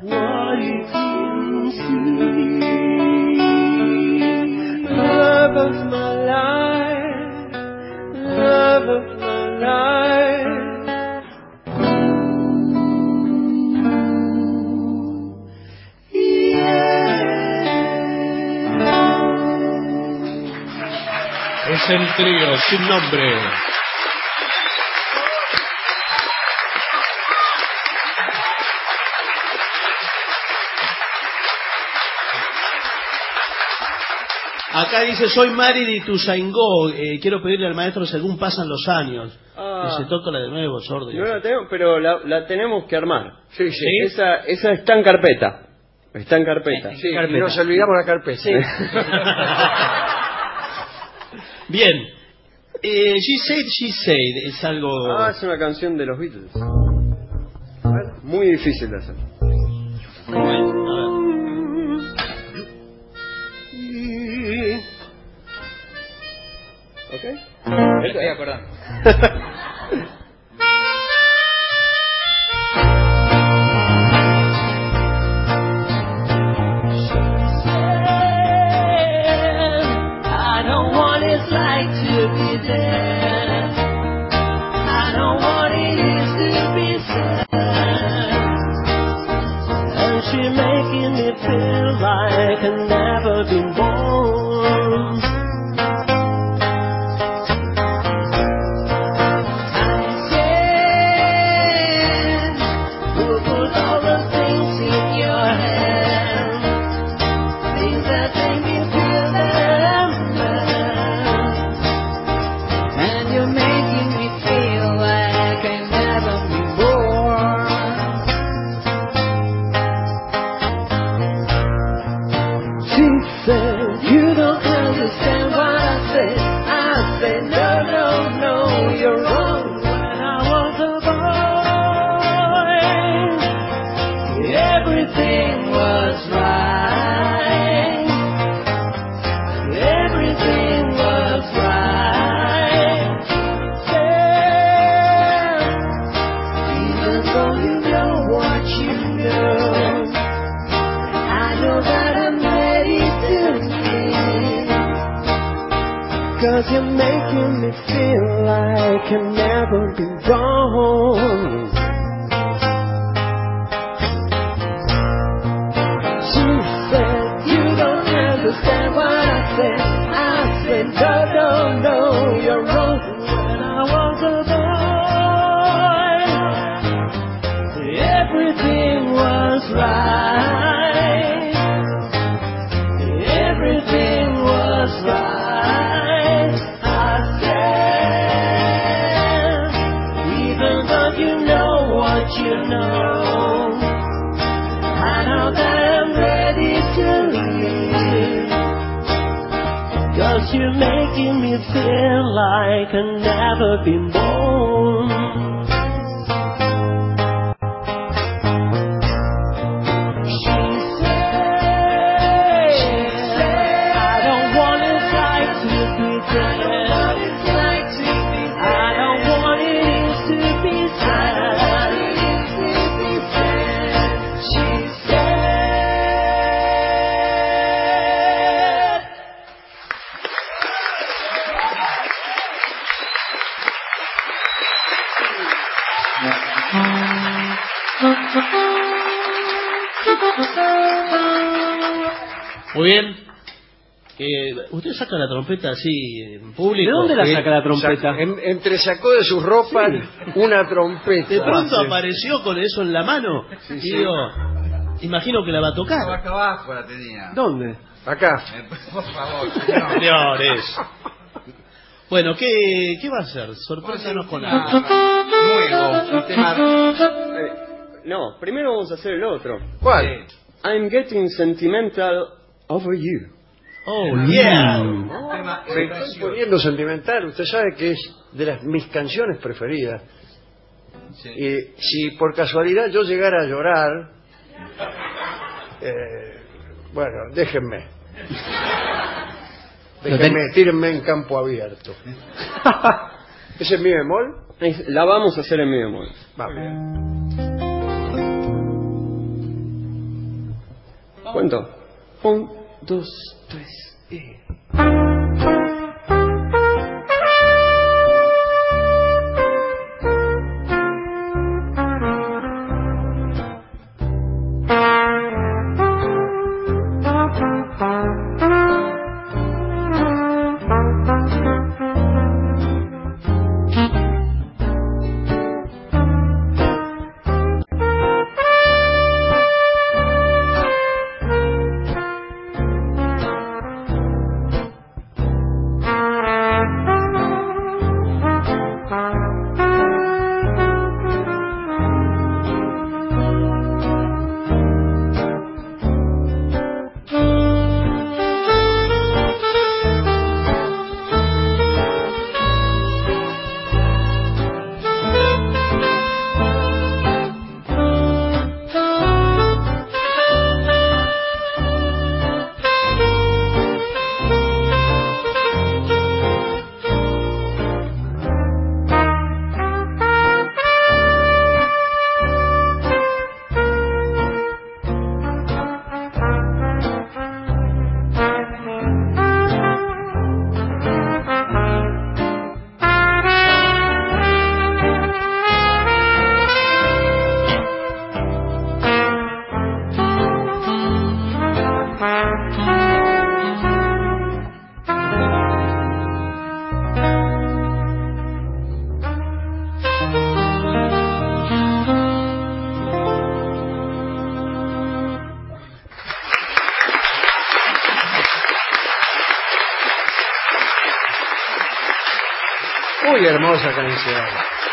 what you can see. Love of my life, love of my life. Es el trío sin nombre. Acá dice, soy Mari de Ituzaingó, eh, quiero pedirle al maestro según pasan los años. Ah. Dice, tócala de nuevo, sordo. No la tenemos, pero la, la tenemos que armar. Sí, sí. Esa, esa está en carpeta. Está en carpeta. Sí, y nos olvidamos la carpeta. Sí. Bien. Eh, She Said, She Said es algo... Ah, es una canción de los Beatles. Muy difícil de hacer. ¿Ok? Me estoy acordando. I don't want his light to be there. I don't want it is to be sad. And she making me feel like I've never been born. Cause you're making me feel like I've never been wrong. She said, you don't understand what I said. I said, no, no, no, you're wrong. When I was a boy, everything was right. Everything was right. You know, I know that I'm ready to leave. Cause you're making me feel like I've never been born. She said, she said, I don't want his life to be dead. I don't want it to be sad. Muy bien. Eh, ¿Usted saca la trompeta así en público? ¿De dónde la Sí. saca la trompeta? Sac- En- entresacó de sus ropas una trompeta. De pronto Sí. apareció con eso en la mano. Sí, y sí. digo, imagino que la va a tocar. Acá abajo la tenía. ¿Dónde? Acá. Eh, Por favor, Señores. Bueno, ¿qué, ¿qué va a hacer? Sorpréndanos con algo. Nuevo, un tema. Eh, no, primero vamos a hacer el otro. ¿Cuál? I'm getting sentimental over you. Oh, yeah. Me estoy poniendo sentimental. Usted sabe que es de las mis canciones preferidas. Y si por casualidad yo llegara a llorar, eh, bueno, déjenme. Déjenme, tírenme en campo abierto. ¿Ese es mi bemol? La vamos a hacer en mi bemol. Vamos. ¿Cuánto? Un, dos, tres, y... Muy hermosa canción.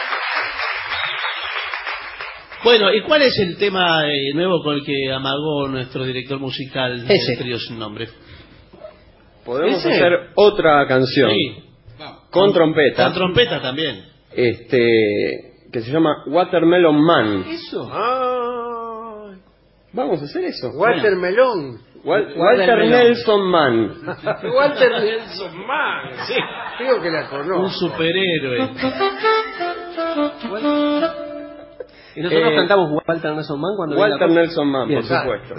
Bueno, ¿y cuál es el tema eh, nuevo con el que amagó nuestro director musical del Ese. trío sin nombre? Podemos ¿Ese? hacer otra canción. Sí. Con trompeta. Con trompeta también. Este, que se llama Watermelon Man. ¿Eso? Ah, Vamos a hacer eso. Watermelón. Wal- Walter Nelson Man. Walter Nelson Man. Sí. Digo que la conozco. Un superhéroe. Y nosotros Eh, cantamos Walter Nelson Man cuando Walter viene la- Nelson Man, Bien, por dale, supuesto.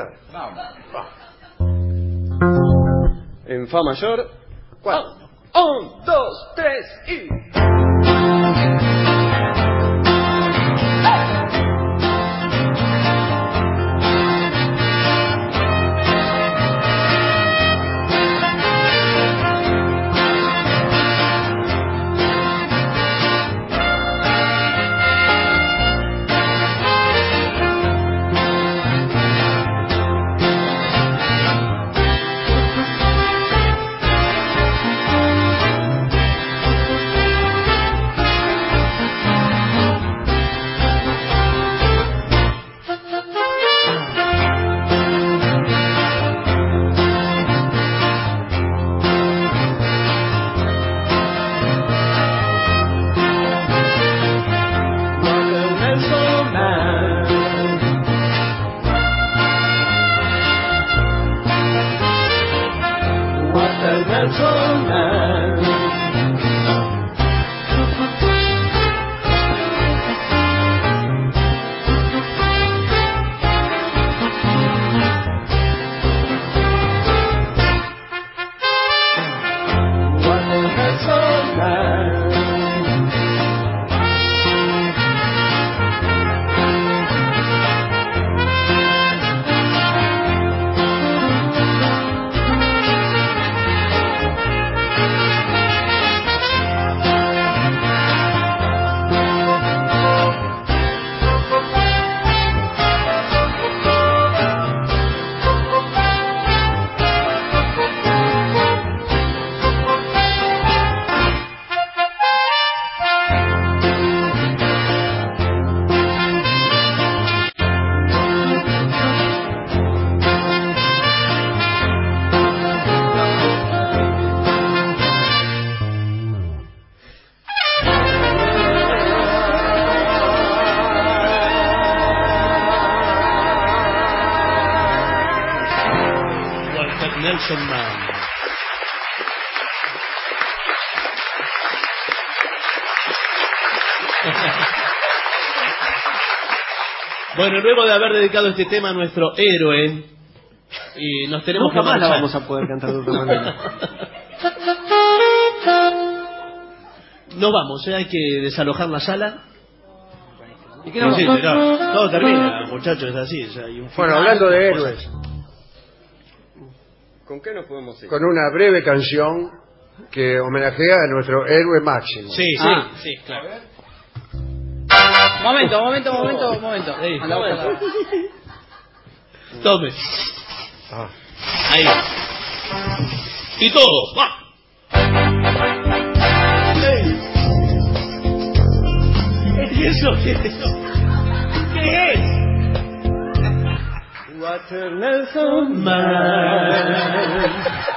dale. En Fa mayor. Un, dos, tres y... Nelson Man. Bueno, luego de haber dedicado este tema a nuestro héroe, Y nos tenemos Nunca que más la marchar. vamos a poder cantar de otra manera. Nos vamos, ¿eh? Hay que desalojar la sala. ¿Y qué Sí, nos sí, vamos? no, todo termina, muchachos, es así. O sea, hay un Bueno, final, hablando de cosas. héroes, ¿Con qué nos podemos ir? con una breve canción que homenajea a nuestro héroe máximo. Sí, sí, Ah. sí, claro. Momento, momento, momento, momento. Sí, Anda, momento. anda. Tome. Ah. Ahí. Y todos, va. ¿Y eso qué es? ¿Qué es? Water Nelson Man.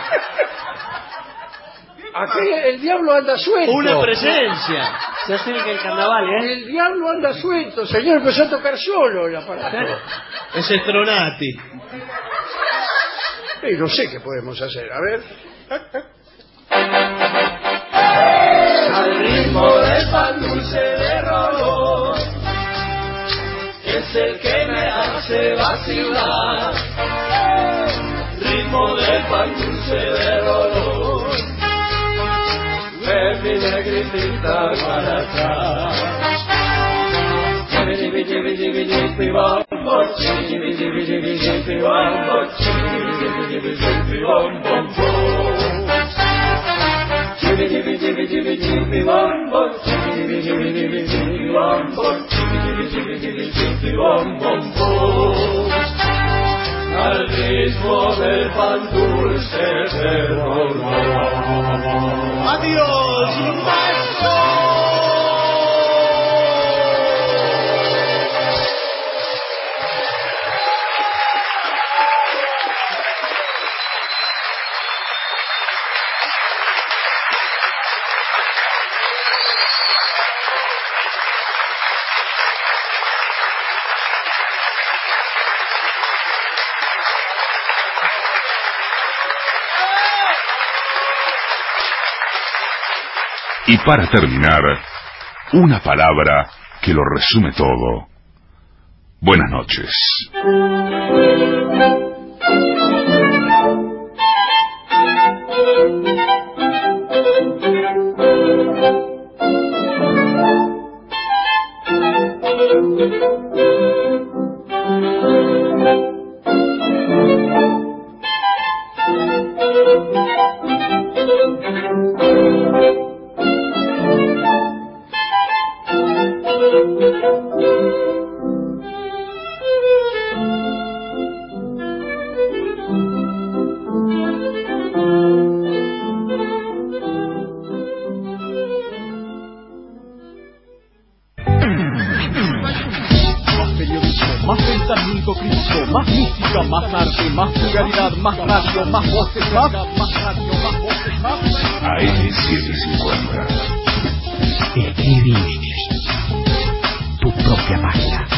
Aquí el diablo anda suelto. Una presencia. Se acerca el carnaval, ¿eh? El diablo anda suelto, señor, empezó a tocar solo el aparato. Es el Tronati. Y no sé qué podemos hacer, a ver. Al ritmo del pan dulce de Rolón, es el que me hace vacilar. Ritmo del pan dulce de Rolón, ve mi negritita para atrás. Chibi chibi chibi chibi bombo, chibi chibi chibi chibi bombo, chibi chibi chibi chibi bombo. Chibi chibi chibi chibi chibi bombo, chibi chibi chibi chibi bombo, chibi chibi chibi chibi bombo. Al ritmo del pan dulce de Rolón. Adiós, maestro. Y para terminar, una palabra que lo resume todo. Buenas noches. Más pensamiento crítico, más música, más arte, más vulgaridad, más radio, más voces, más, más radio, más voces, más. A M setecientos cincuenta. Escribí tu propia página.